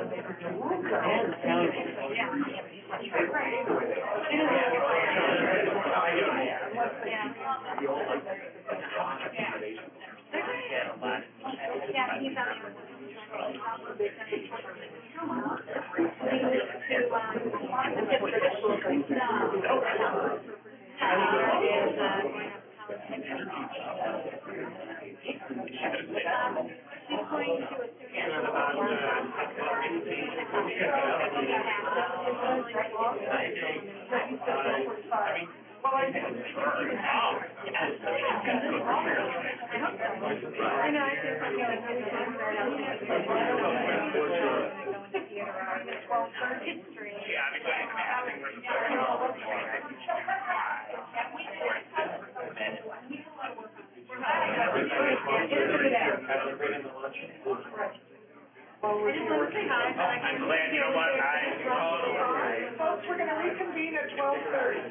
I'm glad you know what Folks, we're gonna reconvene at 12:30.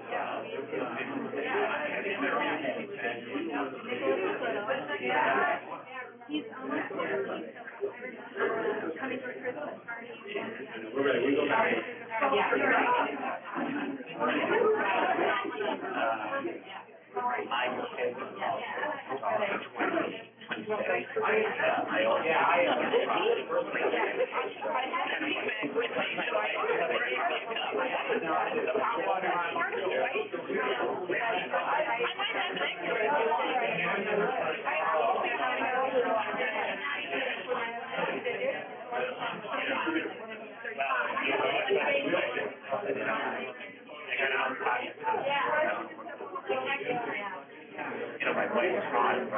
He's almost there. Coming for Christmas party. We're ready, we go back. You know, my wife is on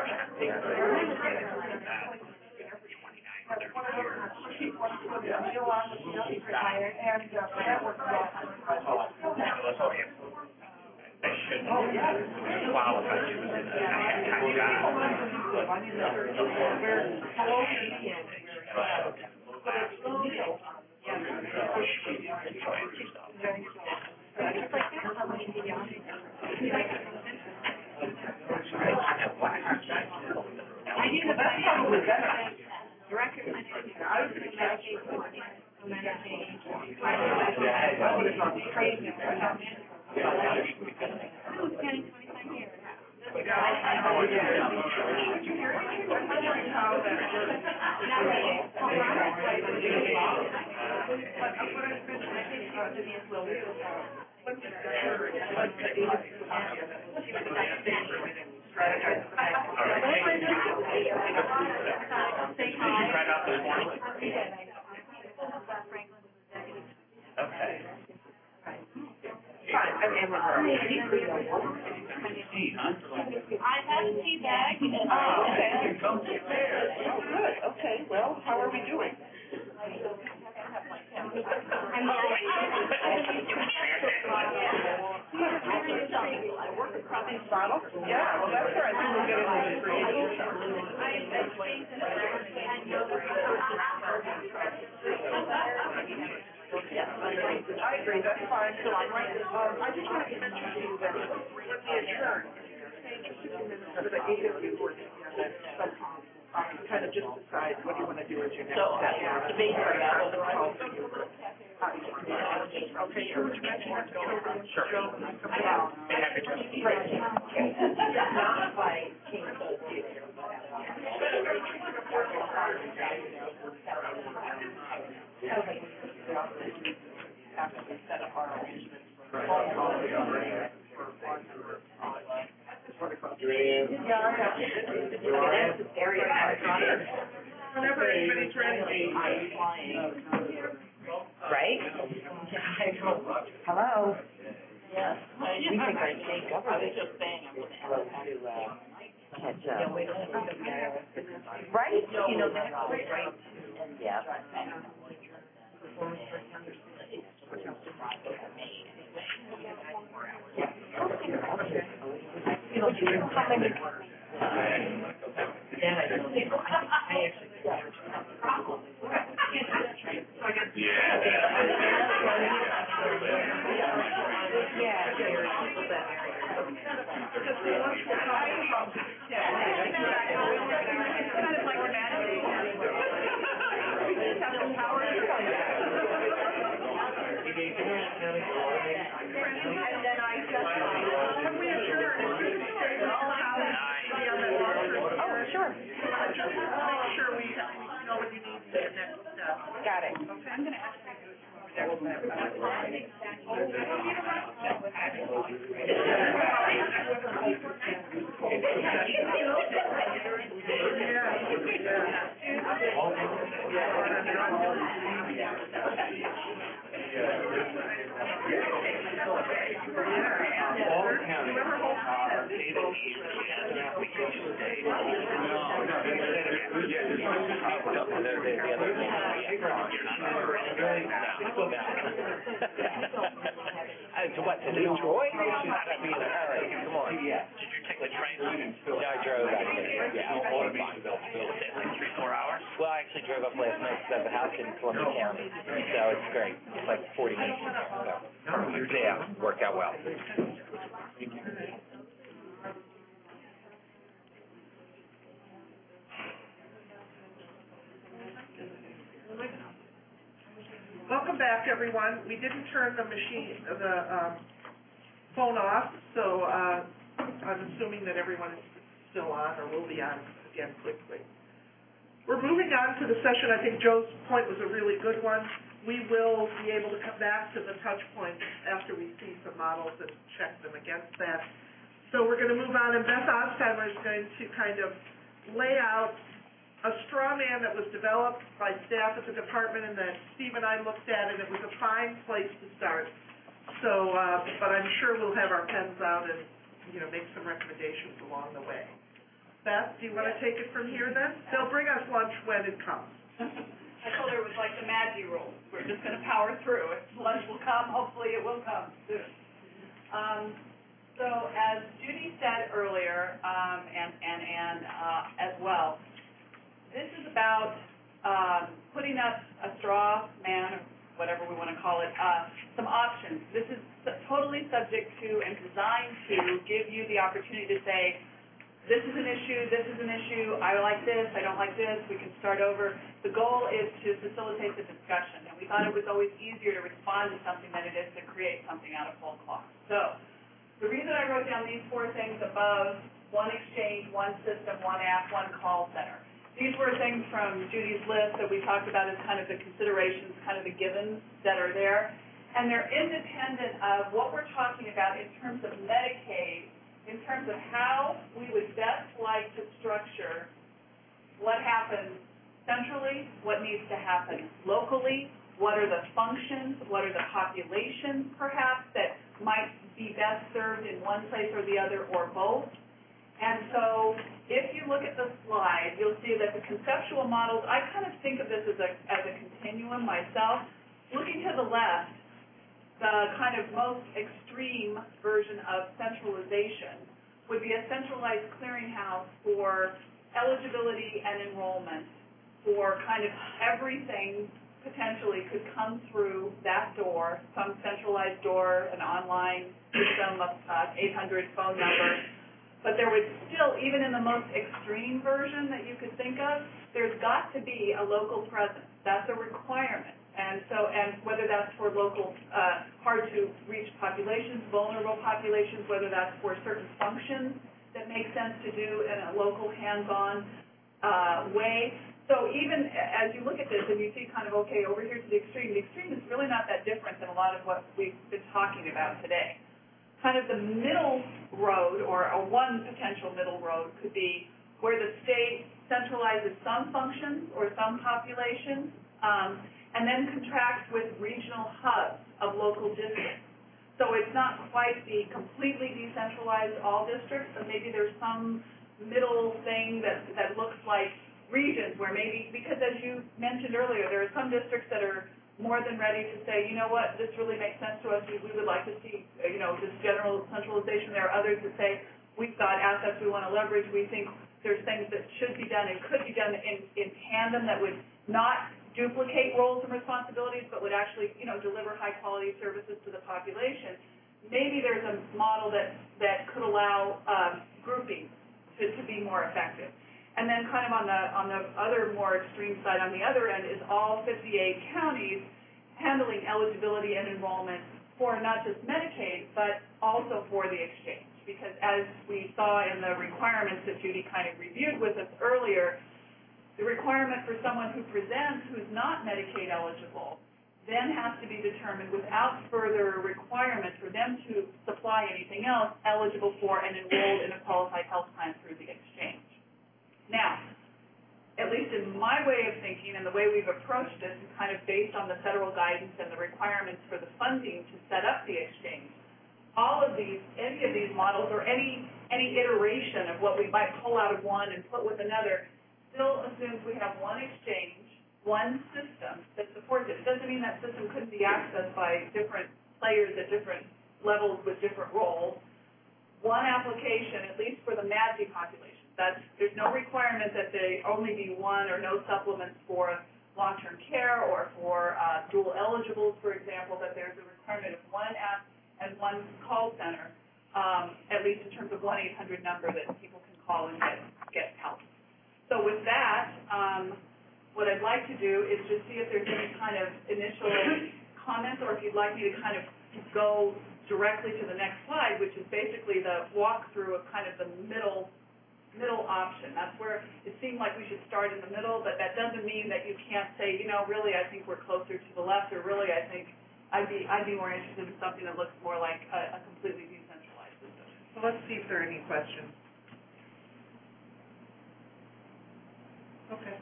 I have a tea bag. Oh, okay. Good. Okay. Well, how are we doing? I work across these bottles. Yeah. Well, that's where I think we'll get into I agree. That's fine. So I'm right. I just want to mention to you that when we adjourn, for the 8 of you who are kind of just decide what you want to do as your next step. Okay, so would you mention that to Joe? Sure. Joe, I'm happy to. Not by King After we set up our arrangements for phone calls for partners whenever anybody's ready. Right? Hello? Yes. We think our state government. I was just saying, I'm going to ask to catch up. Right? You know, that's right. Yeah. Got it. Okay. I'm going to actually do it over there. To what, to Detroit? Not be in a hurry. Come on. Did you take the train? Yeah, I drove actually. Yeah, all the time. Was it like 3-4 hours? Well, I actually drove up last night because I have a house in Columbia County, so it's great. It's like 40 minutes from there, so yeah, worked out well. Welcome back, everyone. We didn't turn the phone off, so I'm assuming that everyone is still on or will be on again quickly. We're moving on to the session. I think Joe's point was a really good one. We will be able to come back to the touch points after we see some models and check them against that. So we're going to move on, and Beth Ostheimer is going to kind of lay out a straw man that was developed by staff at the department and that Steve and I looked at, and it was a fine place to start. So, but I'm sure we'll have our pens out and, make some recommendations along the way. Beth, do you want to take it from here then? They'll bring us lunch when it comes. I told her it was like the Maggi rule. We're just going to power through. If lunch will come, hopefully it will come soon. So as Judy said earlier, and as well, this is about putting up a straw man, or whatever we want to call it, some options. This is totally subject to and designed to give you the opportunity to say, this is an issue, I like this, I don't like this, we can start over. The goal is to facilitate the discussion, and we thought it was always easier to respond to something than it is to create something out of whole cloth. So, the reason I wrote down these 4 things above, one exchange, one system, one app, one call center. These were things from Judy's list that we talked about as kind of the considerations, kind of the givens that are there. And they're independent of what we're talking about in terms of Medicaid, in terms of how we would best like to structure what happens centrally, what needs to happen locally, what are the functions, what are the populations perhaps that might be best served in one place or the other or both. And so if you look at the slide, you'll see that the conceptual models, I kind of think of this as a continuum myself. Looking to the left, the kind of most extreme version of centralization would be a centralized clearinghouse for eligibility and enrollment, for kind of everything potentially could come through that door, some centralized door, an online system, 800 phone number. But there would still, even in the most extreme version that you could think of, there's got to be a local presence. That's a requirement. And whether that's for local, hard-to-reach populations, vulnerable populations, whether that's for certain functions that make sense to do in a local, hands-on way. So even as you look at this and you see kind of, okay, over here to the extreme is really not that different than a lot of what we've been talking about today. Kind of the middle road, or one potential middle road, could be where the state centralizes some functions or some populations, and then contracts with regional hubs of local districts. So it's not quite the completely decentralized all districts, but maybe there's some middle thing that looks like regions where maybe, because as you mentioned earlier, there are some districts that are more than ready to say, you know what, this really makes sense to us, we would like to see, this general centralization. There are others that say, we've got assets we want to leverage, we think there's things that should be done and could be done in tandem that would not duplicate roles and responsibilities, but would actually, deliver high-quality services to the population. Maybe there's a model that could allow grouping to be more effective. And then kind of on the other more extreme side, on the other end, is all 58 counties handling eligibility and enrollment for not just Medicaid, but also for the exchange. Because as we saw in the requirements that Judy kind of reviewed with us earlier, the requirement for someone who presents who's not Medicaid eligible then has to be determined without further requirement for them to supply anything else eligible for and enrolled in a qualified health plan through the exchange. Now, at least in my way of thinking and the way we've approached this, is kind of based on the federal guidance and the requirements for the funding to set up the exchange, any of these models or any iteration of what we might pull out of one and put with another still assumes we have one exchange, one system that supports it. It doesn't mean that system couldn't be accessed by different players at different levels with different roles. One application, at least for the MADG population. There's no requirement that they only be one or no supplements for long-term care or for dual eligibles, for example, that there's a requirement of one app and one call center, at least in terms of 1-800 number that people can call and get help. So with that, what I'd like to do is just see if there's any kind of initial comments, or if you'd like me to kind of go directly to the next slide, which is basically the walkthrough of kind of the middle option. That's where it seemed like we should start in the middle, but that doesn't mean that you can't say, really I think we're closer to the left, or really I think I'd be more interested in something that looks more like a completely decentralized system. So let's see if there are any questions. Okay.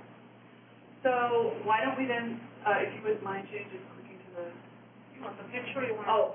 So why don't we then, if you wouldn't mind, Jane, just clicking to the... You want the picture or you want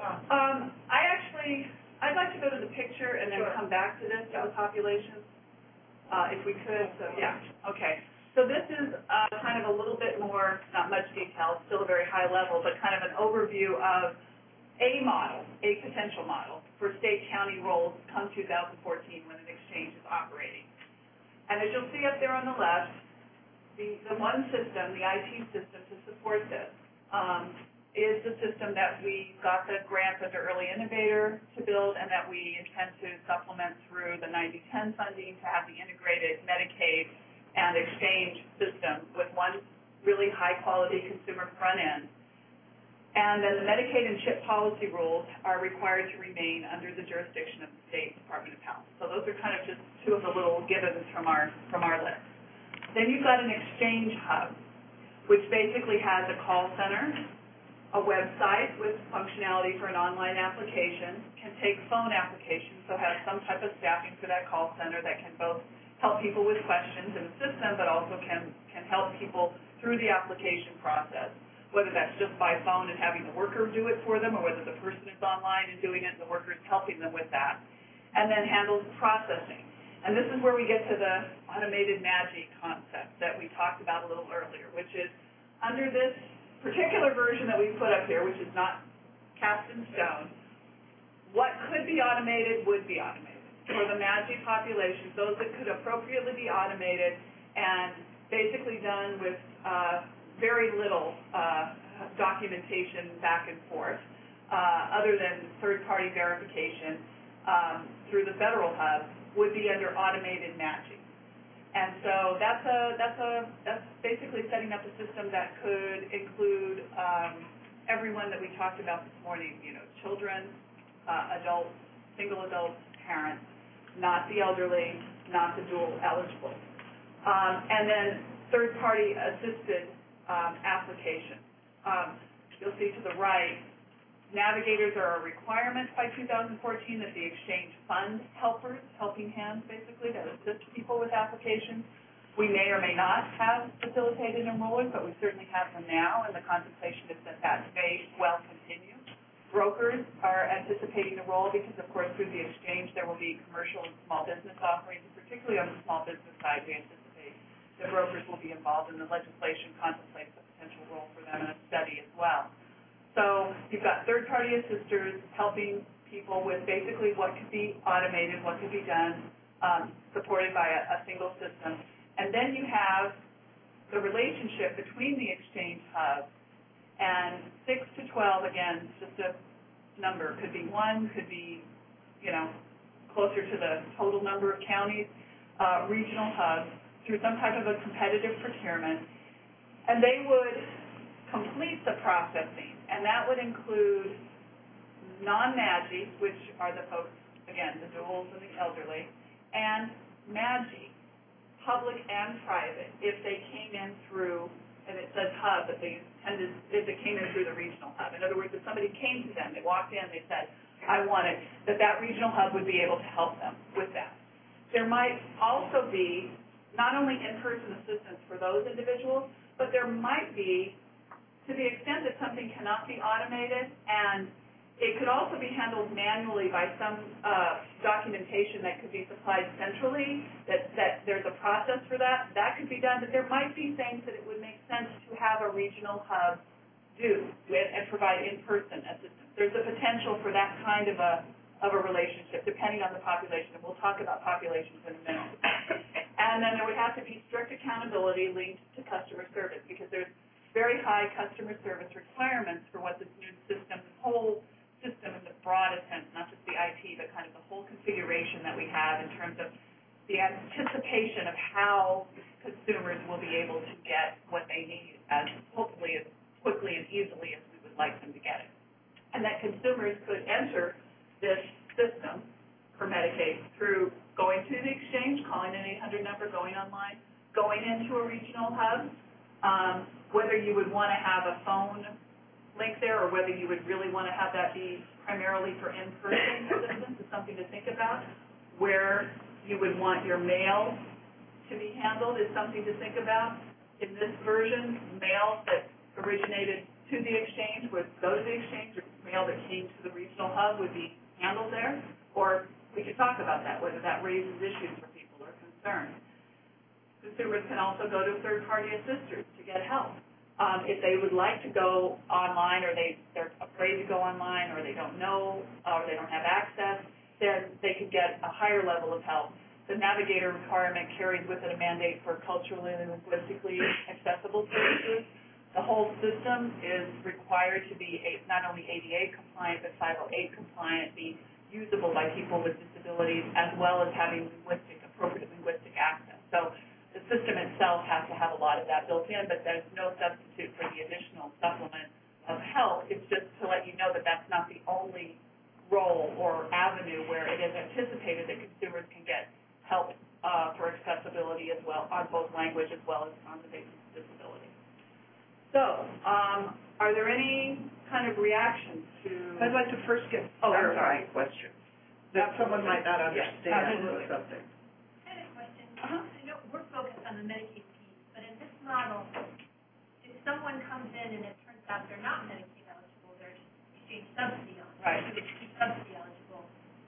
I'd like to go to the picture and then come back to this, to the population, if we could. So, yeah. Okay. So this is kind of a little bit more, not much detail, still a very high level, but kind of an overview of a potential model for state-county roles come 2014 when an exchange is operating. And as you'll see up there on the left, the one system, the IT system to support this, is the system that we got the grant under Early Innovator to build, and that we intend to supplement through the 90/10 funding to have the integrated Medicaid and exchange system with one really high-quality consumer front end. And then the Medicaid and CHIP policy rules are required to remain under the jurisdiction of the State Department of Health. So those are kind of just two of the little givens from our list. Then you've got an exchange hub, which basically has a call center, a website with functionality for an online application, can take phone applications, so have some type of staffing for that call center that can both help people with questions in the system, but also can help people through the application process, whether that's just by phone and having the worker do it for them, or whether the person is online and doing it and the worker is helping them with that, and then handles processing. And this is where we get to the automated MADG concept that we talked about a little earlier, which is under this particular version that we put up here, which is not cast in stone, what could be automated would be automated. For the MADG populations, those that could appropriately be automated and basically done with very little documentation back and forth, other than third-party verification through the federal hub, would be under automated matching. And so that's basically setting up a system that could include everyone that we talked about this morning, children, adults, single adults, parents, not the elderly, not the dual eligible. And then third-party assisted application. You'll see to the right, navigators are a requirement by 2014 that the exchange fund helpers, helping hands basically, that assist people with applications. We may or may not have facilitated enrollers, but we certainly have them now, and the contemplation is that that may well continue. Brokers are anticipating the role because, of course, through the exchange there will be commercial and small business offerings, and particularly on the small business side, we anticipate that brokers will be involved, and the legislation contemplates a potential role for them in a study as well. So you've got third-party assisters helping people with basically what could be automated, what could be done, supported by a single system. And then you have the relationship between the exchange hub and 6 to 12, again, just a number. Could be 1, could be, closer to the total number of counties, regional hubs, through some type of a competitive procurement. And they would complete the processing, and that would include non-MAGIs, which are the folks, again, the duals and the elderly, and MAGI, public and private, if they came in through, and it says hub, but they intended, if they came in through the regional hub. In other words, if somebody came to them, they walked in, they said, I want it, that regional hub would be able to help them with that. There might also be not only in-person assistance for those individuals, but there might be, to the extent that something cannot be automated, and it could also be handled manually by some documentation that could be supplied centrally, that there's a process for that. That could be done, but there might be things that it would make sense to have a regional hub do and provide in-person assistance. There's a potential for that kind of a relationship, depending on the population, and we'll talk about populations in a minute. And then there would have to be strict accountability linked to customer service, because there's very high customer service requirements for what this new system, this whole system in the broadest sense, not just the IT, but kind of the whole configuration that we have in terms of the anticipation of how consumers will be able to get what they need as hopefully as quickly and easily as we would like them to get it. And that consumers could enter this system for Medicaid through going to the exchange, calling an 800 number, going online, going into a regional hub, whether you would want to have a phone link there or whether you would really want to have that be primarily for in-person assistance is something to think about. Where you would want your mail to be handled is something to think about. In this version, mail that originated to the exchange would go to the exchange, or mail that came to the regional hub would be handled there. Or we could talk about that, whether that raises issues for people or concerns. Consumers can also go to third-party assisters to get help. If they would like to go online, or they're afraid to go online, or they don't know, or they don't have access, then they could get a higher level of help. The navigator requirement carries with it a mandate for culturally and linguistically accessible services. The whole system is required to be not only ADA compliant, but 508 compliant, be usable by people with disabilities, as well as having appropriate linguistic access. So the system itself has to have a lot of that built in, but there's no substitute for the additional supplement of help. It's just to let you know that that's not the only role or avenue where it is anticipated that consumers can get help for accessibility as well, on both language as well as on the basis of disability. So, are there any kind of reactions to... I'd like to first get clarifying questions that someone might not understand something. I had a question. I know we're focused on the Medicaid piece, but in this model, if someone comes in and it turns out they're not Medicaid eligible, they're exchange subsidy on, right, subsidy eligible,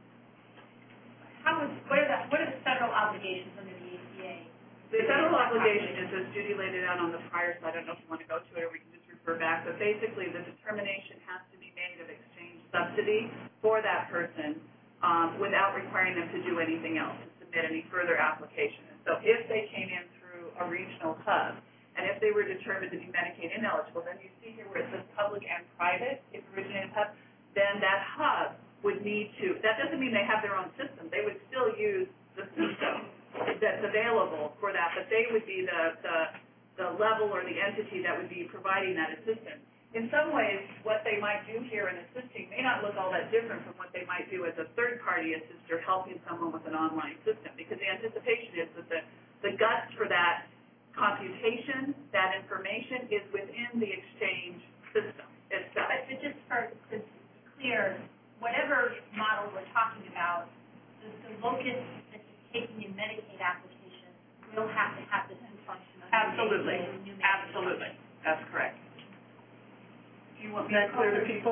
what are the federal obligations under the ACA? The federal obligation is, as Judy laid it out on the prior slide, I don't know if you want to go to it or we can just refer back, but basically the determination has to be made of exchange subsidy for that person without requiring them to do anything else, to submit any further application. And so if they came in through a regional hub, and if they were determined to be Medicaid ineligible, then you see here where it says public and private, if originated hub, then that hub would need to, that doesn't mean they have their own system. They would still use the system that's available for that they would be the level or the entity that would be providing that assistance. In some ways, what they might do here in assisting may not look all that different from what they might do as a third-party assister helping someone with an online system, because the anticipation is that the guts for that computation, that information, is within the exchange system itself. But just to be clear, whatever model we're talking about, the locus that you're taking in Medicaid applications will have to have this new function. Absolutely. Absolutely. That's correct. Do you want me to clear to people?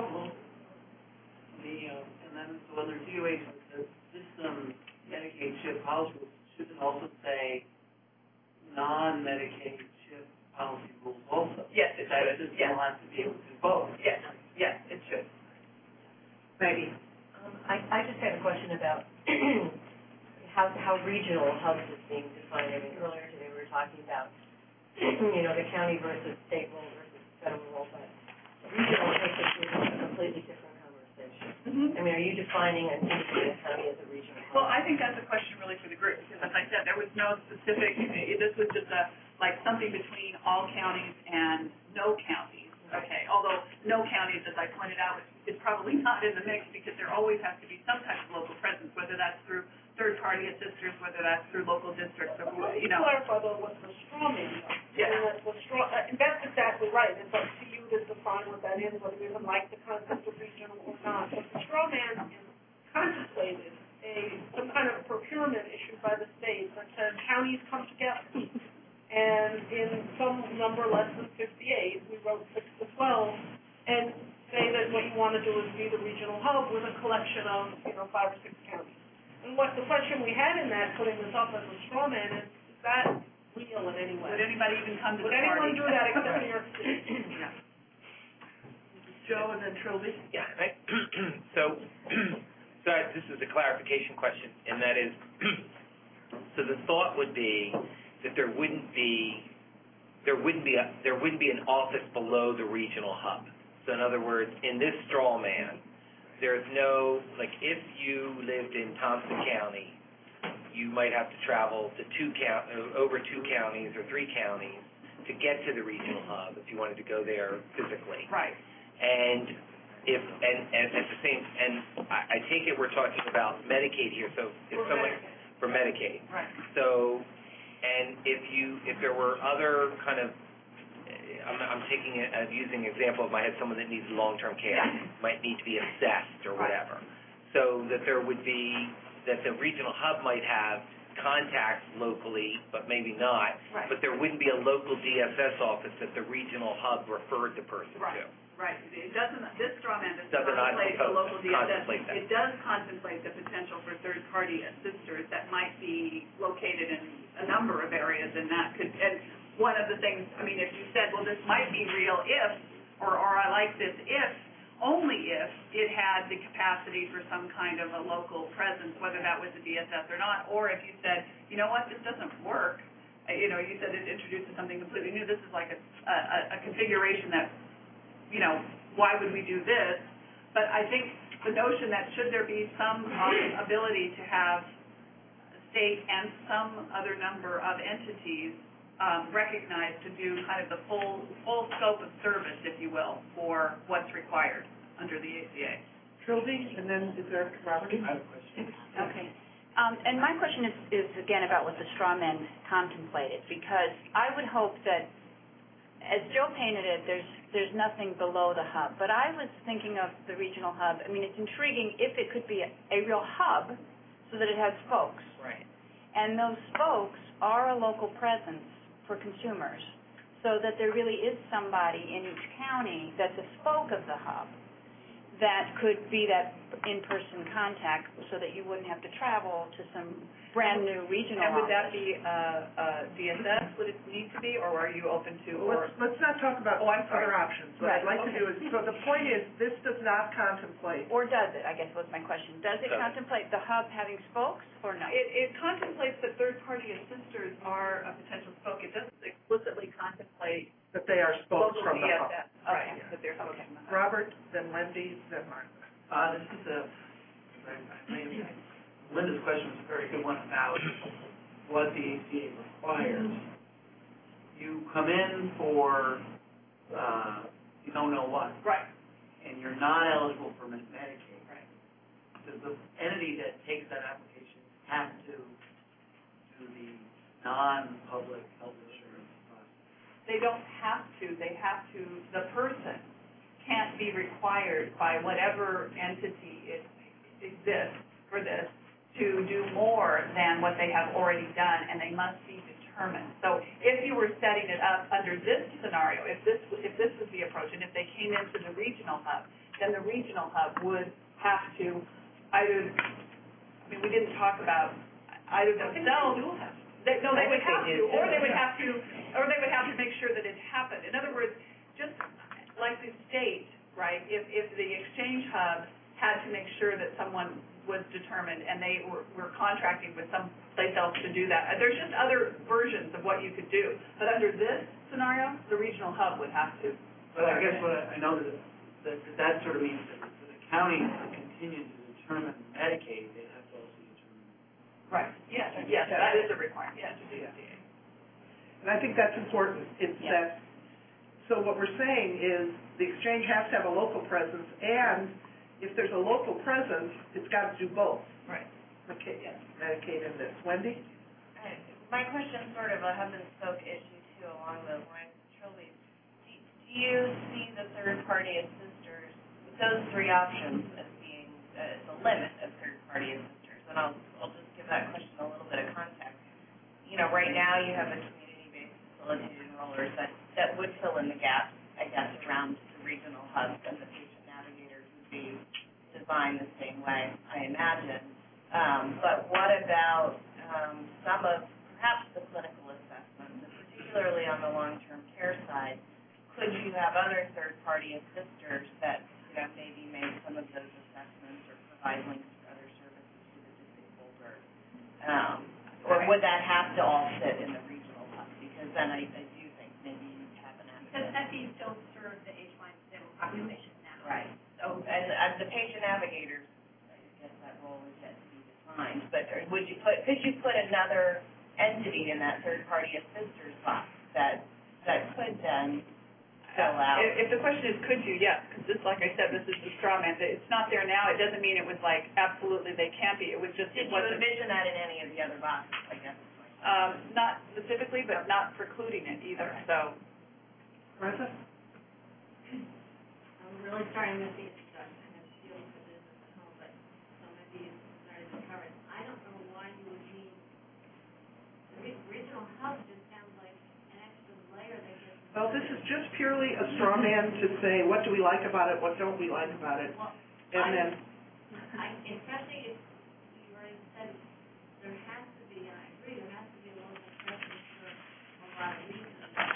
And then so under DOH, the system Medicaid CHIP policy rules, should it also say non-Medicaid CHIP policy rules also? Yes, it should. System will have to be able to do both. Yes, yes, it should. Maybe. I just had a question about how regional hubs is being defined. I mean, earlier today we were talking about, the county versus state role versus federal role, but regional is a completely different conversation. Mm-hmm. I mean, are you defining a county as a regional hub? Well, I think that's a question really for the group, because as I said, there was no specific, this was just something between all counties and no counties. Okay, although no counties, as I pointed out, is probably not in the mix, because there always has to be some type of local presence, whether that's through third-party assisters, whether that's through local districts, or, Clarify, though, what the straw man is. Yeah. And that's exactly right. It's up to you to define what that is, whether you even like the concept of regional or not. But the straw man is contemplated some kind of procurement issued by the state that says counties come together. And in some number less than 58, we wrote 6 to 12, and say that what you want to do is be the regional hub with a collection of, 5 or 6 counties. And what the question we had in that, putting this up as a straw man, is that real in any way? Would anybody even come to the party? Would anyone do that except New York City? No. Joe and then Trilby. Yeah, so this is a clarification question, and that is, so the thought would be that there wouldn't be an office below the regional hub. So in other words, in this straw man, there's no, if you lived in Thompson County, you might have to travel to over 2 counties or 3 counties to get to the regional hub if you wanted to go there physically. Right. And at the same, and I take it we're talking about Medicaid here. So if someone for Medicaid. Right. So, and if there were other kind of, I'm using an example of someone that needs long-term care, might need to be assessed or whatever. So that there would be, that the regional hub might have contacts locally, but maybe not. Right. But there wouldn't be a local DSS office that the regional hub referred the person to. Right. It doesn't. This straw man doesn't Does not contemplate the local DSS. that. It does contemplate the potential for third-party assisters that might be located in a number of areas, and that could. And one of the things, if you said, well, this might be real if, or I like this if, only if it had the capacity for some kind of a local presence, whether that was a DSS or not, or if you said, you know what, this doesn't work. You said it introduces something completely new. This is like a configuration that, why would we do this? But I think the notion that should there be some ability to have a state and some other number of entities recognized to do kind of the full scope of service, if you will, for what's required under the ACA. Trilby, and then is there Robert? I have a question. Okay. And my question is again about what the straw men contemplated, because I would hope that, as Joe painted it, there's nothing below the hub. But I was thinking of the regional hub. It's intriguing if it could be a real hub so that it has spokes. Right. And those spokes are a local presence for consumers, so that there really is somebody in each county that's a spoke of the hub that could be that in-person contact, so that you wouldn't have to travel to some brand new regional And would that office. be DSS, would it need to be, or are you open to? Let's not talk about other options. What Right. I'd like to do is, so the point is, this does not contemplate. Or does it, I guess was my question. Does it contemplate the hub having spokes or no? It contemplates that third-party assisters are a potential spoke. It doesn't explicitly contemplate that they are spokes local from the hub. DSS. Right, that they're spokes from the hub. Robert, then Wendy, then Martha. This is Linda's question was a very good one about what the ACA requires you come in for, you don't know what. Right. And you're not eligible for Medicaid. Right. Does the entity that takes that application have to do the non-public health insurance process? They don't have to. They have to, the person can't be required by whatever entity exists for this to do more than what they have already done, and they must be determined. So if you were setting it up under this scenario, if this was the approach, and if they came into the regional hub, then the regional hub would have to either, I mean, we didn't talk about either themselves. They would have to, or they would have to make sure that it happened. In other words, just like the state, right? If the exchange hub had to make sure that someone was determined and they were contracting with someplace else to do that. There's just other versions of what you could do. But under this scenario, the regional hub would have to. But I guess what I know that sort of means that for the county to continue to determine Medicaid, they have to also determine. Right. Yes, that is a requirement. Yes, And I think that's important. It's that, so what we're saying is the exchange has to have a local presence, and if there's a local presence, it's got to do both. Right. Medicaid and this. Wendy? My question is sort of a hub and spoke issue, too, along the lines of Trilby's. Do you see the third-party assisters, those three options, as being the limit of third-party assisters? And I'll just give that question a little bit of context. You know, right now you have a community-based facilitated enrollers that would fill in the gaps, I guess, around the regional hubs, and the patient navigators would be designed the same way, I imagine. But what about some of perhaps the clinical assessments, and particularly on the long-term care side? Could you have other third-party assisters that maybe make some of those assessments or provide links to other services to the disabled, or would that have to all sit in the regional hub? Because then I do think maybe you have an Because FDs don't serve the age-line disabled population now. Right. So, and the patient navigators, I guess that role is yet to be defined. But could you put another entity in that third-party assisters box that could then fill out? If the question is could you, yes, because this, like I said, this is the straw man. It's not there now. It doesn't mean it was like absolutely they can't be. It was just. Did you envision that in any of the other boxes? I guess. Not specifically, but not precluding it either. So. Martha? I'm really starting to see kind of feel for business at home, but some of these started to cover it. I don't know why you would need the regional hub. Just sounds like an extra layer that gets. Well, this is just purely a straw man to say what do we like about it, what don't we like about it, Well, especially if you already said there has to be, and I agree, there has to be a local presence for a lot of reasons.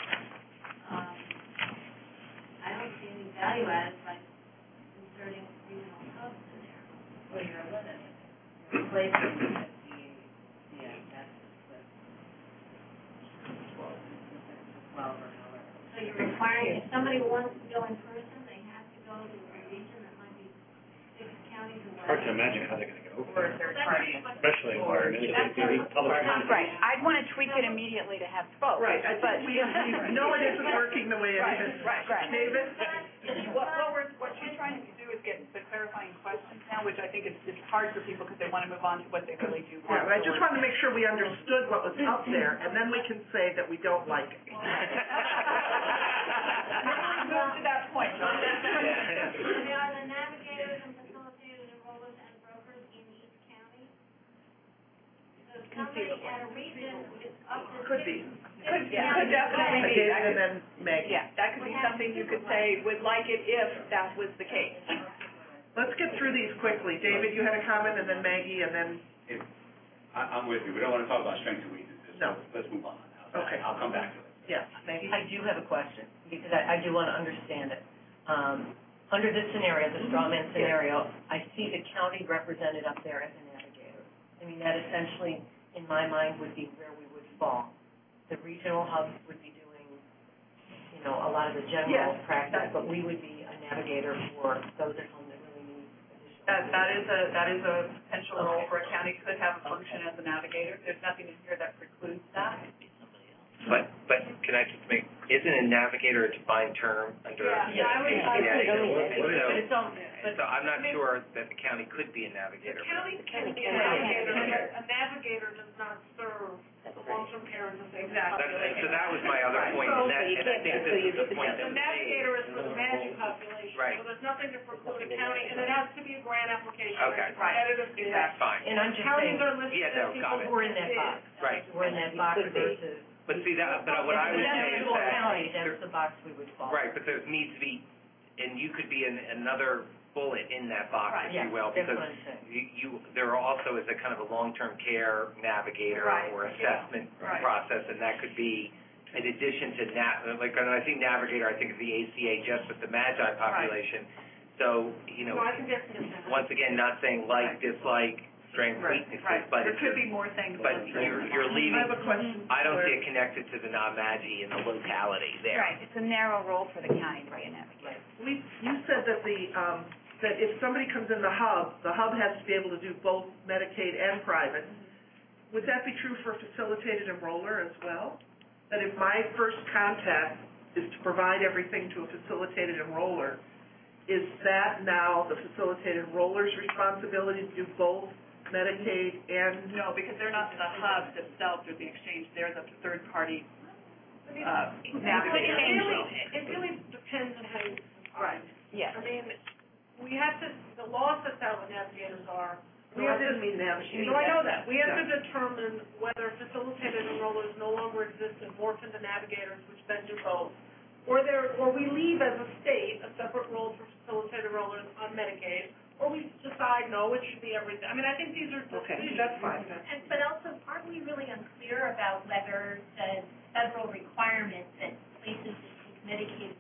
I don't see any value added by inserting regional hubs in there. Well, you're limited. You're replacing the that's with 12 or however. So you're requiring, if somebody wants to go in person, they have to go to a region that might be 6 counties away. Hard to imagine how they're going to get over Or a it, third party. especially in public. Right. I'd want to tweak it immediately to have both. Right. I think we know it isn't working the way it is. Right. David? What she's trying to do is get the clarifying questions now, which I think it's hard for people because they want to move on to what they really do want. Yeah, but I just wanted to make sure we understood what was up there, and then we can say that we don't like it. Move to that point, John. There are the navigators and facilitators, enrollers, and brokers in each county. So if somebody at a region is up to Could be. Could definitely be. David and then Meg. Yeah, that could be something you could say, would like it if that was the case. Let's get through these quickly. David, you had a comment, and then Maggie, and then... I'm with you. We don't want to talk about strengths and weaknesses. No. Let's move on. Okay. I'll come back to it. Yeah, Maggie? I do have a question, because I do want to understand it. Under this scenario, the straw man scenario, I see the county represented up there as a navigator. I mean, that essentially, in my mind, would be where we would fall. The regional hub would be doing, a lot of the general practice, but we would be a navigator for those at home that really need additional. That is a potential role for a county, could have a function as a navigator. There's nothing in here that precludes that. But can I just make, isn't a navigator a defined term under? Yeah, I would. So I'm not sure that the county could be a navigator. The county can be a navigator, but a navigator does not serve the long-term care and disabled population. So that was my other point, and I think this is the point that the navigator is for the MAGI population. Right. So there's nothing to preclude a county, and it has to be a grant application. Okay. It's competitive bid. That's fine. And I'm just Counties saying, are listed as people who are in that box. Right. we're in that box versus. But see that, but what I would say is County, that. that's the box we would follow. Right, but there needs to be, and you could be in another bullet in that box, Right, if you yeah, will, that's because what I'm saying. there also is a kind of a long-term care navigator Right, or yeah. assessment Right. process, and that could be in addition to like when I think navigator, I think of the ACA just with the MAGI population. So No, I think that's different. once again, not saying like, dislike, strengths, weaknesses, Right, but there it's could just, be more things. but you're leaving. I have a question. I don't see it connected to the non-MAGI in the locality there. Right, it's a narrow role for the county to be a navigator. You said that that if somebody comes in the hub has to be able to do both Medicaid and private. Would that be true for facilitated enroller as well? That if my first contact is to provide everything to a facilitated enroller, is that now the facilitated enroller's responsibility to do both Medicaid and? No, because they're not the hubs themselves or the exchange, they're the third-party navigator. It really depends on how you define it. Yes. I mean, we have to, the law sets out what navigators are. No, I didn't mean navigator. No, I know that. We have to determine whether facilitated enrollers no longer exist and morph into navigators, which then do both. Or we leave as a state a separate role for facilitated enrollers on Medicaid, or we decide, no, it should be everything. I mean, I think these are decisions. That's fine. But also, aren't we really unclear about whether the federal requirement that places that take Medicaid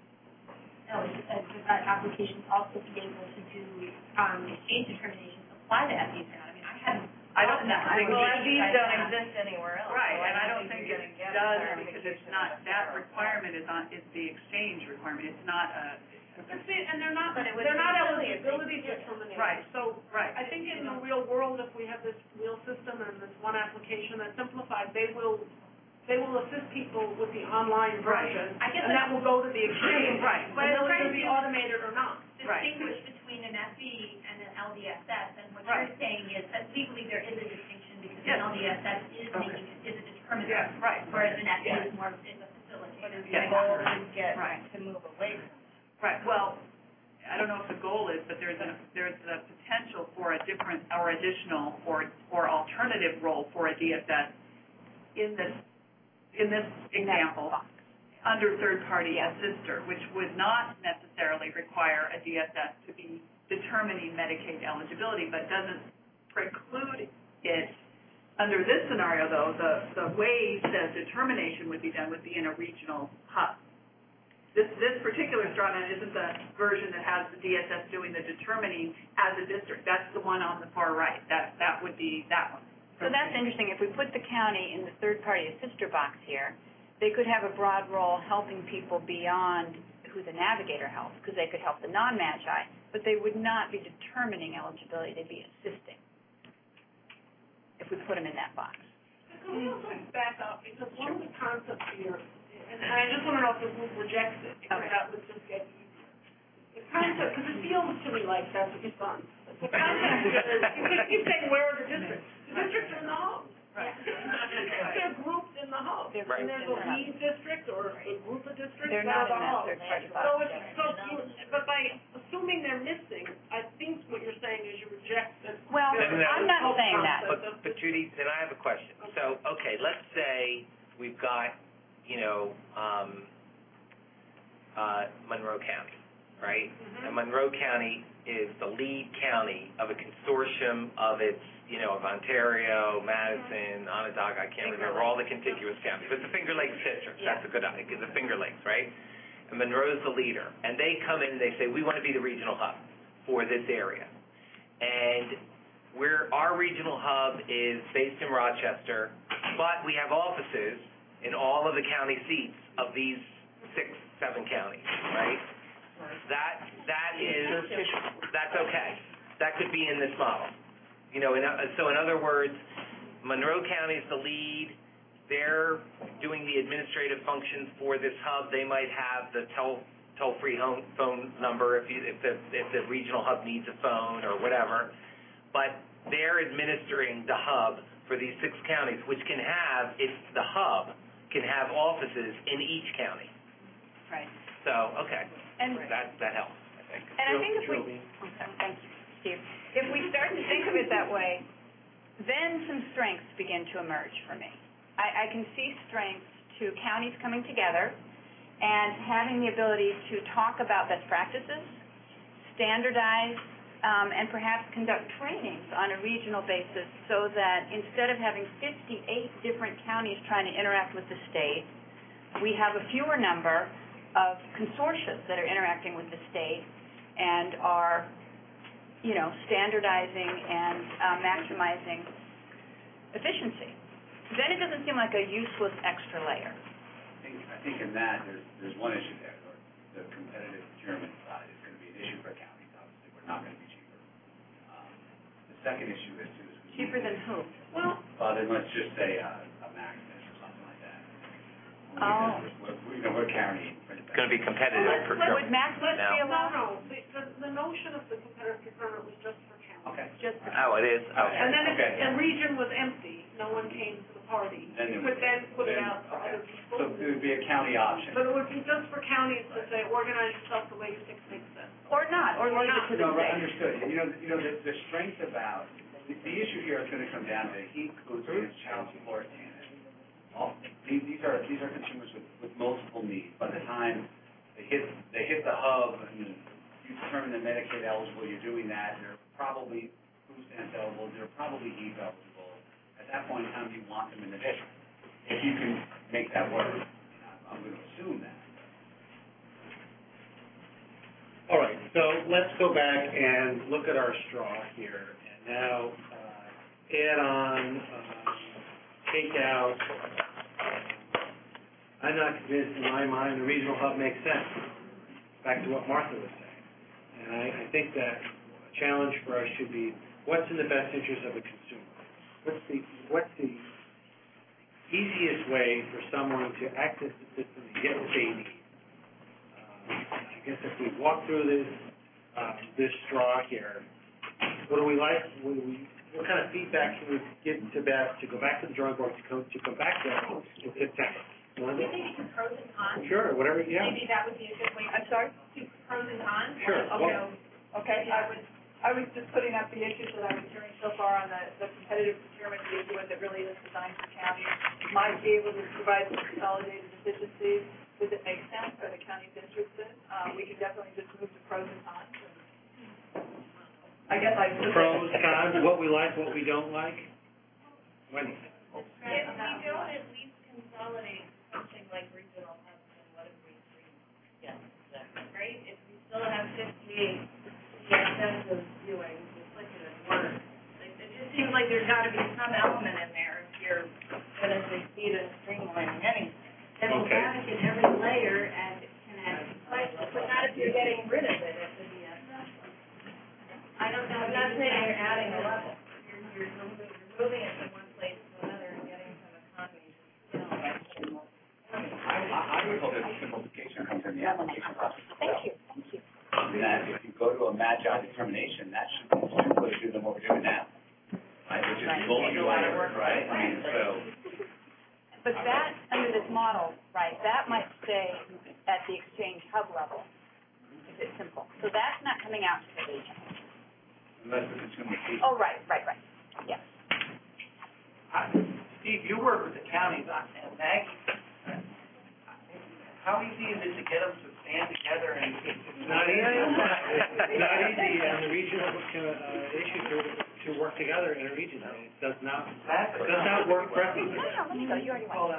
applications also be able to do exchange determinations apply to FDs or not? I mean, I don't know. Well, these don't exist anywhere else. Right, so and I don't think it does because it's not, that requirement is the exchange requirement. It's not a. And they're not really eligibility determinations. Right. So Right. I think in the real world, if we have this wheel system and this one application that's simplified, they will assist people with the online version, I guess and that will go to the exchange. Right. Whether it's going to be automated or not. distinguish between an FE and an LDSS, and what you're saying is that legally there is a distinction because an LDSS is a determinant, whereas an FE is more is a facilitator. The goal is to move away from it. Right, well, I don't know if the goal is, but there's a potential for a different or additional or alternative role for a DSS in this example under third-party assister, which would not necessarily require a DSS to be determining Medicaid eligibility, but doesn't preclude it. Under this scenario, though, the way the determination would be done would be in a regional hub. This particular straw man isn't the version that has the DSS doing the determining as a district. That's the one on the far right. That would be that one. So that's interesting. If we put the county in the third-party assister box here, they could have a broad role helping people beyond who the navigator helps, because they could help the non-MAGI, but they would not be determining eligibility. They'd be assisting if we put them in that box. Can we also back up? Because one of the concepts here, and I just want to know if the group rejects it, because that would just get easier. The concept, because it feels to me like that's what you've done. The concept is, you keep saying where are the districts? The districts are in the hub. Right. They're grouped in the hub. And there's a lead district or a group of districts They're that not are the hub. in that third-party box. But by assuming they're missing, I think what you're saying is you reject this. Well, I'm not saying that. But Judy, then I have a question. So, okay, let's say we've got, Monroe County, right? Mm-hmm. And Monroe County is the lead county of a consortium of its, of Ontario, Madison, Onondaga, I can't remember, all the contiguous counties. But it's the Finger Lakes District. That's a good idea, the Finger Lakes, right? And Monroe's the leader. And they come in and they say, we want to be the regional hub for this area. And our regional hub is based in Rochester, but we have offices in all of the county seats of these 6-7 counties, right? That's okay. That could be in this model. So in other words, Monroe County is the lead, they're doing the administrative functions for this hub. They might have the toll-free phone number if the regional hub needs a phone or whatever. But they're administering the hub for these 6 counties, which can have, if the hub can have offices in each county. Right. So, okay, And that helps, I think. And I think if we, thank you, Steve. If we start to think of it that way, then some strengths begin to emerge for me. I can see strengths to counties coming together and having the ability to talk about best practices, standardize, and perhaps conduct trainings on a regional basis so that instead of having 58 different counties trying to interact with the state, we have a fewer number of consortia that are interacting with the state and are, standardizing and maximizing efficiency. Then it doesn't seem like a useless extra layer. I think in that, there's one issue there. The competitive procurement side is going to be an issue for counties. Obviously, we're not going to be cheaper. The second issue is cheaper than who? Well, then let's just say a Maximus or something like that. We're carrying. It's going to be competitive procurement. Would Maximus be allowed? No. The notion of the competitive procurement was just for counties. Okay. It is? Okay. And then the region was empty. No one came to the party. You could then put it out to other people. So it would be a county option. But it would be just for counties to say, organize yourself the way you think makes sense. Or not, or leave it to the state. Understood. The strength about, the issue here is going to come down to heat, food, and child support. These are consumers with multiple needs. By the time they hit the hub and you determine they're Medicaid eligible, you're doing that. They're probably food stamps eligible. They're probably HEAP eligible. At that point in time, you want them in the district. If you can make that work, I'm going to assume that. All right, so let's go back and look at our straw here, and now add on, take out. I'm not convinced in my mind the regional hub makes sense. Back to what Martha was saying. And I think that a challenge for us should be, what's in the best interest of a consumer? What's the easiest way for someone to access the system and get what they need? I guess if we walk through this straw here, what do we like? What kind of feedback can we give to Beth to go back to the drawing board to come back to us in September? Maybe some pros and cons. Sure, whatever, yeah. Maybe that would be a good way. I'm sorry? Pros and cons. Sure. Okay. I was just putting up the issues that I was hearing so far on the competitive procurement issue as it really is designed for counties. Might be able to provide some consolidated efficiencies. Does it make sense? Are the counties interested? We can definitely just move to pros and cons. I guess pros, cons, what we like, what we don't like. Wendy. If we don't at least consolidate something like regional hubs, then what have we agreed? Yes, exactly. Right? If we still have 58 extensive viewing, duplicative work, it just seems like there's got to be some element in there if you're going to succeed in streamlining anything. Then back in every layer and can add complexity, but not if you're getting rid of it at the DSS. I don't know. I'm not saying you're adding a level. You're moving it from one place to another and getting some economies of scale. I would hope that the simplification comes in the application process. Thank you. That if you go to a Magi determination, that should be simpler to do than what we're doing now, right? Which is multi-layer, right? I mean, so. But that, under this model, right, that might stay at the exchange hub level, if it's simple. So that's not coming out to the region. Unless the consumer sees. Oh, right. Yes. Steve, you work with the counties and Maggie. How easy is it to get them to stand together and? It's not easy. It's not easy on the regional issue to work together in a region. It does not work presently. No, let me go. You already went.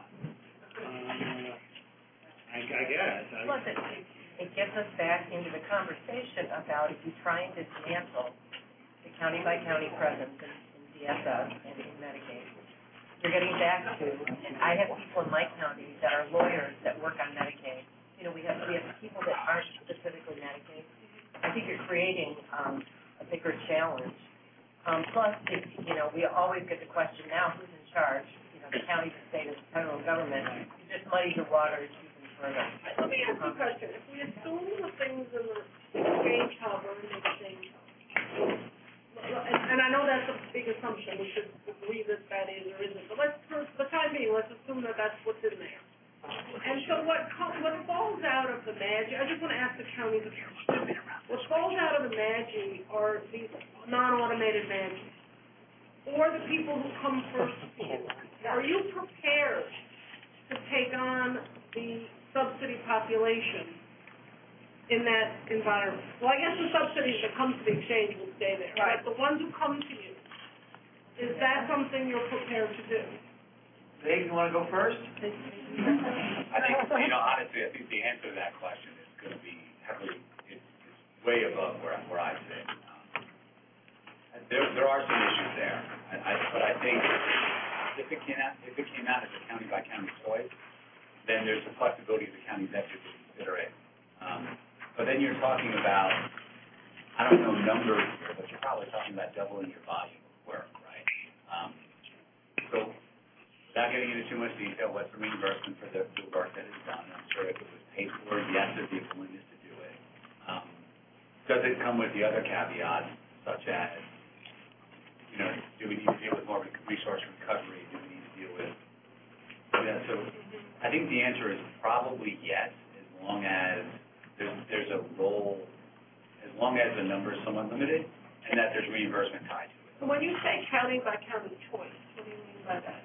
I guess. Plus, it gets us back into the conversation about if you're trying to dismantle the county-by-county presence in DSS and in Medicaid. You're getting back to, and I have people in my county that are lawyers that work on Medicaid. We have people that aren't specifically Medicaid. I think you're creating a bigger challenge. Plus, we always get the question now, who's in charge? the county, the state, and the federal government, you just muddy the waters even further. Let me ask you a question. If we assume the things in the exchange hub are in the exchange hub, and I know that's a big assumption, we should agree that that is or isn't, but for the time being, let's assume that that's what's in there. And so what falls out of the MAGI, I just want to ask the county, what falls out of the MAGI are these non-automated MAGIs, or the people who come first to you. Are you prepared to take on the subsidy population in that environment? Well, I guess the subsidies that come to the exchange will stay there, right? But the ones who come to you, is that something you're prepared to do? Dave, you want to go first? I think, honestly, I think the answer to that question is going to be heavily, it's way above where I sit. There are some issues there, but I think if it came out as a county by county choice, then there's the flexibility of the county executive to consider it. But then you're talking about, I don't know numbers here, but you're probably talking about doubling your volume of work, right? So without getting into too much detail, what's the reimbursement for the work that is done? I'm sure if it was paid for, yes, there'd be a willingness to do it. Does it come with the other caveats, such as, do we need to deal with more resource recovery? Do we need to deal with, so I think the answer is probably yes, as long as there's a role, as long as the number is somewhat limited, and that there's reimbursement tied to it. So when you say county by county choice, what do you mean by that?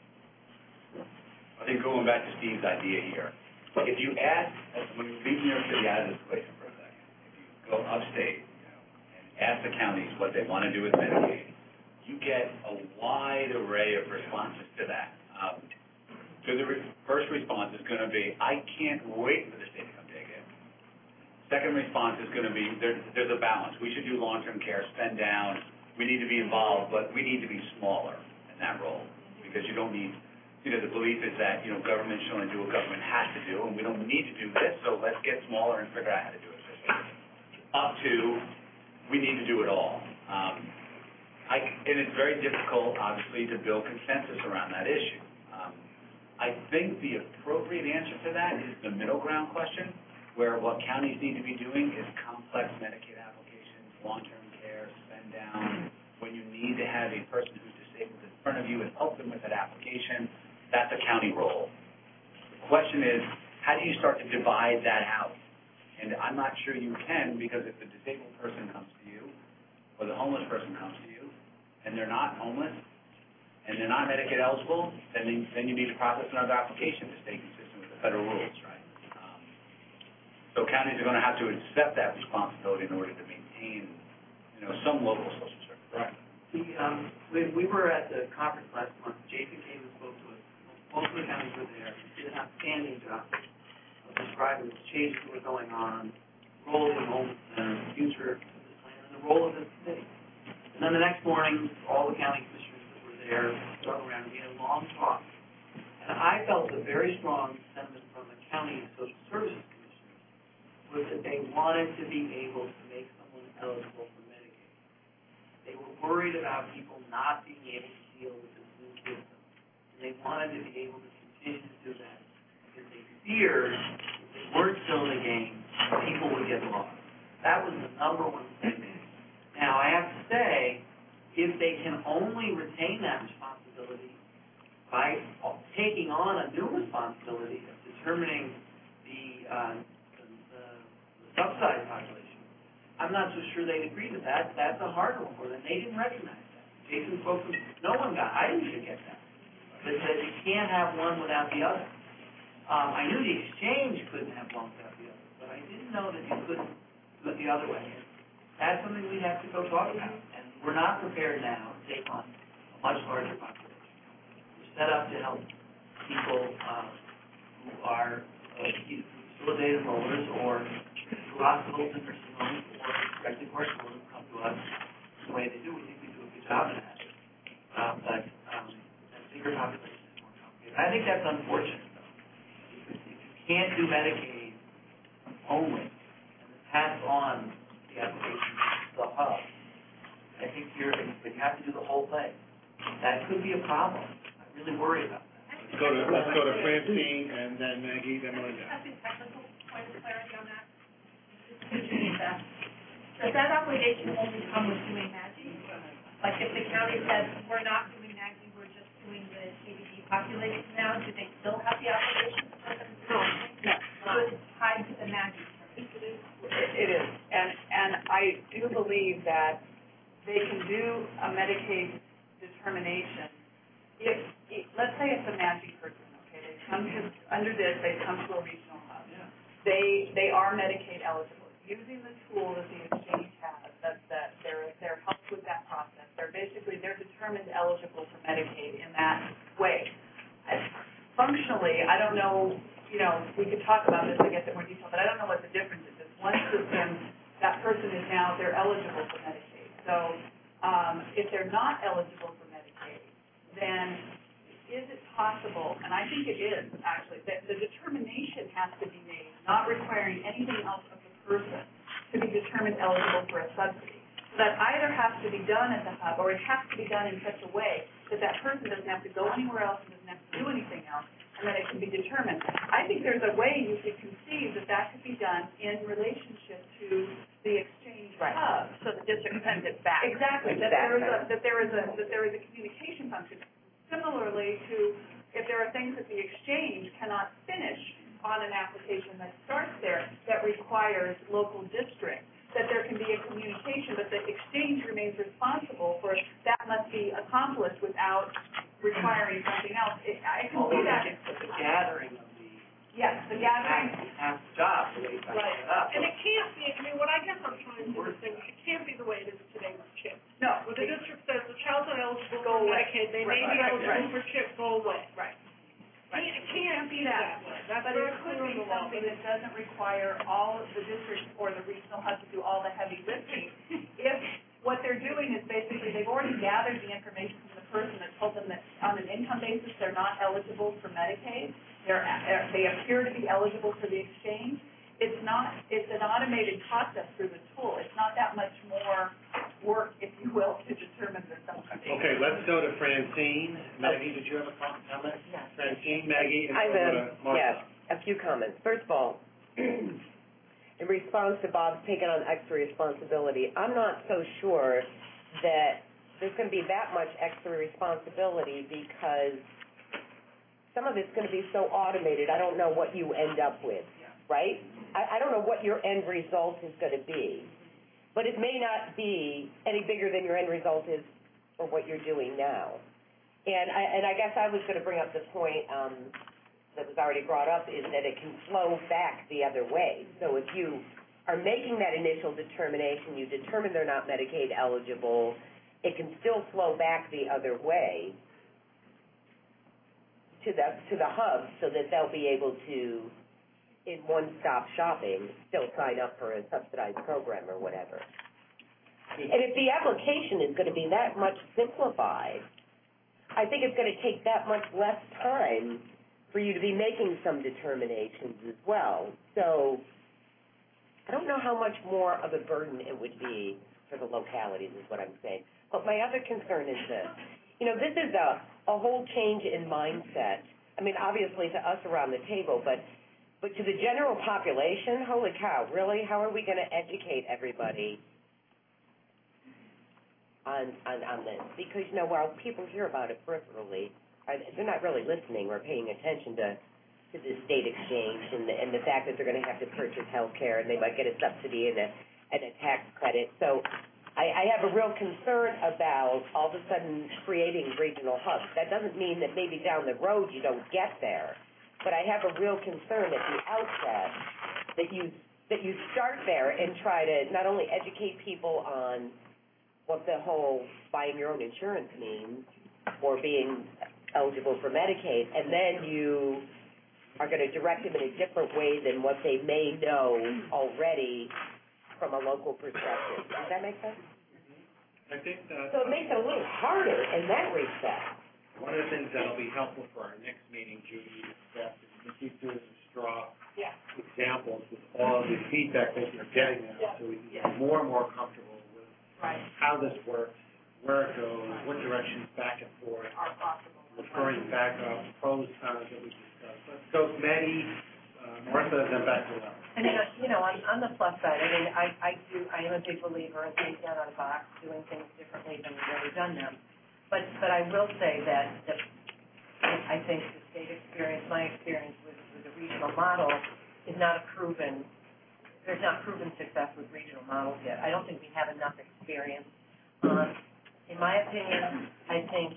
I think going back to Steve's idea here, if you ask, when you leave New York City out of this equation for a second, if you go upstate, and ask the counties what they want to do with Medicaid, you get a wide array of responses to that. So the first response is going to be, I can't wait for the state to come take it. Second response is going to be, there's a balance. We should do long-term care, spend down. We need to be involved, but we need to be smaller in that role because you don't need, the belief is that, government should only do what government has to do, and we don't need to do this, so let's get smaller and figure out how to do it. Up to, we need to do it all. And it's very difficult, obviously, to build consensus around that issue. I think the appropriate answer to that is the middle ground question, where what counties need to be doing is complex Medicaid applications, long-term care, spend down. When you need to have a person who's disabled in front of you and help them with that application, that's a county role. The question is, how do you start to divide that out? And I'm not sure you can, because if the disabled person comes to you, or the homeless person comes to you, and they're not homeless, and they're not Medicaid eligible, then you need to process another application to stay consistent with the federal rules, right? So counties are going to have to accept that responsibility in order to maintain, some local social service. Right. When we were at the conference last month, Jason came and spoke to us. Most of the counties were there. He did an outstanding job of describing the changes that were going on, the role of the homeless center, the future of this plan, and the role of the city. And then the next morning, all the county commissioners that were there drove around and we had a long talk. And I felt a very strong sentiment from the county social services commissioners was that they wanted to be able to make someone eligible for Medicaid. They were worried about people not being able to deal with this new system. And they wanted to be able to continue to do that because they feared if they weren't still in the game, people would get lost. That was the number one thing. Now, I have to say, if they can only retain that responsibility by taking on a new responsibility of determining the subsidized population, I'm not so sure they'd agree to that. That's a hard one for them. They didn't recognize that. Jason spoke to I didn't even get that. That you can't have one without the other. I knew the exchange couldn't have one without the other, but I didn't know that you couldn't do it the other way. That's something we have to go talk about, and we're not prepared now to take on a much larger population. We're set up to help people who are facilitated enrollers or through hospitals and nursing homes or directly commercial who come to us the way they do. We think we do a good job in that. But that bigger population is more complicated. I think that's unfortunate, though. If you can't do Medicaid only and pass on the application to the hub, I think you have to do the whole thing. That could be a problem. I really seriously worry about that. Let's go to Francine, and then Maggie, then Melinda. I think technical point of clarity on that. Does that obligation only come with doing MAGI? Like if the county says, we're not doing MAGI, we're just doing the CBD population now, do they still have the obligation? No. So it's tied to the MAGI. It is, and I do believe that they can do a Medicaid determination if let's say it's a MAGI person, okay, they come to, under this, they come to a regional hub. Yeah. They are Medicaid eligible. Using the tool that the exchange has, that they're helped with that process. They're determined eligible for Medicaid in that way. Functionally, I don't know, we could talk about this, I guess, in more detail, but I don't know what the difference is. One system, that person is now, they're eligible for Medicaid. So if they're not eligible for Medicaid, then is it possible, and I think it is actually, that the determination has to be made, not requiring anything else of the person to be determined eligible for a subsidy. So that either has to be done at the hub, or it has to be done in such a way that that person doesn't have to go anywhere else and doesn't have to do anything else, and that it can be determined. I think there's a way you could conceive that could be done in relationship to the exchange hub. So the district sends it back. Exactly. That there is a communication function. Similarly to if there are things that the exchange cannot finish on an application that starts there that requires local district, that there can be a communication, but the exchange remains responsible for that must be accomplished without requiring something else. I can see that. It's the gathering of the... Yes, the gathering. Has to stop the way you back it up. And it can't be, what I guess I'm trying to distinguish, it can't be the way it is today with CHIP. No. Where the district says the child's not eligible Go for away. Medicaid, they may be eligible for CHIP, go away. Right. It can't be that way. That's but very it could clear be in the law. something that doesn't require all of the districts or the regional hub to do all the heavy lifting. If what they're doing is basically they've already gathered the information from the person that told them that on an income basis they're not eligible for Medicaid, they appear to be eligible for the exchange. It's an automated process through the tool. It's not that much more work, if you will, to determine their something. Okay, let's go to Francine. Maggie, did you have a comment? Yes. Francine, Maggie, and I then go to Martha. Yes, a few comments. First of all, in response to Bob's taking on extra responsibility, I'm not so sure that there's going to be that much extra responsibility because some of it's going to be so automated, I don't know what you end up with, right? I don't know what your end result is going to be, but it may not be any bigger than your end result is for what you're doing now. And I guess I was going to bring up the point that was already brought up is that it can flow back the other way. So if you are making that initial determination, you determine they're not Medicaid eligible, it can still flow back the other way to the hub so that they'll be able to, in one-stop shopping, still sign up for a subsidized program or whatever. And if the application is going to be that much simplified, I think it's going to take that much less time for you to be making some determinations as well. So I don't know how much more of a burden it would be for the localities is what I'm saying. But my other concern is this. This is a whole change in mindset. I mean, obviously to us around the table, but to the general population, holy cow, really? How are we going to educate everybody on this? Because, while people hear about it peripherally, they're not really listening or paying attention to the state exchange and the fact that they're going to have to purchase health care and they might get a subsidy and a tax credit. So I have a real concern about all of a sudden creating regional hubs. That doesn't mean that maybe down the road you don't get there. But I have a real concern at the outset that you start there and try to not only educate people on what the whole buying your own insurance means or being eligible for Medicaid, and then you are going to direct them in a different way than what they may know already from a local perspective. Does that make sense? I think that... So it makes it a little harder in that respect. One of the things that will be helpful for our next meeting, Judy, is that we keep doing some straw examples with all of the feedback that you're getting now, so we can get more and more comfortable with how this works, where it goes, what directions back and forth, referring back proposed that we discussed. Let's go Maddie, Martha, then back to Laura. And on the plus side, I mean, I am a big believer in thinking out of the box, doing things differently than we've ever done them. But I will say that I think the state experience, my experience with the regional model is not a proven. There's not proven success with regional models yet. I don't think we have enough experience. In my opinion, I think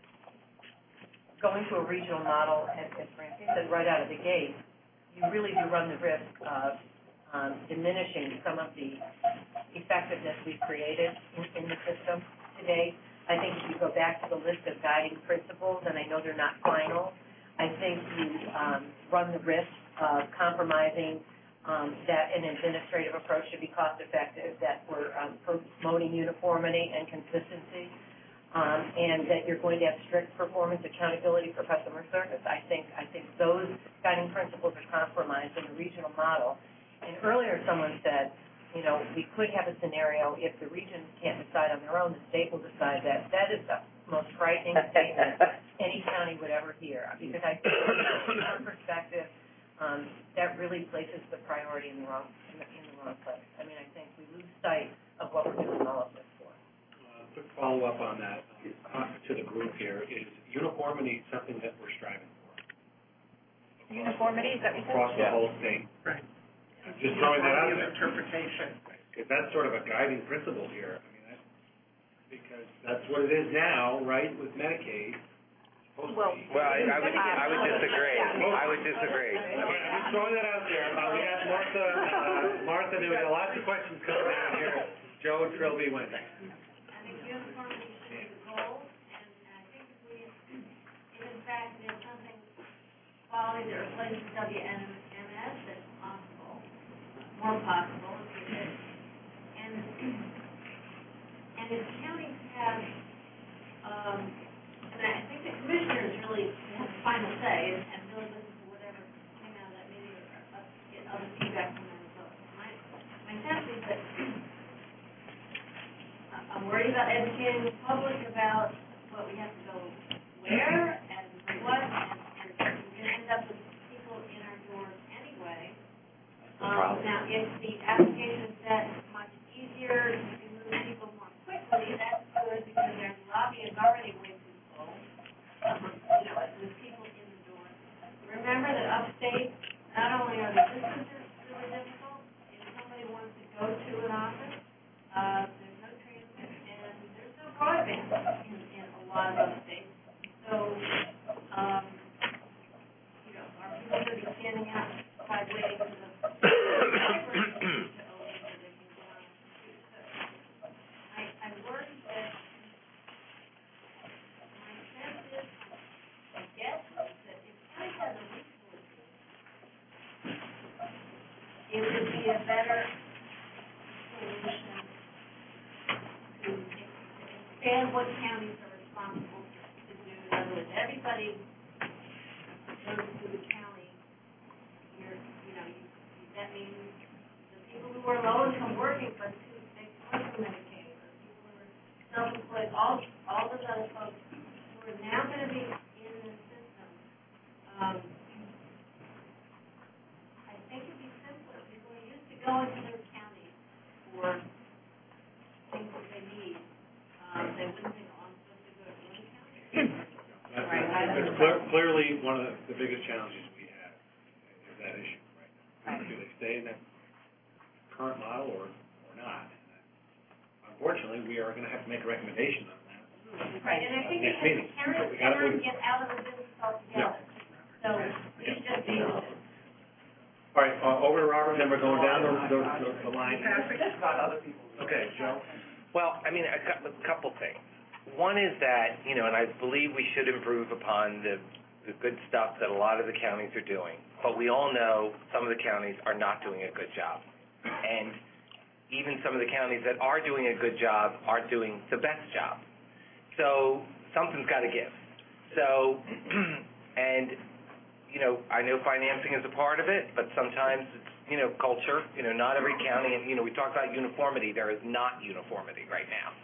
going to a regional model, as Francine said, right out of the gate, you really do run the risk of diminishing some of the effectiveness we've created in the system today. I think if you go back to the list of guiding principles, and I know they're not final, I think you run the risk of compromising that an administrative approach should be cost-effective, that we're promoting uniformity and consistency, and that you're going to have strict performance accountability for customer service. I think those guiding principles are compromised in the regional model. And earlier someone said, we could have a scenario if the regions can't decide on their own, the state will decide that. That is the most frightening statement any county would ever hear, because I think from our perspective, that really places the priority in the wrong place. I mean, I think we lose sight of what we're doing all of this for. Quick follow-up on that to the group here is uniformity something that we're striving for. Uniformity, is that what you said? Across the whole state. Right. I'm just throwing that out there. Interpretation. Because that's sort of a guiding principle here. I mean, because that's what it is now, right, with Medicaid. Well, I would disagree. I would disagree. I'm just throwing that out there. We have Martha, there were lots of questions coming out here. Joe and Trilby went. I think uniformity should be the goal, and I think if in fact there's something quality that replaces WMS, that's possible, more possible, and if counties have, and I think the commissioners really have the final say, and really listen to whatever came out of that meeting, or get other feedback from them. So my sense is that I'm worried about educating the public about what we have to go where and what, and we're going to end up with people in our doors anyway. Now, if the application is that much easier, you can move people more quickly, that's good because their lobby is already way too full. There's people in the door. Remember that upstate, not only are the distances really difficult, if somebody wants to go to an office, there's no transit and there's no broadband in a lot of those states. So, are people going to be standing outside waiting for the library to open so they can go on the street? So, I'm worried that my sense is, I guess, that if county has a resource, it would be a better solution to expand what counties are responsible to do. In other words, everybody goes to the county. That means the people who are low income working but who take social Medicaid, or people who are self-employed, all those other folks who are now going to be in the system. I think it'd be simpler. People are used to going to their county for things that they need. They wouldn't think, I'm supposed to go to one county. That's clearly one of the biggest challenges we have is that issue. Do they stay in that current model or not? Unfortunately, we are going to have to make a recommendation on that. Right, and I think it's the parents get out of the business altogether. So it's just the All right, over to Robert, then we're going down the line. Okay, Joe. Well, I mean, a couple things. One is that, and I believe we should improve upon the good stuff that a lot of the counties are doing. But we all know some of the counties are not doing a good job. And even some of the counties that are doing a good job aren't doing the best job. So something's got to give. So, and, I know financing is a part of it, but sometimes it's, culture. Not every county, and, we talk about uniformity. There is not uniformity right now.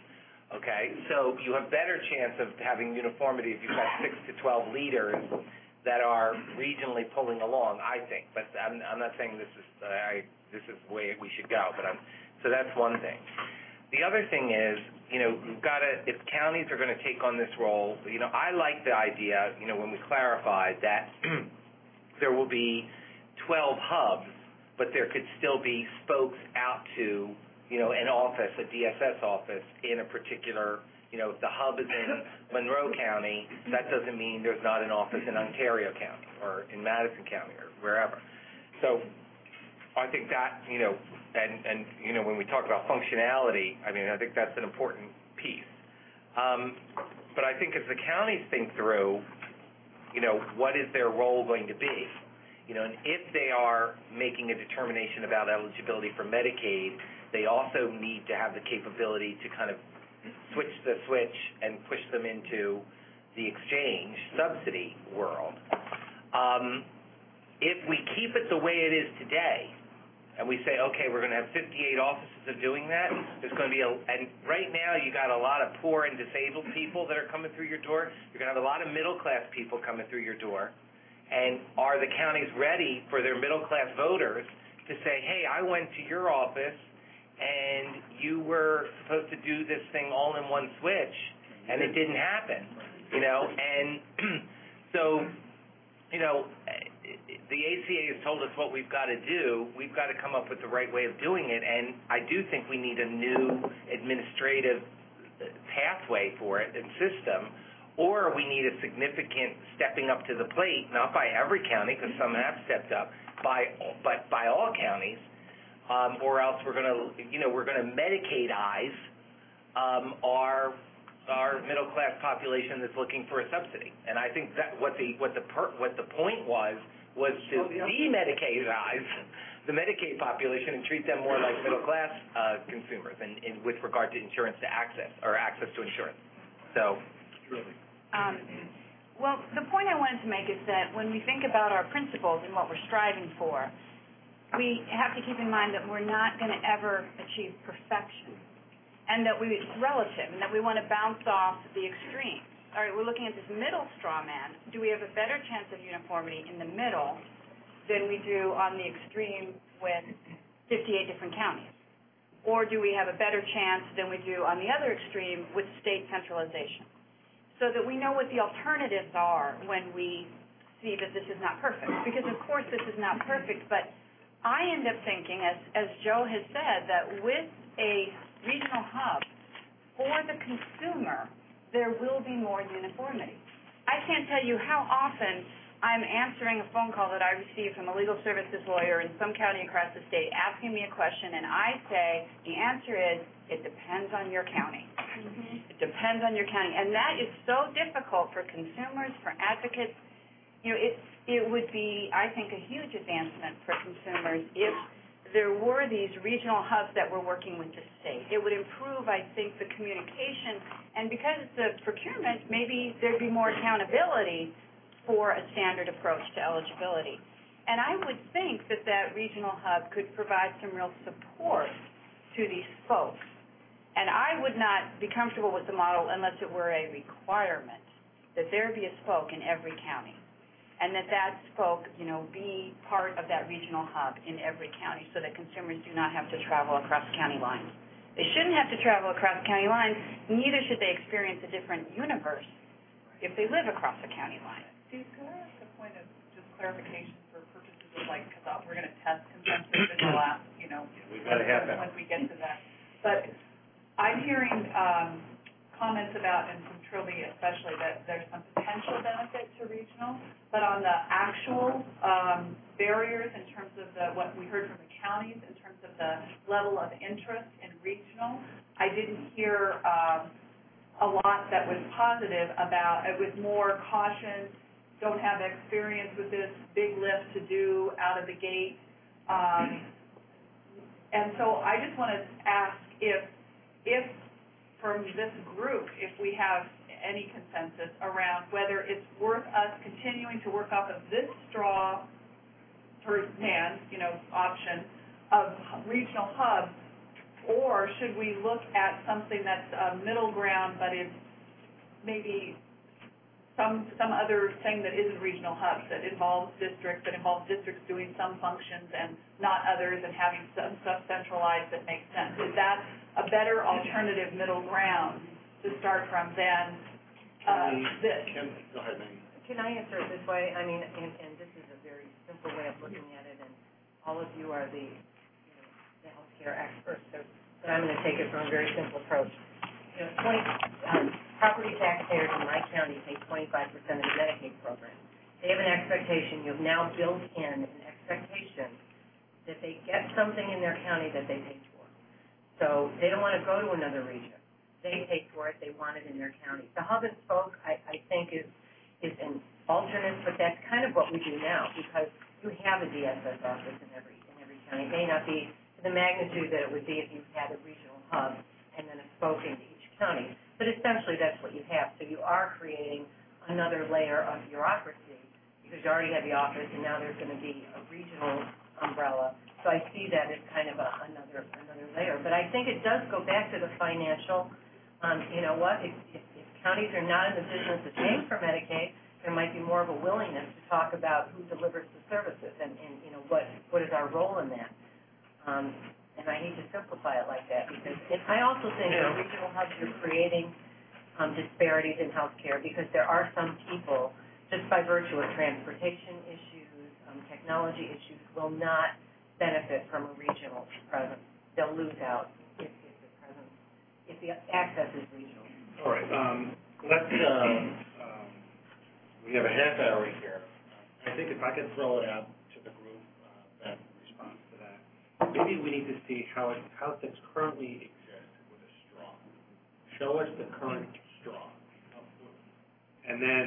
okay? So you have better chance of having uniformity if you've got 6 to 12 leaders that are regionally pulling along, I think. But I'm not saying this is the way we should go, but so that's one thing. The other thing is, we've got to, if counties are going to take on this role, I like the idea, when we clarified that there will be 12 hubs, but there could still be spokes out to, an office, a DSS office in a particular, if the hub is in Monroe County, that doesn't mean there's not an office in Ontario County or in Madison County or wherever. So I think that, and when we talk about functionality, I think that's an important piece. But I think as the counties think through, what is their role going to be? And if they are making a determination about eligibility for Medicaid, they also need to have the capability to kind of switch the switch and push them into the exchange subsidy world. If we keep it the way it is today, and we say, okay, we're going to have 58 offices of doing that, there's going to be and right now you got a lot of poor and disabled people that are coming through your door. You're going to have a lot of middle-class people coming through your door. And are the counties ready for their middle-class voters to say, hey, I went to your office and you were supposed to do this thing all in one switch, and it didn't happen, And so, the ACA has told us what we've got to do. We've got to come up with the right way of doing it, and I do think we need a new administrative pathway for it and system, or we need a significant stepping up to the plate, not by every county, because some have stepped up, but by all counties, or else we're going to Medicaid-ize our middle class population that's looking for a subsidy. And I think that what the point was to de-Medicaid-ize the Medicaid population and treat them more like middle class consumers, and with regard to insurance to access to insurance. So, well, the point I wanted to make is that when we think about our principles and what we're striving for, we have to keep in mind that we're not going to ever achieve perfection, and that it's relative, and that we want to bounce off the extremes. All right, we're looking at this middle straw man. Do we have a better chance of uniformity in the middle than we do on the extreme with 58 different counties? Or do we have a better chance than we do on the other extreme with state centralization? So that we know what the alternatives are when we see that this is not perfect. Because, of course, this is not perfect, but I end up thinking, as Joe has said, that with a regional hub for the consumer, there will be more uniformity. I can't tell you how often I'm answering a phone call that I receive from a legal services lawyer in some county across the state asking me a question, and I say the answer is, it depends on your county. It depends on your county. And that is so difficult for consumers, for advocates. It would be, I think, a huge advancement for consumers if there were these regional hubs that were working with the state. It would improve, I think, the communication. And because it's a procurement, maybe there'd be more accountability for a standard approach to eligibility. And I would think that that regional hub could provide some real support to these spokes. And I would not be comfortable with the model unless it were a requirement that there be a spoke in every county, and that spoke, be part of that regional hub in every county so that consumers do not have to travel across county lines. They shouldn't have to travel across county lines, neither should they experience a different universe if they live across a county line. Steve, could I ask a point of just clarification for purposes of, because we're going to test consensus in the last, we've got to have that. When we get to that. But I'm hearing comments about, and from Trilby especially, that there's some potential benefit to regional, but on the actual barriers in terms of what we heard from the counties, in terms of the level of interest in regional, I didn't hear a lot that was positive about it. Was more caution, don't have experience with this, big lift to do out of the gate. And so I just want to ask if from this group, if we have any consensus around whether it's worth us continuing to work off of this straw man, option of regional hubs, Or should we look at something that's a middle ground, but is maybe some other thing that isn't regional hubs, that involves districts doing some functions and not others, and having some stuff centralized that makes sense? Is that a better alternative middle ground to start from than this? Go ahead, Maggie. Can I answer it this way? I mean, and this is a very simple way of looking at it, and all of you are the healthcare experts, so I'm going to take it from a very simple approach. Property taxpayers in my county pay 25% of the Medicaid program. They have an expectation, you've now built in an expectation that they get something in their county that they paid for. So they don't want to go to another region. They pay for it, they want it in their county. The hub and spoke, I think, is an alternate, but that's kind of what we do now, because you have a DSS office in every county. It may not be to the magnitude that it would be if you had a regional hub and then a spoke into each county, but essentially that's what you have. So you are creating another layer of bureaucracy, because you already have the office, and now there's going to be a regional umbrella. So I see that as kind of another layer. But I think it does go back to the financial. You know what? If counties are not in the business of paying for Medicaid, there might be more of a willingness to talk about who delivers the services and what is our role in that. And I hate to simplify it like that, because I also think that regional hubs are creating disparities in healthcare, because there are some people, just by virtue of transportation issues, technology issues, will not benefit from a regional presence. They'll lose out if the access is regional. All right. Let's. We have a half hour here. I think if I could throw it out to the group that responds to that, maybe we need to see how things currently exist with a straw. Show us the current straw, and then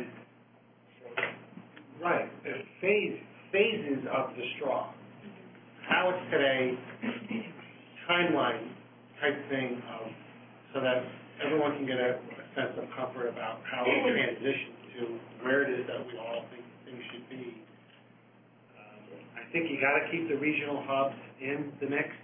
phases of the straw. How it's today, timeline type thing, so that everyone can get a sense of comfort about how it transitions to where it is that we all think things should be. I think you got to keep the regional hubs in the mix.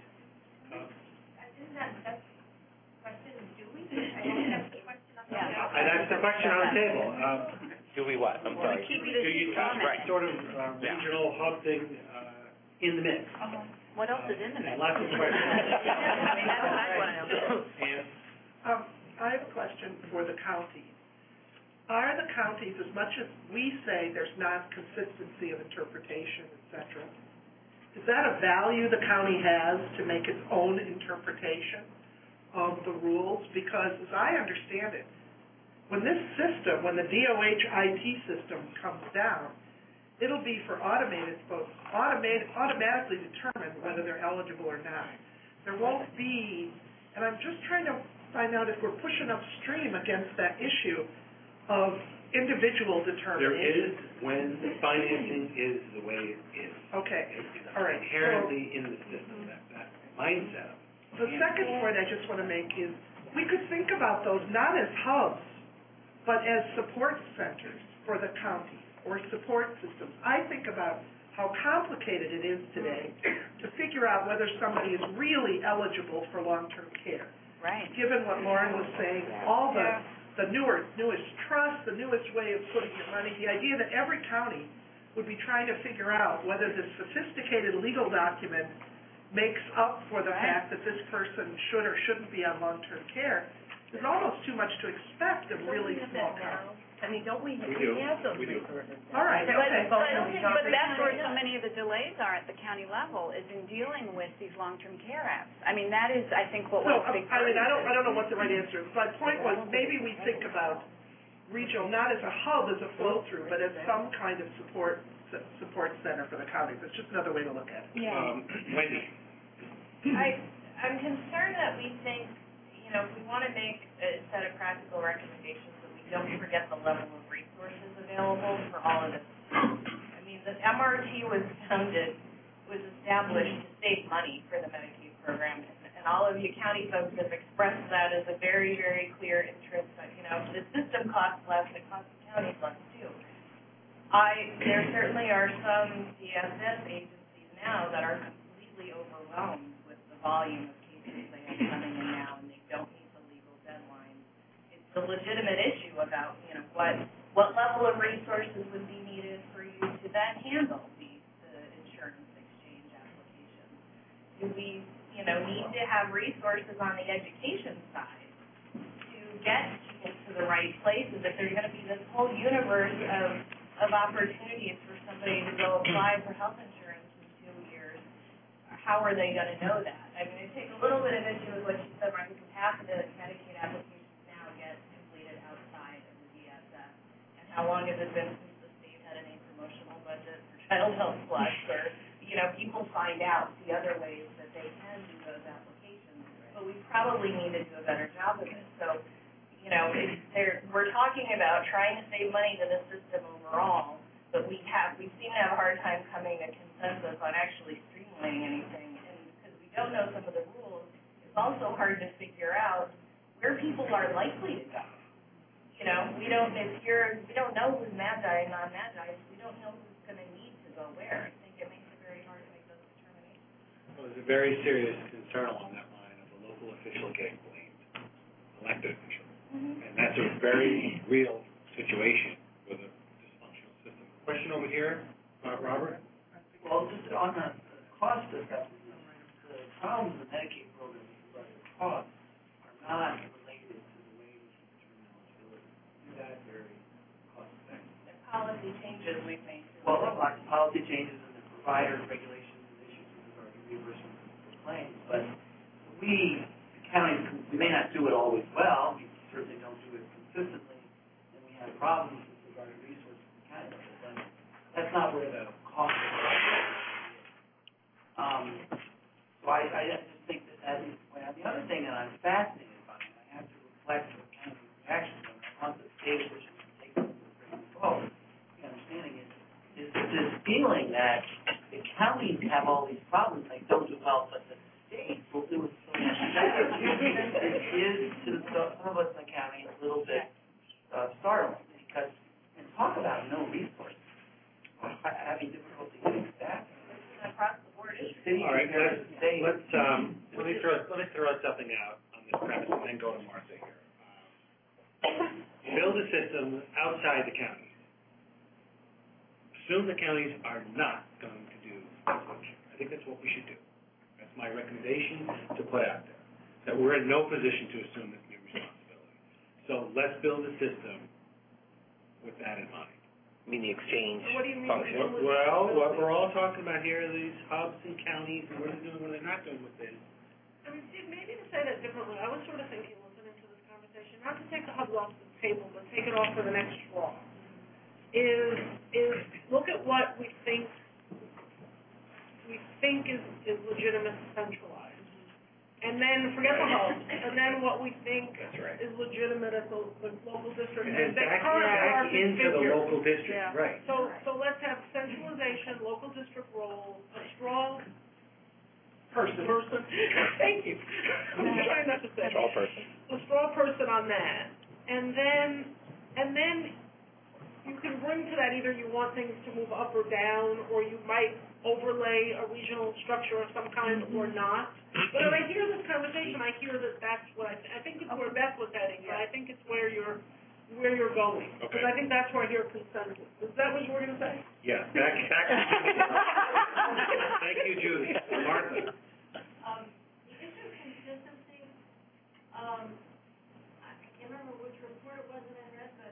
Isn't that the question? Do we? I don't have the question on the table. And that's the question on the table. Do we what? I'm sorry. Do you right. sort of regional hub thing in the mix? What else is in the mix? Lots of questions. That's what I want to know. I have a question for the counties. Are the counties, as much as we say there's not consistency of interpretation, et cetera, is that a value the county has to make its own interpretation of the rules? Because as I understand it, when this system, when the DOH IT system comes down, it'll be for automated folks, automatically determine whether they're eligible or not. There won't be, and I'm just trying to find out if we're pushing upstream against that issue of individual determination. There is, when the financing is the way it is. Okay, It's all right. inherently in the system, that mindset. The second point I just want to make is we could think about those not as hubs, but as support centers for the county or support systems. I think about how complicated it is today to figure out whether somebody is really eligible for long-term care. Right. Given what Lauren was saying, all the newest trust, the newest way of putting your money, the idea that every county would be trying to figure out whether this sophisticated legal document makes up for the fact that this person should or shouldn't be on long-term care is almost too much to expect of really small counties. I mean, don't we have those resources? All right, okay. But that's where so many of the delays are at the county level, is in dealing with these long-term care apps. I mean, that is, I think, what we're big. I don't know what the right answer is. My point was maybe we think about regional not as a hub, as a flow-through, but as some kind of support center for the counties. It's just another way to look at it. Yeah. Wendy. I'm concerned that we think, if we want to make a set of practical recommendations, don't forget the level of resources available for all of this. I mean, the MRT was established to save money for the Medicaid program, and all of you county folks have expressed that as a very, very clear interest. If the system costs less, it costs the counties less too. There certainly are some DSS agencies now that are completely overwhelmed with the volume of cases applications they have coming in now and they don't meet the legal deadlines, it's a legitimate issue about, what level of resources would be needed for you to then handle the insurance exchange applications. Do we, need to have resources on the education side to get people to the right places? If there's going to be this whole universe of opportunities for somebody to go apply for health insurance in 2 years, how are they going to know that? I mean, I take a little bit of issue with what you said, Mark, because half of the Medicaid applications now get completed outside of the DSS. And how long has it been since the state had any promotional budget for Child Health Plus, or, people find out the other ways that they can do those applications. But we probably need to do a better job of it. So, we're talking about trying to save money to the system overall, but we seem to have a hard time coming to consensus on actually streamlining anything. And because we don't know some of the rules, it's also hard to figure out where people are likely to go. We don't know who's magi and non-magi, so we don't know who's going to need to go where. I think it makes it very hard to make those determinations. Well, there's a very serious concern along that line of the local official getting blamed, elected official. Mm-hmm. And that's a very real situation with a dysfunctional system. Question over here, Robert? Well, just on the cost assessment, the problems with the Medicaid program regarding the costs are not related to the way we can determine eligibility. Do that very cost effective. The policy changes we've made. Well, like the policy changes and the provider regulations and issues with regard to reimbursement for claims, but we, the counties, we may not do it always well. We certainly don't do it consistently, and we have problems with regard to resources in the county level, but that's not where the cost is. So I just think that is the point. The other thing that I'm fascinated by, and I have to reflect the county reactions on, I want the state officials to take this involved. The understanding is this feeling that the counties have all these problems, they don't do well, but the state will do it so much better. It is, to some of us in the county, a little bit startling, because, and talk about no resources, having difficulty getting staff. Across the board. All right, let me throw something out on this premise and then go to Martha here. Build a system outside the counties. Assume the counties are not going to do this. I think that's what we should do. That's my recommendation to put out there. That we're in no position to assume this new responsibility. So let's build a system with that in mind. I mean the exchange function. Well, what we're all talking about here are these hubs and counties and what they're doing, what they're not doing with this. I mean, Steve, maybe to say that differently, I was sort of thinking, listening to this conversation, not to take the hubs off the table, but take it off for the next straw, is look at what we think is legitimate centralized. And then forget the hubs, and then what we think is legitimate at the local district. And back into the local district, yeah. Right. So let's have centralization, local district role, a strong person. Thank you. I'm trying not to say strong person. A strong person on that, and then you can bring to that either you want things to move up or down, or you might overlay a regional structure of some kind or not. But when I hear this conversation, I hear that that's what I think it's where Beth was heading, but I think it's where you're going. Because I think that's where I hear consensus. Is that what you were going to say? Yeah. Back. Thank you, Julie. Martha. The issue of consistency, I can't remember which report it was that I read, but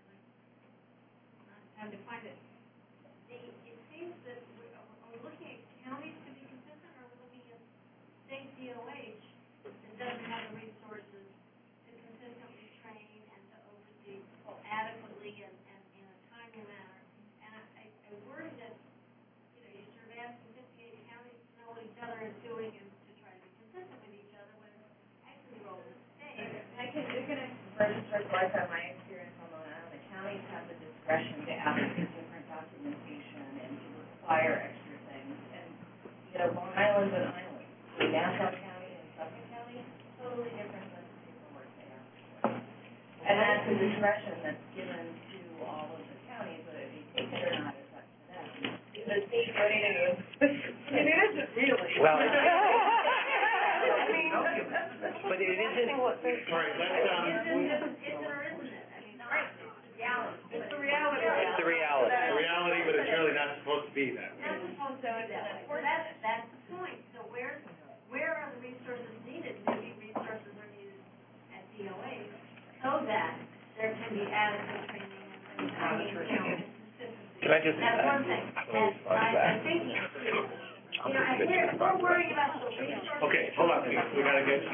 I don't have time to find it. It seems that are we looking at counties to be consistent, or are we looking at state DOH that doesn't have the resources to consistently train and to oversee adequately and in a timely manner? And I worry that, you're sort of asking 58 counties to know what each other is doing and to try to be consistent with each other when actually the role of the state. You can register like that. My experience on Long Island, the counties have the discretion to ask for different documentation and to require extra things. And, Long Island's an island. Nassau County and Suffolk County, totally different than the paperwork they ask for. And that's the discretion that's given to all of the counties, whether they take it or not, it's up to them. Is the state ready to go? I mean, it isn't really. Well, I mean, All right, let's, Is it or isn't it? I mean, it's reality. It's the reality. It's the reality. the reality, but it's really not supposed to be that way. That's supposed to be that way. That's the point. So where are the resources needed? Maybe resources are needed at DOA so that there can be adequate training and consistency. Can I just? That's one thing. I'm thinking. And we're worried about the resources. Okay, hold on, we gotta get,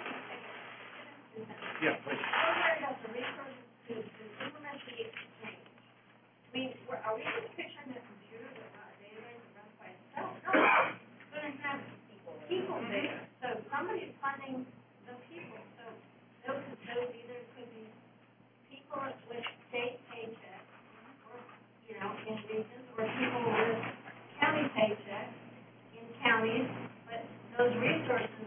yeah, please. We're worried about the resources to implement the exchange. I mean, are we just picturing a computer that runs a database that runs by itself? No, it's going to have people there. So somebody's funding the people. So those either could be people with state paychecks, or, in regions, or people with county paychecks in counties. But those resources,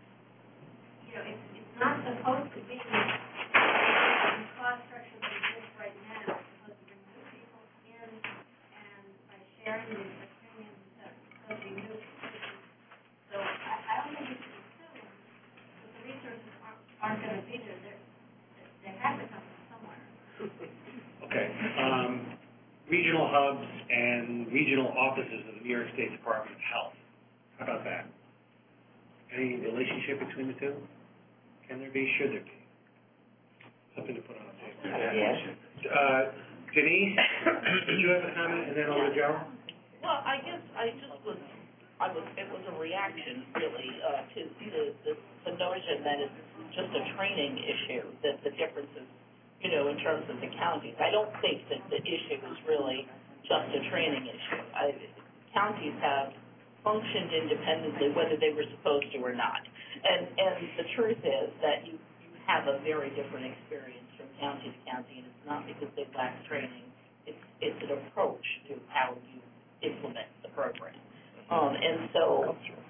it's not supposed to be the cost structure that exists right now. It's supposed to bring new people in, and by sharing the premiums, it's supposed to be new people. So I don't think you should assume that the resources aren't going to be there. They have to come from somewhere. Okay, regional hubs and regional offices of the New York State Department of Health. How about that? Any relationship between the two? Can there be? Should there be? Something to put on the table. Yes. Denise, did you have a comment, and then over to Joe? Well, I guess it was a reaction really to the notion that it's just a training issue, that the differences, in terms of the counties. I don't think that the issue is really just a training issue. Counties have functioned independently whether they were supposed to or not. And the truth is that you have a very different experience from county to county, and it's not because they lack training. It's an approach to how you implement the program. And so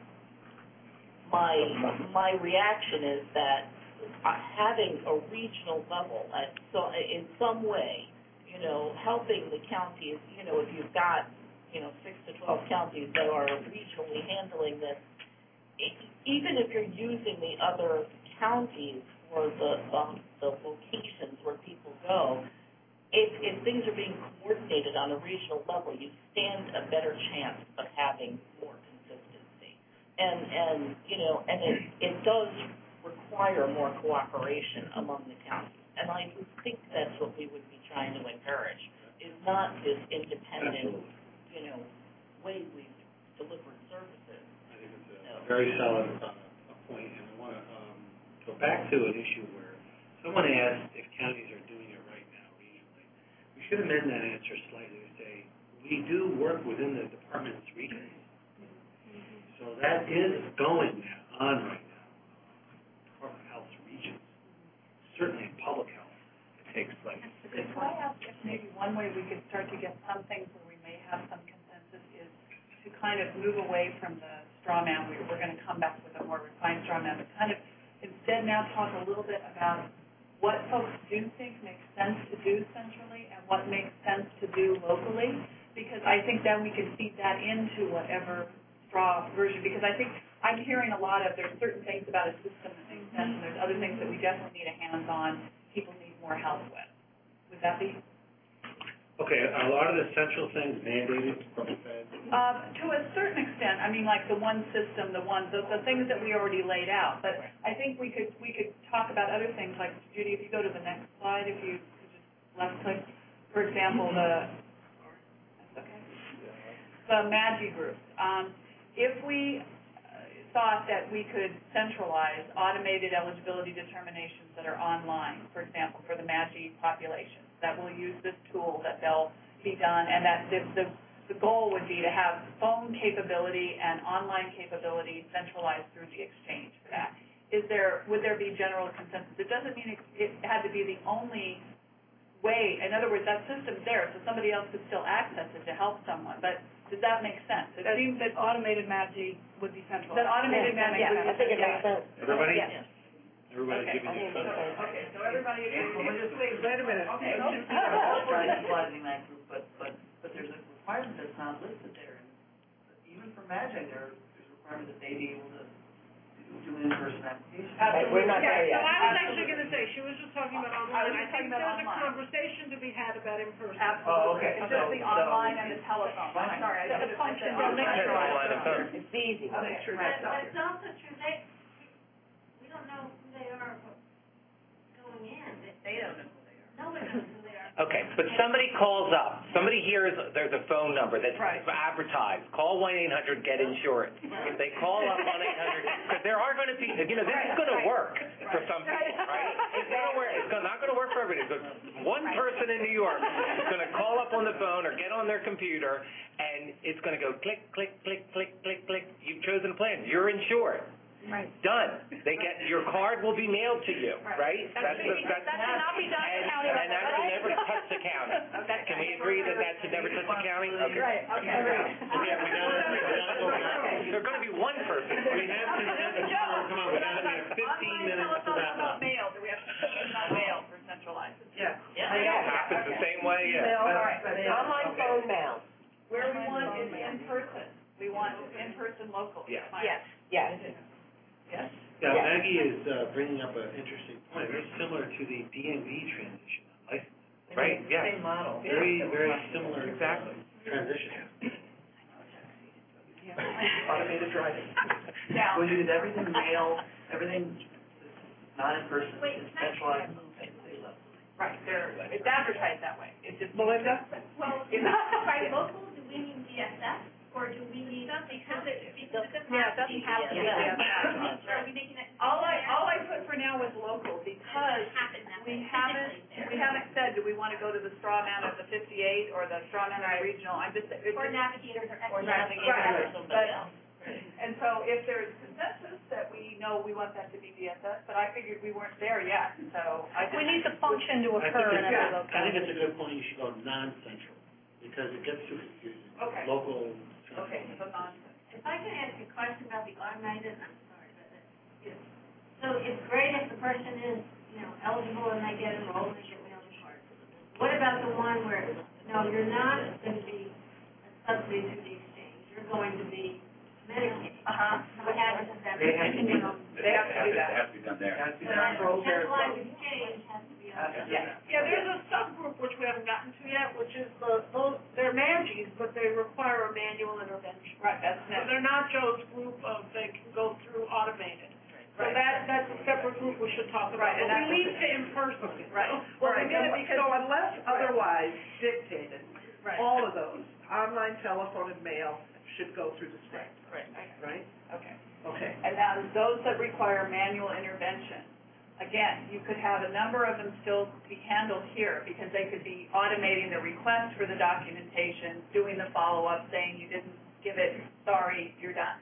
my reaction is that having a regional level in some way, helping the counties, if you've got 6 to 12 counties that are regionally handling this, even if you're using the other counties for the locations where people go, if things are being coordinated on a regional level, you stand a better chance of having more consistency. And it does require more cooperation among the counties. And I think that's what we would be trying to encourage, is not this independent, way we've delivered services. I think it's a very solid point, and I want to go back to an issue where someone asked if counties are doing it right now regionally. We should amend that answer slightly to say we do work within the department's regions. So that is going on right now. Department of Health's regions, certainly in public health, it takes place. Could I ask if maybe one way we could start to get some things where we may have some consensus is to kind of move away from the straw man. We're going to come back with a more refined straw man, but kind of instead now talk a little bit about what folks do think makes sense to do centrally and what makes sense to do locally, because I think then we can feed that into whatever straw version, because I think I'm hearing a lot of there's certain things about a system that make sense, and there's other things that we definitely need a hands-on, people need more help with. Would that be? Okay, a lot of the central things mandated from the Fed? To a certain extent. I mean, like the one system, the things that we already laid out. But I think we could talk about other things. Like, Judy, if you go to the next slide, if you could just left click. For example, the MAGI groups. If we thought that we could centralize automated eligibility determinations that are online, for example, for the MAGI population, that will use this tool, that they'll be done, and that the goal would be to have phone capability and online capability centralized through the exchange for that. Would there be general consensus? It doesn't mean it had to be the only way. In other words, that system's there, so somebody else could still access it to help someone. But does that make sense? It seems that automated MAGI would be centralized. That automated MAGI would be centralized. I think it makes sense. Everybody? Yes. Everybody giving you Okay, so everybody agrees. Wait a minute. Okay. Utilizing that group, but there's a requirement that's not listed there. And even for MAGI, there's a requirement that they be able to do do an in-person application. Right, we're not there Yeah, yet. so I was actually going to say, she was just talking about online. I think there's a online. conversation to be had about in-person. Absolutely. Oh, okay. It's just the online and the telephone. I'm sorry, I should have function said don't make online. sure Online and phone. It's easy. Okay, Sure, right. that's But it's also true, we don't know who they are going in. They don't know who they are. No one knows who they are. Okay, but somebody calls up, somebody hears there's a phone number that's Right. advertised, call 1-800-GET-INSURANCE. If they call up 1-800, because there are going to be, this is going to work for some people, right? It's going to work. It's not going to work for everybody. But one person in New York is going to call up on the phone or get on their computer, and it's going to go click, click, click, click, click, click. You've chosen a plan. You're insured. Right. Done. They get your card will be mailed to you, right? That cannot be done at county level. And that should never touch the county. Can we agree that should never touch the county? Okay. Right, okay. There's going to be one person. We have consensus. Come on, we have 15 minutes to wrap up. Mail, do we have to not mail for centralized? Yeah. It happens the same way, yeah. All right. Online phone mail. Where we want is in person. We want in person local. Yeah. Yes. Yes. Yes? Yeah, Yeah. Maggie is bringing up an interesting point, very similar to the DMV transition on license. Right, yeah. Same model. Very, very similar Exactly. transition. Automated driving. Now, When you did everything mail, everything not in person, it's centralized. right, it's advertised that way. It's just. Melinda? Well, by local, do we mean DSS, or do we mean, because it doesn't Yeah, it have doesn't have to be DSS. Are we making it? All I put for now was local because Happen that we way. haven't said, do we want to go to the straw man of the 58 or the straw man of the regional? I'm just. Or navigators or Navigators Right. or somebody else. And so if there's consensus that we know we want that to be DSS, but I figured we weren't there yet, so I just. We need the function to occur in every I think locality. it's a good point, you should go non-central, because it gets too confusing. Okay. Local. Okay, so non. If I can ask a question about the automated, I'm sorry, but so it's great if the person is, eligible and they get enrolled and they get mail and cards. What about the one where, no, you're not going to be a subsidy to the exchange, you're going to be Medicaid? What happens if that? They have to do that. They have to do that. It has to be done there. Has to be So done for all their centralized exchange has to be on. Yeah, there's a subgroup which we haven't gotten to yet, which is they're MANGIs, but they require a manual intervention. Right, that's So next. they're not Joe's group of, they can go through automated. So Right. that's a separate group we should talk about. Right, and But we that's- need to in-person. Right. All right, so unless otherwise dictated, Right. all of those, online, telephone, and mail, should go through the state, Right, right? okay. Okay. And now, those that require manual intervention, again, you could have a number of them still be handled here, because they could be automating the request for the documentation, doing the follow-up, saying you didn't give it, sorry, you're done.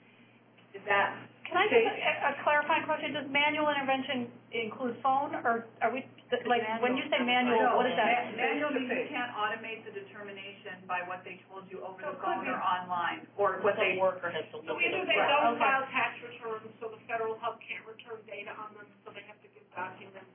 Is that? Can I just, a clarifying question, does manual intervention include phone, or are we, like, when you say manual, what is that? Manual means you can't automate the determination by what they told you over the phone or online, or what they. worker has to So look at either it. they Right, don't okay. file tax returns, so the federal hub can't return data on them, so they have to give documents.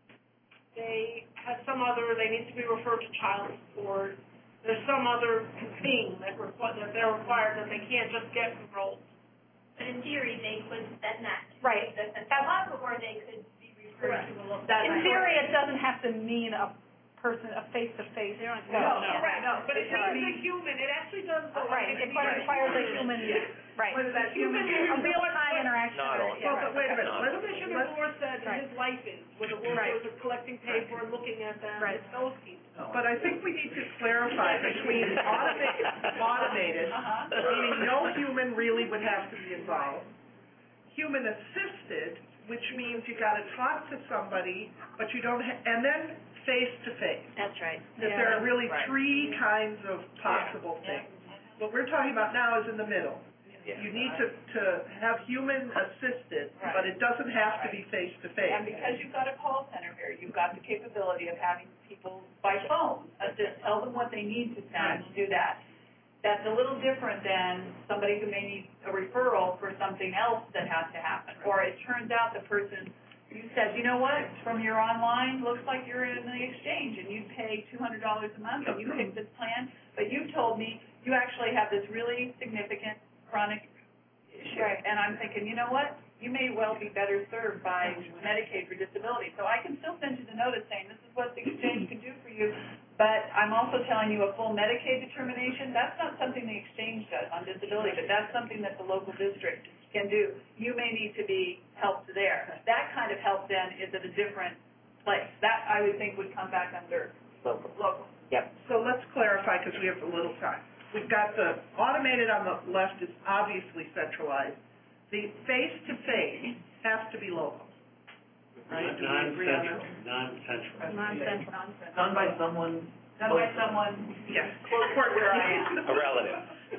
They have some other, they need to be referred to child support. There's some other thing that they're required that they can't just get enrolled. But in theory, they could send that to Right. the central hub, or they could be referred to a local. In theory, it doesn't have to mean a person, a face-to-face. You don't have to go. No, but it needs a human, it actually does. Right, it requires a human, right. Whether that human, A real-time interaction. Not all. Well, but wait a minute, Not let's all. make sure the board said Right. his life is, where the workers are collecting paper and looking at them, Right. it's those people. But I think we need to clarify between automated, meaning no human really would have to be involved, human assisted, which means you got to talk to somebody, but you don't, and then face-to-face. That's right. That there are really Right. three kinds of possible things. What we're talking about now is in the middle. You need to have human assisted, but it doesn't have to be And face-to-face. because you've got a call center here, you've got the capability of having people by phone, just tell them what they need to send, do that. That's a little different than somebody who may need a referral for something else that has to happen. Or it turns out the person, you said, you know what, from your online, looks like you're in the exchange and you pay $200 a month and you pick this plan, but you told me you actually have this really significant chronic issue. And I'm thinking, you know what, you may well be better served by Medicaid for disability. So I can still send you the notice saying, this is what the exchange can do for you, but I'm also telling you a full Medicaid determination, that's not something the exchange does on disability, but that's something that the local district can do. You may need to be helped there. That kind of help then is at a different place. That, I would think, would come back under local. Yep. So let's clarify, because we have a little time. We've got the automated on the left is obviously centralized. The face-to-face has to be local. Right? Do we agree on that? Non-central. Non-central. Done by someone. Yes. Close where I am. A relative.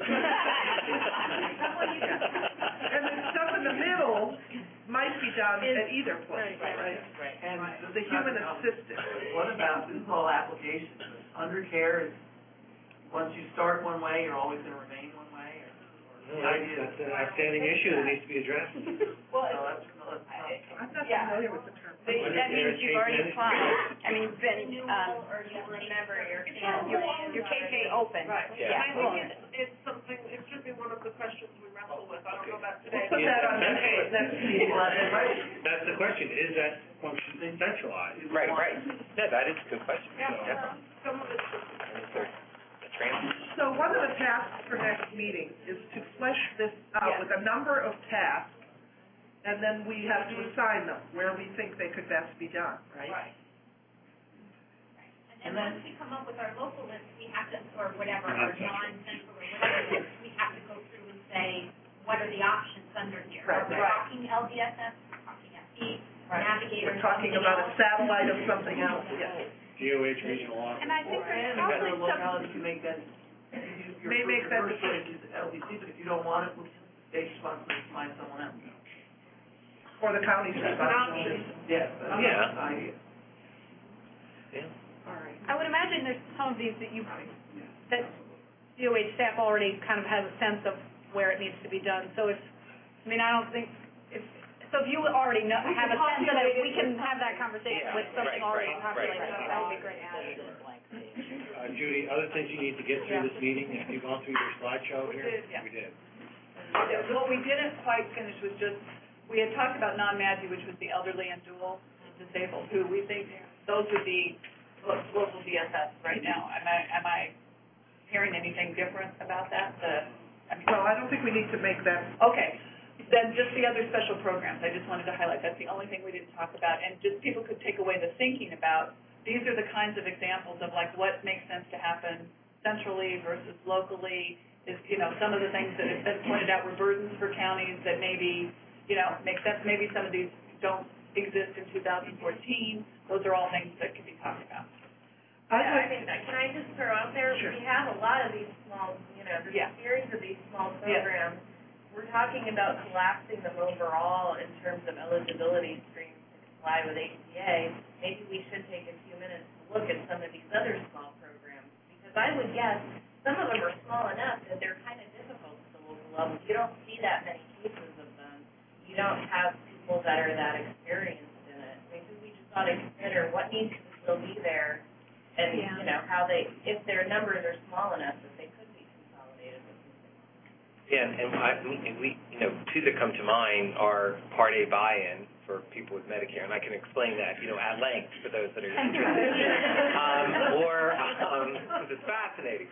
And then stuff in the middle might be done at either place, right? And The human assistant. what about, this is all applications, under care is, once you start one way, you're always going to remain one way, or the idea That's an outstanding issue that needs to be addressed. Well, I'm not familiar with the term. That means you've already applied. I mean, you've been, Renewal, or you remember your your case is open. Right. Yeah. I think it's something, it should be one of the questions we wrestle with. I don't know about today. We'll put that on the page. That's the question, is that function centralized? Right. Yeah, that is a good question. Yeah, some of it's So one of the tasks for next meeting is to flesh this out with a number of tasks, and then we have to assign them where we think they could best be done, right? Right. And then once we come up with our local list, we have to, or whatever, our non-central or whatever list, we have to go through and say, what are the options under here? Right, Are we talking LDSS, we're talking FE, Navigator, We're talking about a satellite of something else, yes. DOH regional office. And I think there's And probably the locality can make that, May make that first choice is LDC, but if you don't want it, state's responsibility to find someone else. Or the county's responsibility. Yes, that's Yeah. the idea. All right. I would imagine there's some of these that that DOH staff already kind of has a sense of where it needs to be done. So if you already know, have a sense of it, we can have that conversation with something already populated. That would be great. Judy, other things you need to get through this meeting, have you gone through your slideshow here? Yeah. We did. What we didn't quite finish was just, we had talked about non-MAGI, which was the elderly and dual disabled, who we think those would be local DSS right now. Am I hearing anything different about that? Well, I don't think we need to make that. Okay. Then just the other special programs, I just wanted to highlight. That's the only thing we didn't talk about. And just people could take away the thinking about, these are the kinds of examples of like what makes sense to happen centrally versus locally. Is, some of the things that have been pointed out were burdens for counties that maybe, make sense. Maybe some of these don't exist in 2014. Those are all things that can be talked about. Can I just throw out there, Sure. we have a lot of these small, there's a series of these small programs. We're talking about collapsing them overall in terms of eligibility streams to comply with ACA. Maybe we should take a few minutes to look at some of these other small programs, because I would guess some of them are small enough that they're kind of difficult at the local level. You don't see that many cases of them. You don't have people that are that experienced in it. Maybe we just ought to consider what needs to still be there, and how if their numbers are small enough that they could be consolidated with something. Yeah, and we two that come to mind are Part A buy-in for people with Medicare, and I can explain that, at length for those that are interested. Because it's fascinating.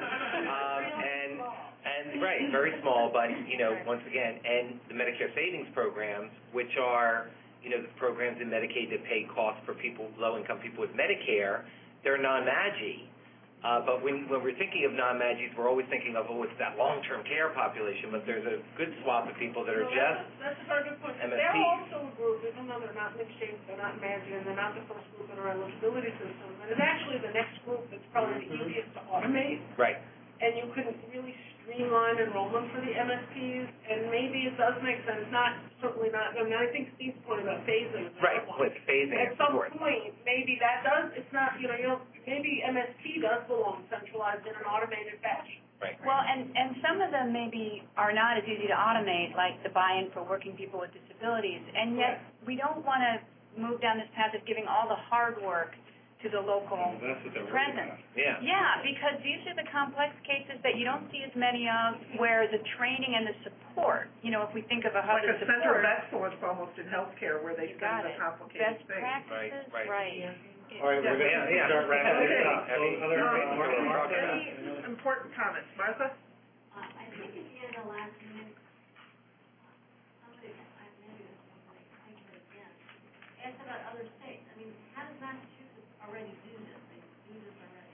And right, very small, but, once again, and the Medicare savings programs, which are, the programs in Medicaid that pay costs for low-income people with Medicare, they're non-MAGI. But when we're thinking of non-MAGIs, we're always thinking of, it's that long-term care population, but there's a good swath of people that are just That's a very good point. MSPs. They're also a group, even though they're not in exchange, they're not MAGI, and they're not the first group in our eligibility system. And it's actually the next group that's probably the easiest to automate. Right. And you can really streamline enrollment for the MSPs, and maybe it does make sense, certainly not, I think Steve's point about phasing is Right, with phasing at is some important. point, maybe that does, it's not, maybe MSP does belong centralized in an automated fashion. Right. Well, and some of them maybe are not as easy to automate, like the buy-in for working people with disabilities, and yet we don't want to move down this path of giving all the hard work to the local That's what they're worried presence. about. Yeah. Yeah, because these are the complex cases that you don't see as many of, where the training and the support, if we think of a hub Like of a center of support. excellence almost in healthcare where they You got study the it. complicated Best things. practices, Right. All right, we're going to start wrapping this up. Heavy. Other Martha? Any important comments? Martha? I think at the end of last minute, somebody, maybe this was somebody, I think it again, asked about other states. I mean, how does Massachusetts already do this? They do this already.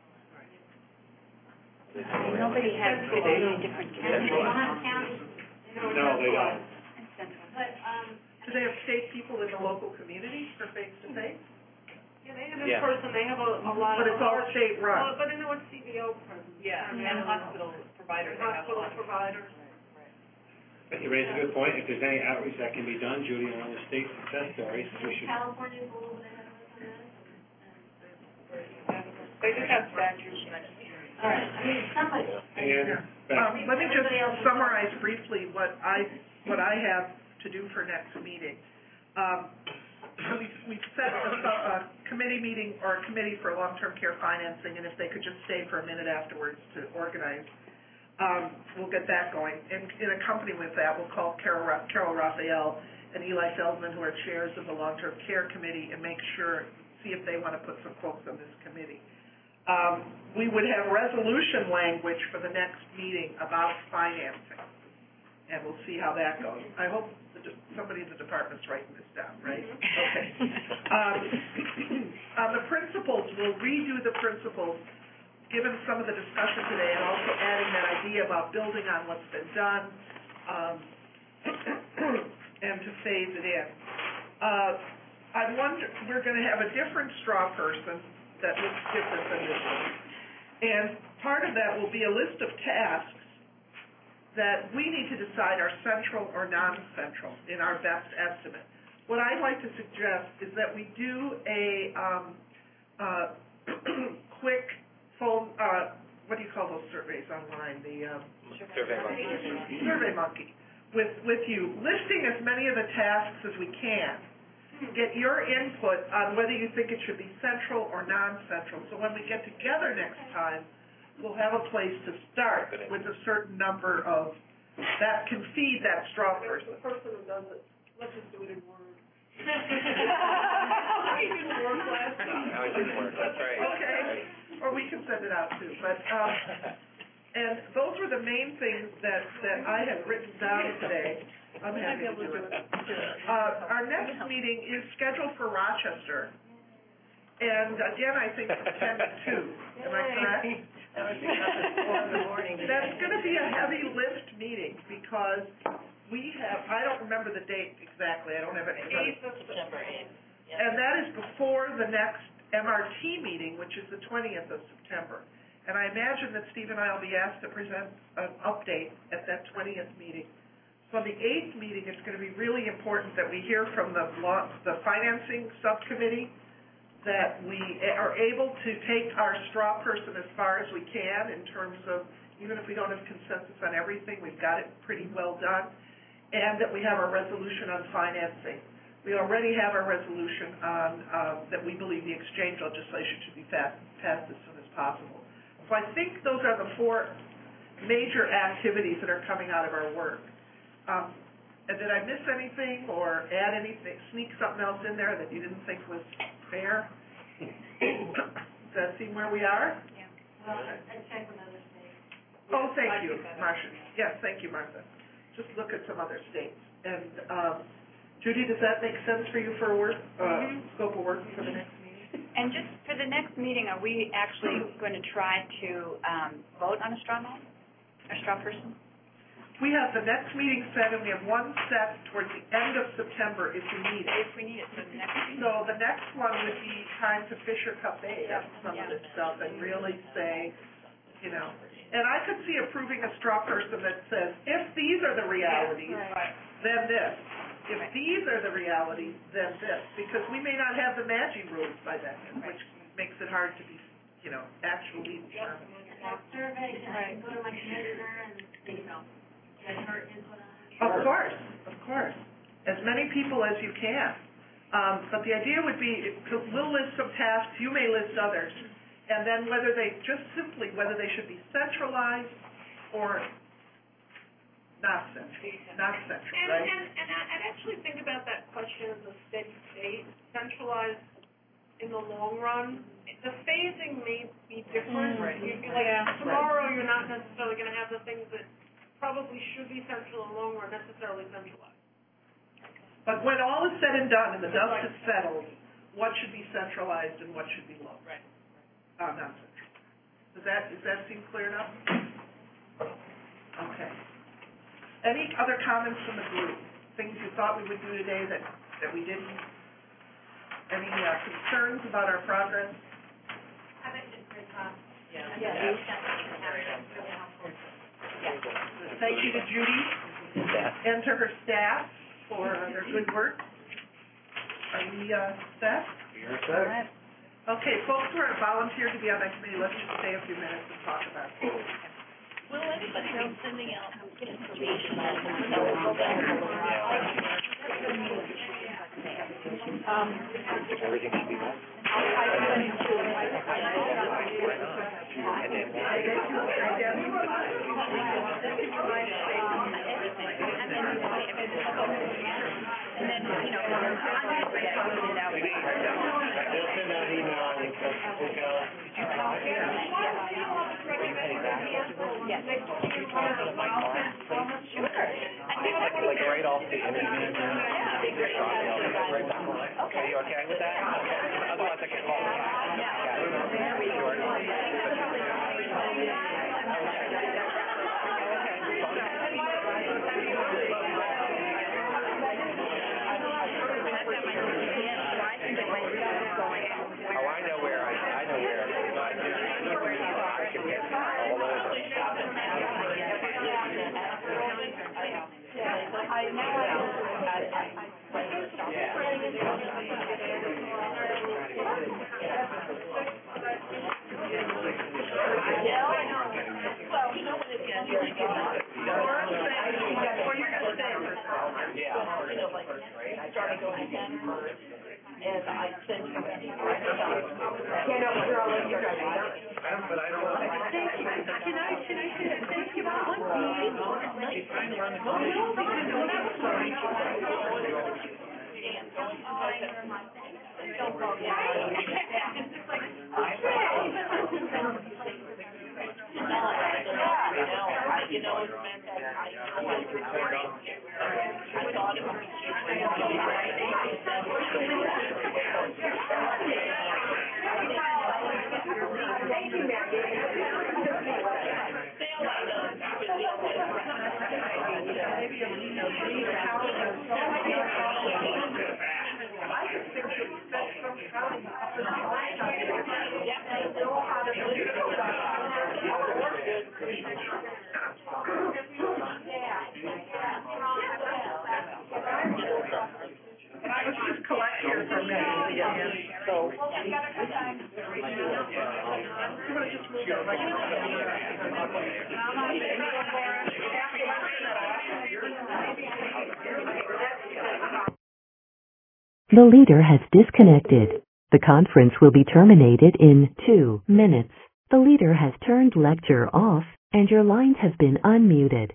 Nobody has any different They counties. don't have counties. No, they don't. But, Do they have state people in the local community for face-to-face? Yeah, they have Yeah. in person, they have a lot But of. it's all state-run. But I know it's CBO present. Yeah, and hospital providers, they have a Hospital lot of. providers. But you raise a good point. If there's any outreach that can be done, Judy, on other state success stories, we should. California's a little bit ahead of us on this. They just have statutes. All right, I mean, somebody. And Let me just summarize briefly what I have to do for next meeting. We've set a committee meeting or a committee for long-term care financing, and if they could just stay for a minute afterwards to organize, we'll get that going. And in accompany with that, we'll call Carol Raphael and Eli Feldman, who are chairs of the long-term care committee, and see if they want to put some folks on this committee. We would have resolution language for the next meeting about financing, and we'll see how that goes. I hope somebody in the department's writing this down, right? Okay. On the principles, we'll redo the principles, given some of the discussion today, and also adding that idea about building on what's been done, and to phase it in. I wonder, we're going to have a different straw person that looks different than this one. And part of that will be a list of tasks that we need to decide are central or non-central in our best estimate. What I'd like to suggest is that we do a quick phone, what do you call those surveys online? The Survey Monkey with you, listing as many of the tasks as we can. Get your input on whether you think it should be central or non-central. So when we get together next time, we'll have a place to start with a certain number of, that can feed that straw person. The person who does it, let's just do it in Word. No, it didn't work. That's right. Okay. Or we can send it out too. But and those were the main things that I had written down today. I'm happy to do it. Our next meeting is scheduled for Rochester. And again, I think from 10 to 2. Am I correct? That's going to be a heavy lift meeting because we have, I don't remember the date exactly. I don't have it. 8th of September. 8th. Yep. And that is before the next MRT meeting, which is the 20th of September. And I imagine that Steve and I will be asked to present an update at that 20th meeting. So the 8th meeting, it's going to be really important that we hear from the financing subcommittee, that we are able to take our straw person as far as we can in terms of, even if we don't have consensus on everything, we've got it pretty well done, and that we have our resolution on financing. We already have our resolution on that we believe the exchange legislation should be passed as soon as possible. So I think those are the 4 major activities that are coming out of our work. And did I miss anything or add anything, sneak something else in there that you didn't think was fair? Does that seem where we are? Yeah. Well, I checked with other states. Oh, thank you, Marcia. Yes, thank you, Martha. Just look at some other states. And Judy, does that make sense for you for scope of work for the next meeting? And just for the next meeting, are we actually going to try to vote on a straw man, a straw person? We have the next meeting set, and we have one set towards the end of September if we need it. If we need it, so the next meeting. So the next one would be time to Fisher Cup A on some of this stuff and really say, you know. And I could see approving a straw person that says, if these are the realities, then this. If these are the realities, then this. Because we may not have the magic rules by then, which makes it hard to be, you know, actually determined. That survey, can I go to my commissioner and, you know, get her input on it? Of course. As many people as you can. But the idea would be, we'll list some tasks, you may list others, and then whether they should be centralized or not central, right? And I'd actually think about that question as a steady state, centralized in the long run. The phasing may be different. Tomorrow you're not necessarily going to have the things that probably should be central in the long run necessarily centralized. But when all is said and done and the dust is settled, what should be centralized and what should be local? Right. Not central. Does that seem clear enough? Okay. Any other comments from the group? Things you thought we would do today that we didn't? Any concerns about our progress? I think it's great talk. Thank you to Judy and to her staff for their good work. Are we set? We are set. Okay, folks who are volunteered to be on that committee, let's just stay a few minutes and talk about it. Will anybody be sending out information Everything should be back. Like right off the internet. Okay, you okay with that? Okay. Otherwise I can call it. Oh, I know where. I know where. I can get all over. started going to Denver, and I sent him an email. Can I say that? Thank you. Let's just collect here for a minute. So, you want to just move that The leader has disconnected. The conference will be terminated in 2 minutes. The leader has turned lecture off, and your lines have been unmuted.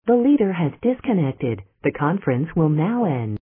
The leader has disconnected. The conference will now end.